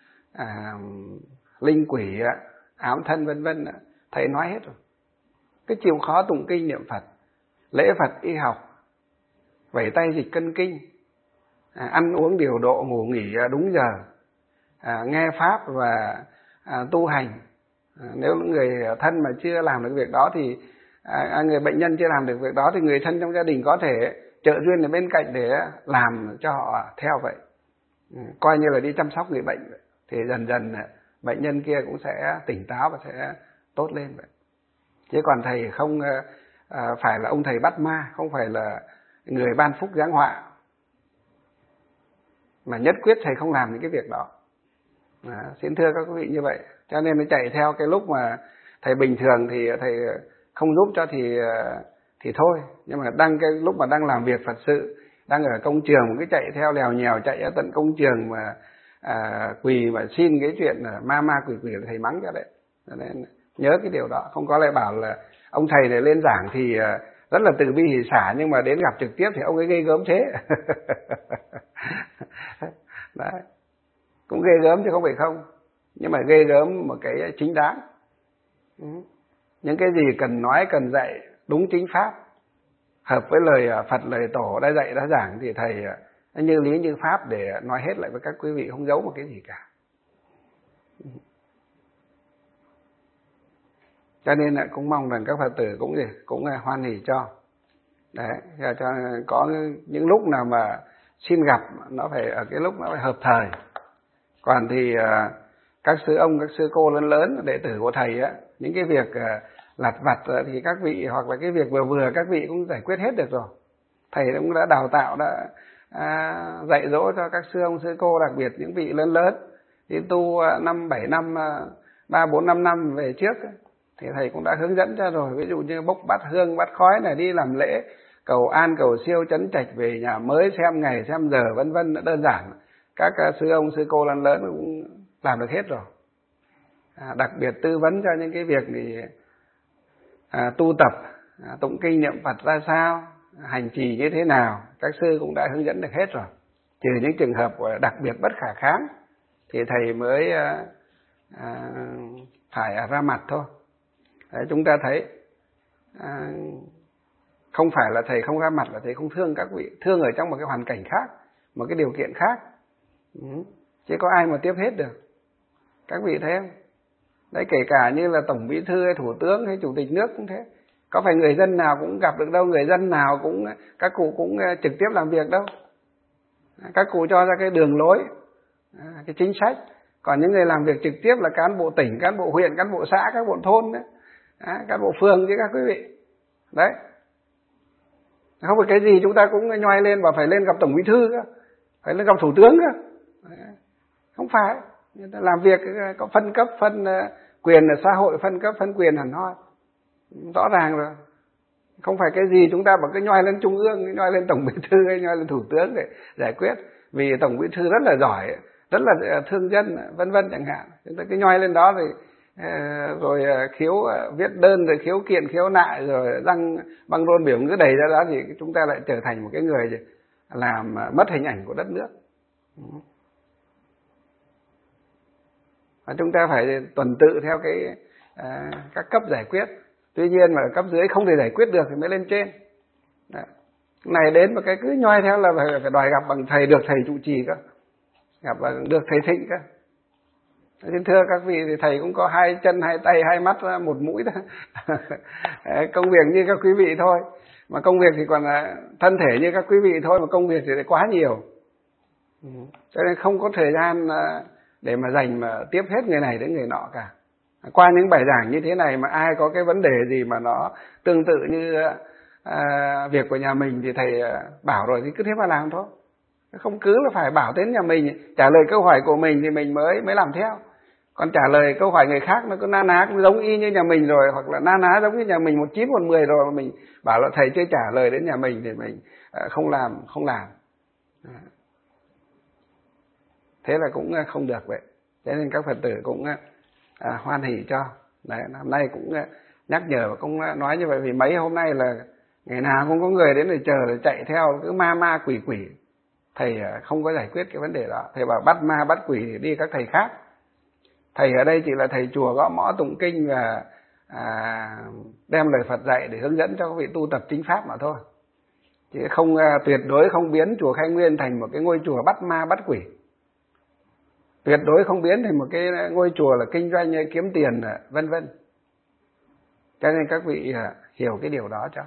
Speaker 1: linh quỷ, ám thân vân vân, thầy nói hết rồi. Cái chịu khó tụng kinh niệm Phật, lễ Phật y học, vẩy tay dịch cân kinh, ăn uống điều độ, ngủ nghỉ đúng giờ, nghe pháp và tu hành. Nếu người thân mà chưa làm được việc đó thì người bệnh nhân chưa làm được việc đó thì người thân trong gia đình có thể trợ duyên ở bên cạnh để làm cho họ theo vậy. Coi như là đi chăm sóc người bệnh vậy. Thì dần dần bệnh nhân kia cũng sẽ tỉnh táo và sẽ tốt lên vậy. Chứ còn thầy không phải là ông thầy bắt ma, không phải là người ban phúc giáng họa, mà nhất quyết thầy không làm những cái việc đó. Xin thưa các quý vị như vậy. Cho nên nó chạy theo cái lúc mà thầy bình thường thì thầy không giúp cho thì thôi. Nhưng mà cái lúc mà đang làm việc Phật sự, đang ở công trường cứ chạy theo lèo nhèo, chạy ở tận công trường mà quỳ mà xin cái chuyện ma quỷ là thầy mắng cho đấy. Cho nên nhớ cái điều đó. Không có lại bảo là ông thầy này lên giảng thì rất là từ bi hỷ xả, nhưng mà đến gặp trực tiếp thì ông ấy ghê gớm thế. Đấy. Cũng ghê gớm chứ không phải không, nhưng mà ghê gớm một cái chính đáng. Những cái gì cần nói, cần dạy đúng chính pháp, hợp với lời Phật, lời Tổ đã dạy đã giảng thì thầy như lý như pháp để nói hết lại với các quý vị, không giấu một cái gì cả. Cho nên là cũng mong rằng các Phật tử cũng hoan hỉ cho. Đấy, cho có những lúc nào mà xin gặp nó phải ở cái lúc nó phải hợp thời. Còn thì các sư ông, các sư cô lớn lớn, đệ tử của thầy á, những cái việc lặt vặt thì các vị, hoặc là cái việc vừa vừa các vị cũng giải quyết hết được rồi. Thầy cũng đã đào tạo, đã dạy dỗ cho các sư ông, sư cô, đặc biệt những vị lớn lớn đi tu 5-7 năm, 3-4-5 năm về trước ấy, thì thầy cũng đã hướng dẫn cho rồi. Ví dụ như bốc bát hương, bát khói này, đi làm lễ, cầu an, cầu siêu, trấn trạch về nhà mới, xem ngày, xem giờ, vân vân, đơn giản. Các sư ông, sư cô lớn lớn cũng làm được hết rồi. Đặc biệt tư vấn cho những cái việc thì tu tập, tụng kinh niệm Phật ra sao, hành trì như thế nào, các sư cũng đã hướng dẫn được hết rồi. Trừ những trường hợp đặc biệt bất khả kháng thì thầy mới phải ra mặt thôi. Đấy, chúng ta thấy không phải là thầy không ra mặt là thầy không thương các vị, thương ở trong một cái hoàn cảnh khác, một cái điều kiện khác. Chứ có ai mà tiếp hết được. Các vị thấy không? Đấy, kể cả như là Tổng Bí thư hay Thủ tướng hay Chủ tịch nước cũng thế. Có phải người dân nào cũng gặp được đâu, người dân nào cũng, các cụ cũng trực tiếp làm việc đâu. Các cụ cho ra cái đường lối, cái chính sách. Còn những người làm việc trực tiếp là cán bộ tỉnh, cán bộ huyện, cán bộ xã, các bộ thôn đấy, cán bộ phường chứ các quý vị. Đấy. Không phải cái gì chúng ta cũng nhoai lên và phải lên gặp Tổng Bí thư cơ, phải lên gặp Thủ tướng cơ. Không phải. Người ta làm việc có phân cấp, phân quyền ở xã hội, phân cấp, phân quyền hẳn hoi. Rõ ràng rồi. Không phải cái gì chúng ta bảo cứ nhoai lên Trung ương, nhoai lên Tổng Bí thư hay nhoai lên Thủ tướng để giải quyết. Vì Tổng Bí thư rất là giỏi, rất là thương dân, vân vân chẳng hạn. Chúng ta cứ nhoai lên đó rồi khiếu viết đơn, rồi khiếu kiện, khiếu nại, rồi đăng băng rôn biểu ngữ đầy ra đó, thì chúng ta lại trở thành một cái người làm mất hình ảnh của đất nước. Và chúng ta phải tuần tự theo các cấp giải quyết. Tuy nhiên mà cấp dưới không thể giải quyết được thì mới lên trên. Đấy. Này đến một cái cứ nhoi theo là phải đòi gặp bằng thầy, được thầy trụ trì cơ, gặp được thầy Thịnh cơ. Xin thưa các vị, thì thầy cũng có 2 chân, 2 tay, 2 mắt, 1 mũi thôi. Công việc như các quý vị thôi, mà công việc thì còn thân thể như các quý vị thôi, mà công việc thì quá nhiều. Cho nên không có thời gian để mà dành mà tiếp hết người này đến người nọ cả. Qua những bài giảng như thế này mà ai có cái vấn đề gì mà nó tương tự như việc của nhà mình thì thầy bảo rồi thì cứ thế mà làm thôi. Không cứ là phải bảo đến nhà mình trả lời câu hỏi của mình thì mình mới làm theo. Còn trả lời câu hỏi người khác nó cứ na ná cũng giống y như nhà mình rồi, hoặc là na ná giống như nhà mình 1/9 1/10 rồi, mà mình bảo là thầy chưa trả lời đến nhà mình thì mình không làm. Thế là cũng không được vậy. Thế nên các Phật tử cũng hoan hỉ cho. Đấy, hôm nay cũng nhắc nhở và cũng nói như vậy, vì mấy hôm nay là ngày nào cũng có người đến để chờ để chạy theo cứ ma quỷ. Thầy không có giải quyết cái vấn đề đó. Thầy bảo bắt ma bắt quỷ thì đi các thầy khác. Thầy ở đây chỉ là thầy chùa gõ mõ tụng kinh và đem lời Phật dạy để hướng dẫn cho các vị tu tập chính pháp mà thôi. Chứ không tuyệt đối không biến chùa Khai Nguyên thành một cái ngôi chùa bắt ma bắt quỷ. Tuyệt đối không biến thành một cái ngôi chùa là kinh doanh kiếm tiền vân vân. Cho nên các vị hiểu cái điều đó cho.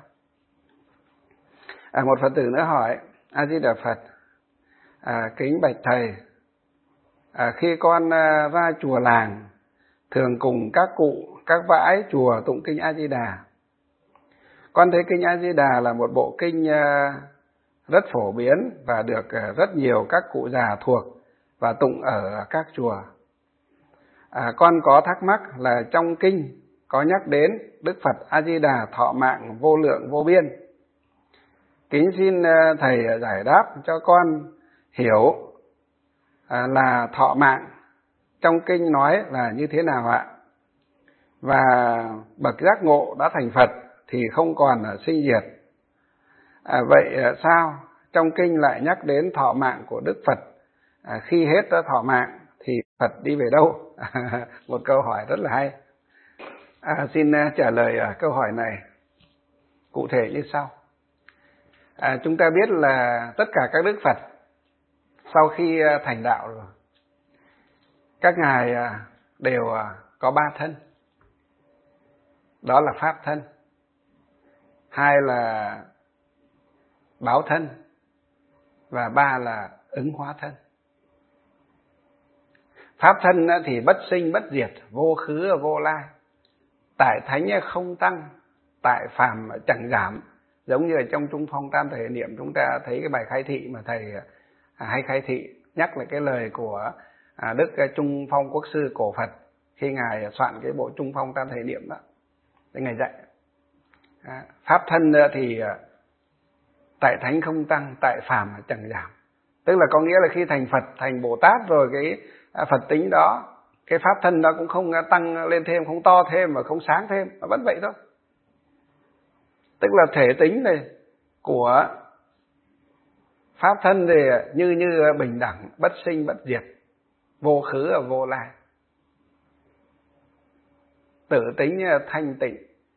Speaker 1: Một Phật tử nữa hỏi: A Di Đà Phật, kính bạch thầy, khi con ra chùa làng thường cùng các cụ, các vãi chùa tụng kinh A Di Đà. Con thấy kinh A Di Đà là một bộ kinh rất phổ biến và được rất nhiều các cụ già thuộc và tụng ở các chùa. Con có thắc mắc là trong kinh có nhắc đến Đức Phật A Di Đà thọ mạng vô lượng vô biên. Kính xin thầy giải đáp cho con hiểu là thọ mạng trong kinh nói là như thế nào ạ? Và bậc giác ngộ đã thành Phật thì không còn sinh diệt. Vậy sao trong kinh lại nhắc đến thọ mạng của Đức Phật? Khi hết thọ mạng thì Phật đi về đâu? Một câu hỏi rất là hay. Xin trả lời câu hỏi này cụ thể như sau. Chúng ta biết là tất cả các Đức Phật sau khi thành đạo rồi, các ngài đều có 3 thân. Đó là pháp thân, 2 là báo thân, và 3 là ứng hóa thân. Pháp thân thì bất sinh bất diệt, vô khứ vô lai, tại thánh không tăng, tại phàm chẳng giảm. Giống như ở trong Trung Phong Tam Thể Niệm chúng ta thấy cái bài khai thị mà thầy hay khai thị nhắc lại cái lời của Đức Trung Phong Quốc sư cổ Phật khi ngài soạn cái bộ Trung Phong Tam Thể Niệm đó, để ngài dạy pháp thân thì tại thánh không tăng, tại phàm chẳng giảm. Tức là có nghĩa là khi thành Phật, thành Bồ Tát rồi, cái Phật tính đó, cái pháp thân đó cũng không tăng lên thêm, không to thêm và không sáng thêm, nó vẫn vậy thôi. Tức là thể tính này của pháp thân thì như bình đẳng, bất sinh bất diệt, vô khứ và vô lai, tự tính thanh tịnh.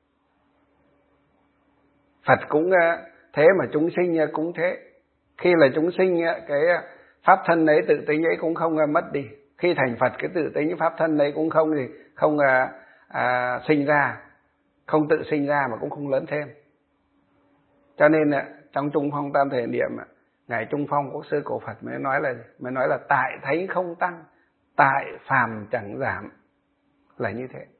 Speaker 1: Phật cũng thế mà chúng sinh cũng thế. Khi là chúng sinh, cái pháp thân ấy, tự tính ấy cũng không mất đi. Khi thành Phật, cái tự tính pháp thân ấy cũng không sinh ra, không tự sinh ra mà cũng không lớn thêm. Cho nên trong Trung Phong Tam Thể Niệm, ngài Trung Phong Quốc sư cổ Phật mới nói là tại thánh không tăng, tại phàm chẳng giảm, là như thế.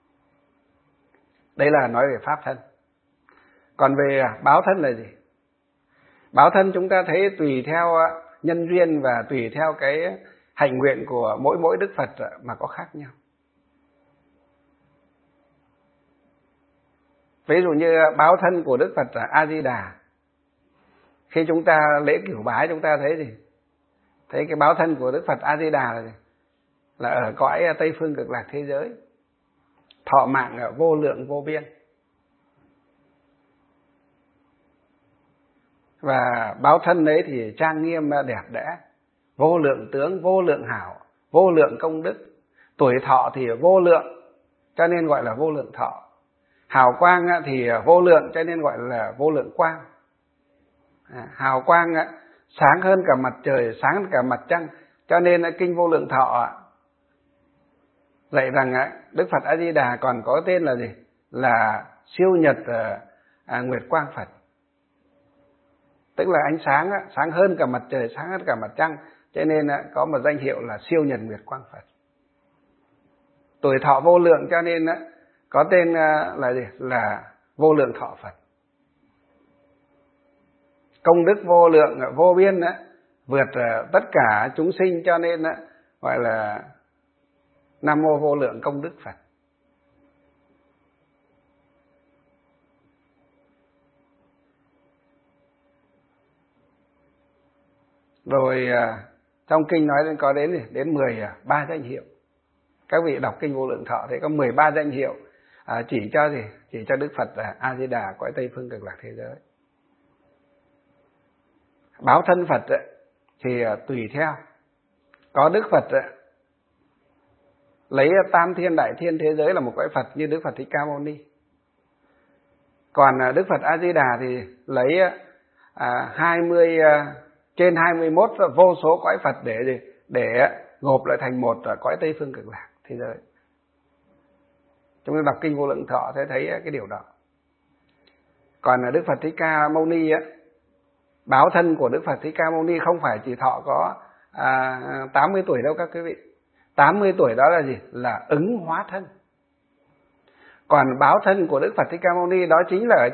Speaker 1: Đây là nói về pháp thân. Còn về báo thân là gì? Báo thân chúng ta thấy tùy theo nhân duyên và tùy theo cái hạnh nguyện của mỗi Đức Phật mà có khác nhau. Ví dụ như báo thân của Đức Phật A Di Đà, khi chúng ta lễ cửu bái chúng ta thấy gì? Thấy cái báo thân của Đức Phật A Di Đà là ở cõi Tây Phương Cực Lạc thế giới, thọ mạng vô lượng vô biên. Và báo thân ấy thì trang nghiêm đẹp đẽ, vô lượng tướng, vô lượng hảo, vô lượng công đức. Tuổi thọ thì vô lượng, cho nên gọi là vô lượng thọ. Hào quang thì vô lượng, cho nên gọi là vô lượng quang. Hào quang sáng hơn cả mặt trời, sáng hơn cả mặt trăng, cho nên kinh Vô Lượng Thọ dạy rằng Đức Phật A Di Đà còn có tên là gì? Là siêu nhật nguyệt quang Phật. Tức là ánh sáng sáng hơn cả mặt trời, sáng hơn cả mặt trăng, cho nên có một danh hiệu là siêu nhật nguyệt quang Phật. Tuổi thọ vô lượng, cho nên có tên là gì? Là vô lượng thọ Phật. Công đức vô lượng vô biên, vượt tất cả chúng sinh, cho nên gọi là Nam Mô Vô Lượng Công Đức Phật. Rồi trong kinh nói đến có đến 13 danh hiệu. Các vị đọc kinh Vô Lượng Thọ thì có 13 danh hiệu chỉ cho gì? Chỉ cho Đức Phật A Di Đà cõi Tây Phương Cực Lạc thế giới. Báo thân Phật thì tùy theo. Có Đức Phật lấy Tam Thiên Đại Thiên thế giới là một cõi Phật như Đức Phật Thích Ca Mâu Ni. Còn Đức Phật A Di Đà thì lấy trên 21 vô số cõi Phật để gộp lại thành một cõi Tây Phương Cực Lạc thế giới. Chúng ta đọc kinh Vô Lượng Thọ sẽ thấy cái điều đó. Còn Đức Phật Thích Ca Mâu Ni báo thân của Đức Phật Thích Ca Mâu Ni không phải chỉ thọ có 80 tuổi đâu các quý vị. 80 tuổi đó là gì? Là ứng hóa thân. Còn báo thân của Đức Phật Thích Ca Mâu Ni đó chính là ở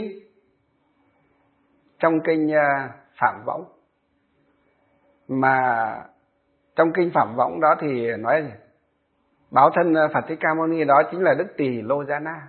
Speaker 1: trong kinh Phạm Võng. Mà trong kinh Phạm Võng đó thì nói gì? Báo thân Phật Thích Ca Mâu Ni đó chính là Đức Tỳ Lô Giá Na.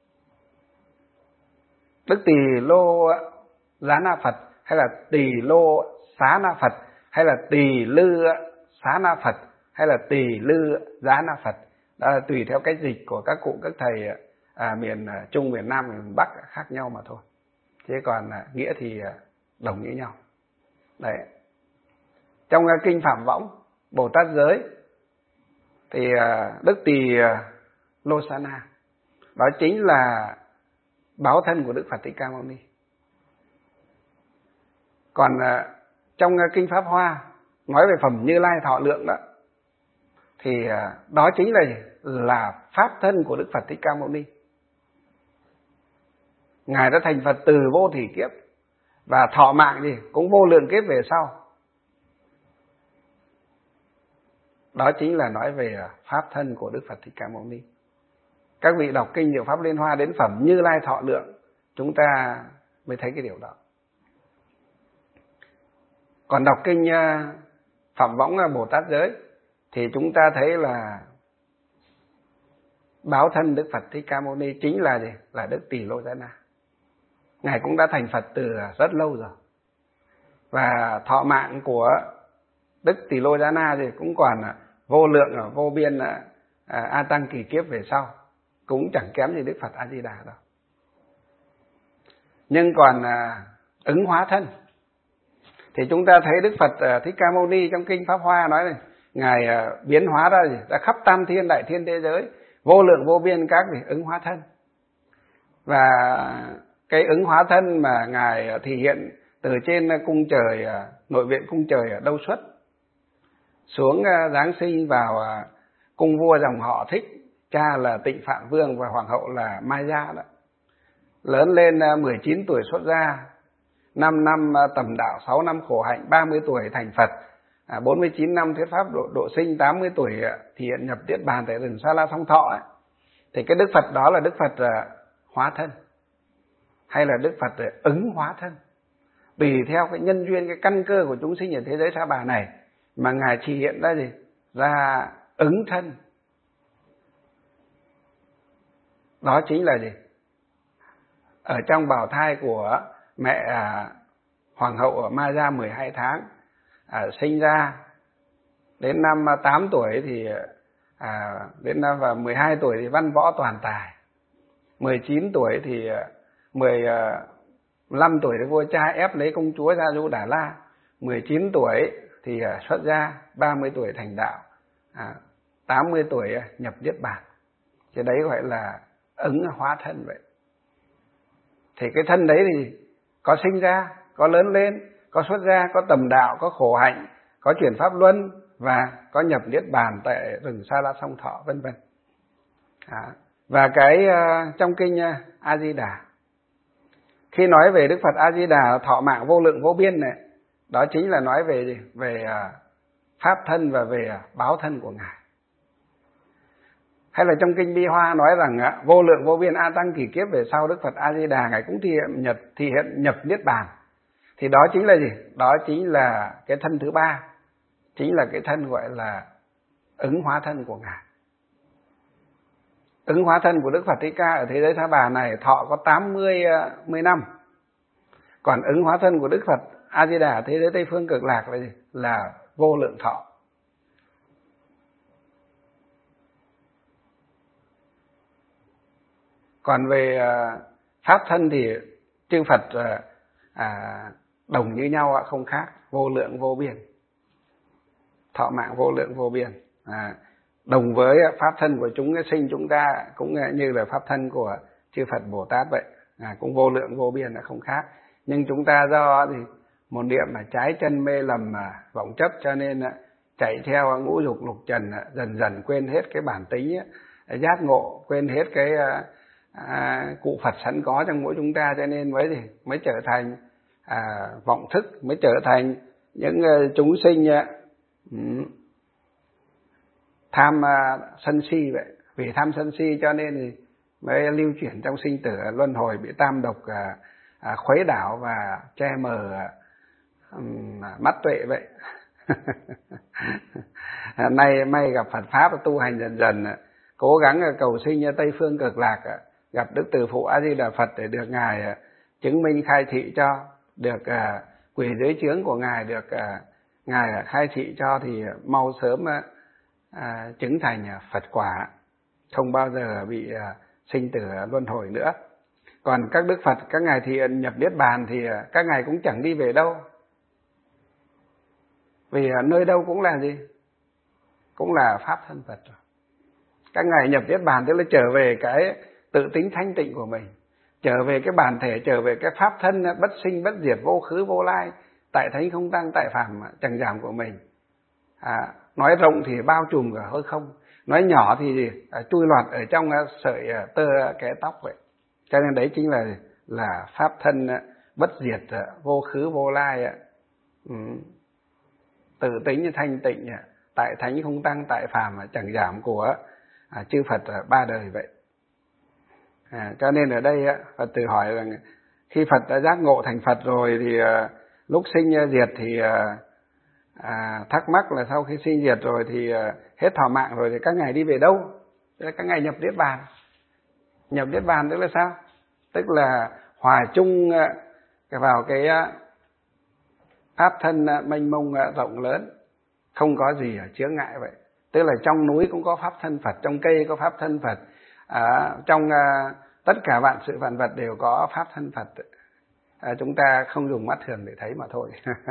Speaker 1: Đức Tỳ Lô Giá Na Phật, hay là Tỳ Lô Xá Na Phật, hay là Tỳ Lư Xá Na Phật, hay là Tỳ Lư Giá Na Phật. Đó là tùy theo cách dịch của các cụ các thầy miền Trung, miền Nam, miền Bắc khác nhau mà thôi. Chứ còn nghĩa thì đồng nghĩa nhau. Đấy. Trong kinh Phạm Võng Bồ Tát giới thì Đức Tỳ Lô Xá Na đó chính là báo thân của Đức Phật Thích Ca Mâu Ni. Còn trong kinh Pháp Hoa nói về phẩm Như Lai thọ lượng đó, thì đó chính là pháp thân của Đức Phật Thích Ca Mâu Ni. Ngài đã thành Phật từ vô thỉ kiếp và thọ mạng cũng vô lượng kiếp về sau. Đó chính là nói về pháp thân của Đức Phật Thích Ca Mâu Ni. Các vị đọc kinh Diệu Pháp Liên Hoa đến phẩm Như Lai thọ lượng, chúng ta mới thấy cái điều đó. Còn đọc kinh Phạm Võng Bồ Tát Giới thì chúng ta thấy là báo thân Đức Phật Thích Ca Mâu Ni chính là là Đức Tỳ Lô Giá Na. Ngài cũng đã thành Phật từ rất lâu rồi. Và thọ mạng của Đức Tỳ Lô Giá Na thì cũng còn vô lượng vô biên a tăng kỳ kiếp về sau, cũng chẳng kém gì Đức Phật A Di Đà đâu. Nhưng còn ứng hóa thân thì chúng ta thấy Đức Phật Thích Ca Mâu Ni trong kinh Pháp Hoa nói này, Ngài biến hóa ra ra khắp tam thiên đại thiên thế giới, vô lượng vô biên các ứng hóa thân. Và cái ứng hóa thân mà Ngài thể hiện từ trên cung trời, nội viện cung trời ở Đâu Xuất xuống giáng sinh vào cung vua dòng họ Thích, cha là Tịnh Phạm Vương và hoàng hậu là Mai Gia đó. Lớn lên 19 tuổi xuất gia, 5 năm tầm đạo, 6 năm khổ hạnh, 30 tuổi thành Phật, 49 năm thuyết pháp độ sinh, 80 tuổi thì hiện nhập Niết Bàn tại rừng Sa La Song Thọ ấy. Thì cái Đức Phật đó là Đức Phật hóa thân hay là Đức Phật ứng hóa thân, tùy theo cái nhân duyên, cái căn cơ của chúng sinh ở thế giới Sa Bà này mà Ngài chỉ hiện ra ra ứng thân. Đó chính là ở trong bào thai của mẹ hoàng hậu Mai Gia 12 tháng, sinh ra đến năm 8 tuổi thì đến năm 12 tuổi thì văn võ toàn tài, 19 tuổi thì 15 tuổi thì vua cha ép lấy công chúa Gia Du Đà La, 19 tuổi thì xuất gia, 30 tuổi thành đạo, 80 tuổi nhập Niết Bàn. Thì đấy gọi là ứng hóa thân vậy. Thì cái thân đấy thì có sinh ra, có lớn lên, có xuất gia, có tầm đạo, có khổ hạnh, có chuyển pháp luân và có nhập Niết Bàn tại rừng Sa La Song Thọ, vân vân. Và cái trong kinh A Di Đà, khi nói về Đức Phật A Di Đà thọ mạng vô lượng vô biên này, đó chính là nói về pháp thân và về báo thân của Ngài. Hay là trong kinh Bi Hoa nói rằng vô lượng vô biên a tăng kỳ kiếp về sau, Đức Phật A Di Đà Ngài cũng thể hiện nhập Niết Bàn. Thì đó chính là đó chính là cái thân thứ ba, chính là cái thân gọi là ứng hóa thân của Ngài. Ứng hóa thân của Đức Phật Thích Ca ở thế giới Sa Bà này thọ có 80 năm. Còn ứng hóa thân của Đức Phật A Di Đà ở thế giới Tây Phương Cực Lạc là vô lượng thọ. Còn về pháp thân thì chư Phật đồng như nhau, không khác, vô lượng vô biên, thọ mạng vô lượng vô biên. Đồng với pháp thân của chúng sinh chúng ta cũng như là pháp thân của chư Phật Bồ Tát vậy, cũng vô lượng vô biên là không khác. Nhưng chúng ta do thì một niệm mà trái chân mê lầm mà vọng chấp, cho nên chạy theo ngũ dục lục trần, dần dần quên hết cái bản tính giác ngộ, quên hết cái cụ Phật sẵn có trong mỗi chúng ta, cho nên mới trở thành vọng thức, mới trở thành những chúng sinh tham sân si vậy. Vì tham sân si cho nên thì mới lưu chuyển trong sinh tử luân hồi, bị tam độc khuấy đảo và che mờ mắt tuệ vậy. Nay may gặp Phật pháp tu hành dần dần, cố gắng cầu sinh Tây Phương Cực Lạc, gặp Đức Từ Phụ A Di Đà Phật để được Ngài chứng minh khai thị cho, được quỳ dưới chướng của Ngài, được Ngài khai thị cho thì mau sớm chứng thành Phật quả, không bao giờ bị sinh tử luân hồi nữa. Còn các Đức Phật, các Ngài thì nhập Niết Bàn thì các Ngài cũng chẳng đi về đâu. Vì nơi đâu cũng là cũng là pháp thân Phật rồi. Các Ngài nhập Niết Bàn tức là trở về cái tự tính thanh tịnh của mình, trở về cái bản thể, trở về cái pháp thân bất sinh bất diệt, vô khứ vô lai, tại thánh không tăng, tại phàm chẳng giảm của mình. nói rộng thì bao trùm cả hư không, nói nhỏ thì chui lọt ở trong sợi tơ kẽ tóc vậy. Cho nên đấy chính là pháp thân bất diệt, vô khứ vô lai, tự tính thanh tịnh, tại thánh không tăng, tại phàm chẳng giảm của chư Phật ba đời vậy. Cho nên ở đây Phật tử hỏi rằng khi Phật đã giác ngộ thành Phật rồi thì lúc sinh diệt thì thắc mắc là sau khi sinh diệt rồi thì hết thọ mạng rồi thì các ngài đi về đâu? Các ngài nhập Niết Bàn. Nhập Niết Bàn tức là sao? Tức là hòa chung vào cái pháp thân mênh mông rộng lớn, không có gì chướng ngại vậy. Tức là trong núi cũng có pháp thân Phật, trong cây có pháp thân Phật, trong tất cả vạn sự vạn vật đều có pháp thân Phật. Chúng ta không dùng mắt thường để thấy mà thôi.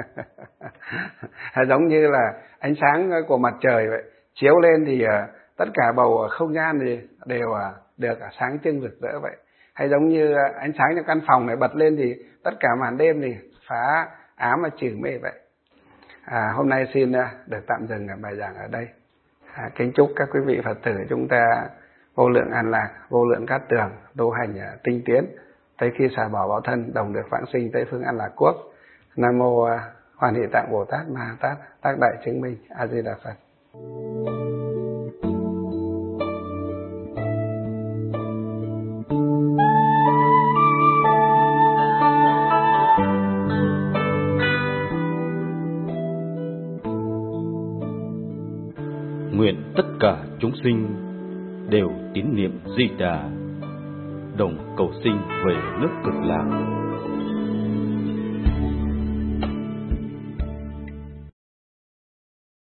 Speaker 1: Giống như là ánh sáng của mặt trời vậy, chiếu lên thì tất cả bầu không gian thì đều được sáng trưng rực rỡ vậy. Hay giống như ánh sáng trong căn phòng này bật lên thì tất cả màn đêm thì phá ám và trừ mê vậy. Hôm nay xin được tạm dừng bài giảng ở đây. Kính chúc các quý vị Phật tử chúng ta vô lượng an lạc, vô lượng cát tường, tu hành tinh tiến, tới khi xả bỏ báo thân, đồng được vãng sinh tới phương An Lạc Quốc. Nam mô Hoàn Hỷ Tạng Bồ Tát Ma Ha Tát, tác đại chứng minh. A Di Đà Phật.
Speaker 2: Nguyện tất cả chúng sinh đều tín niệm Di Đà, đồng cầu sinh về nước Cực Lạc.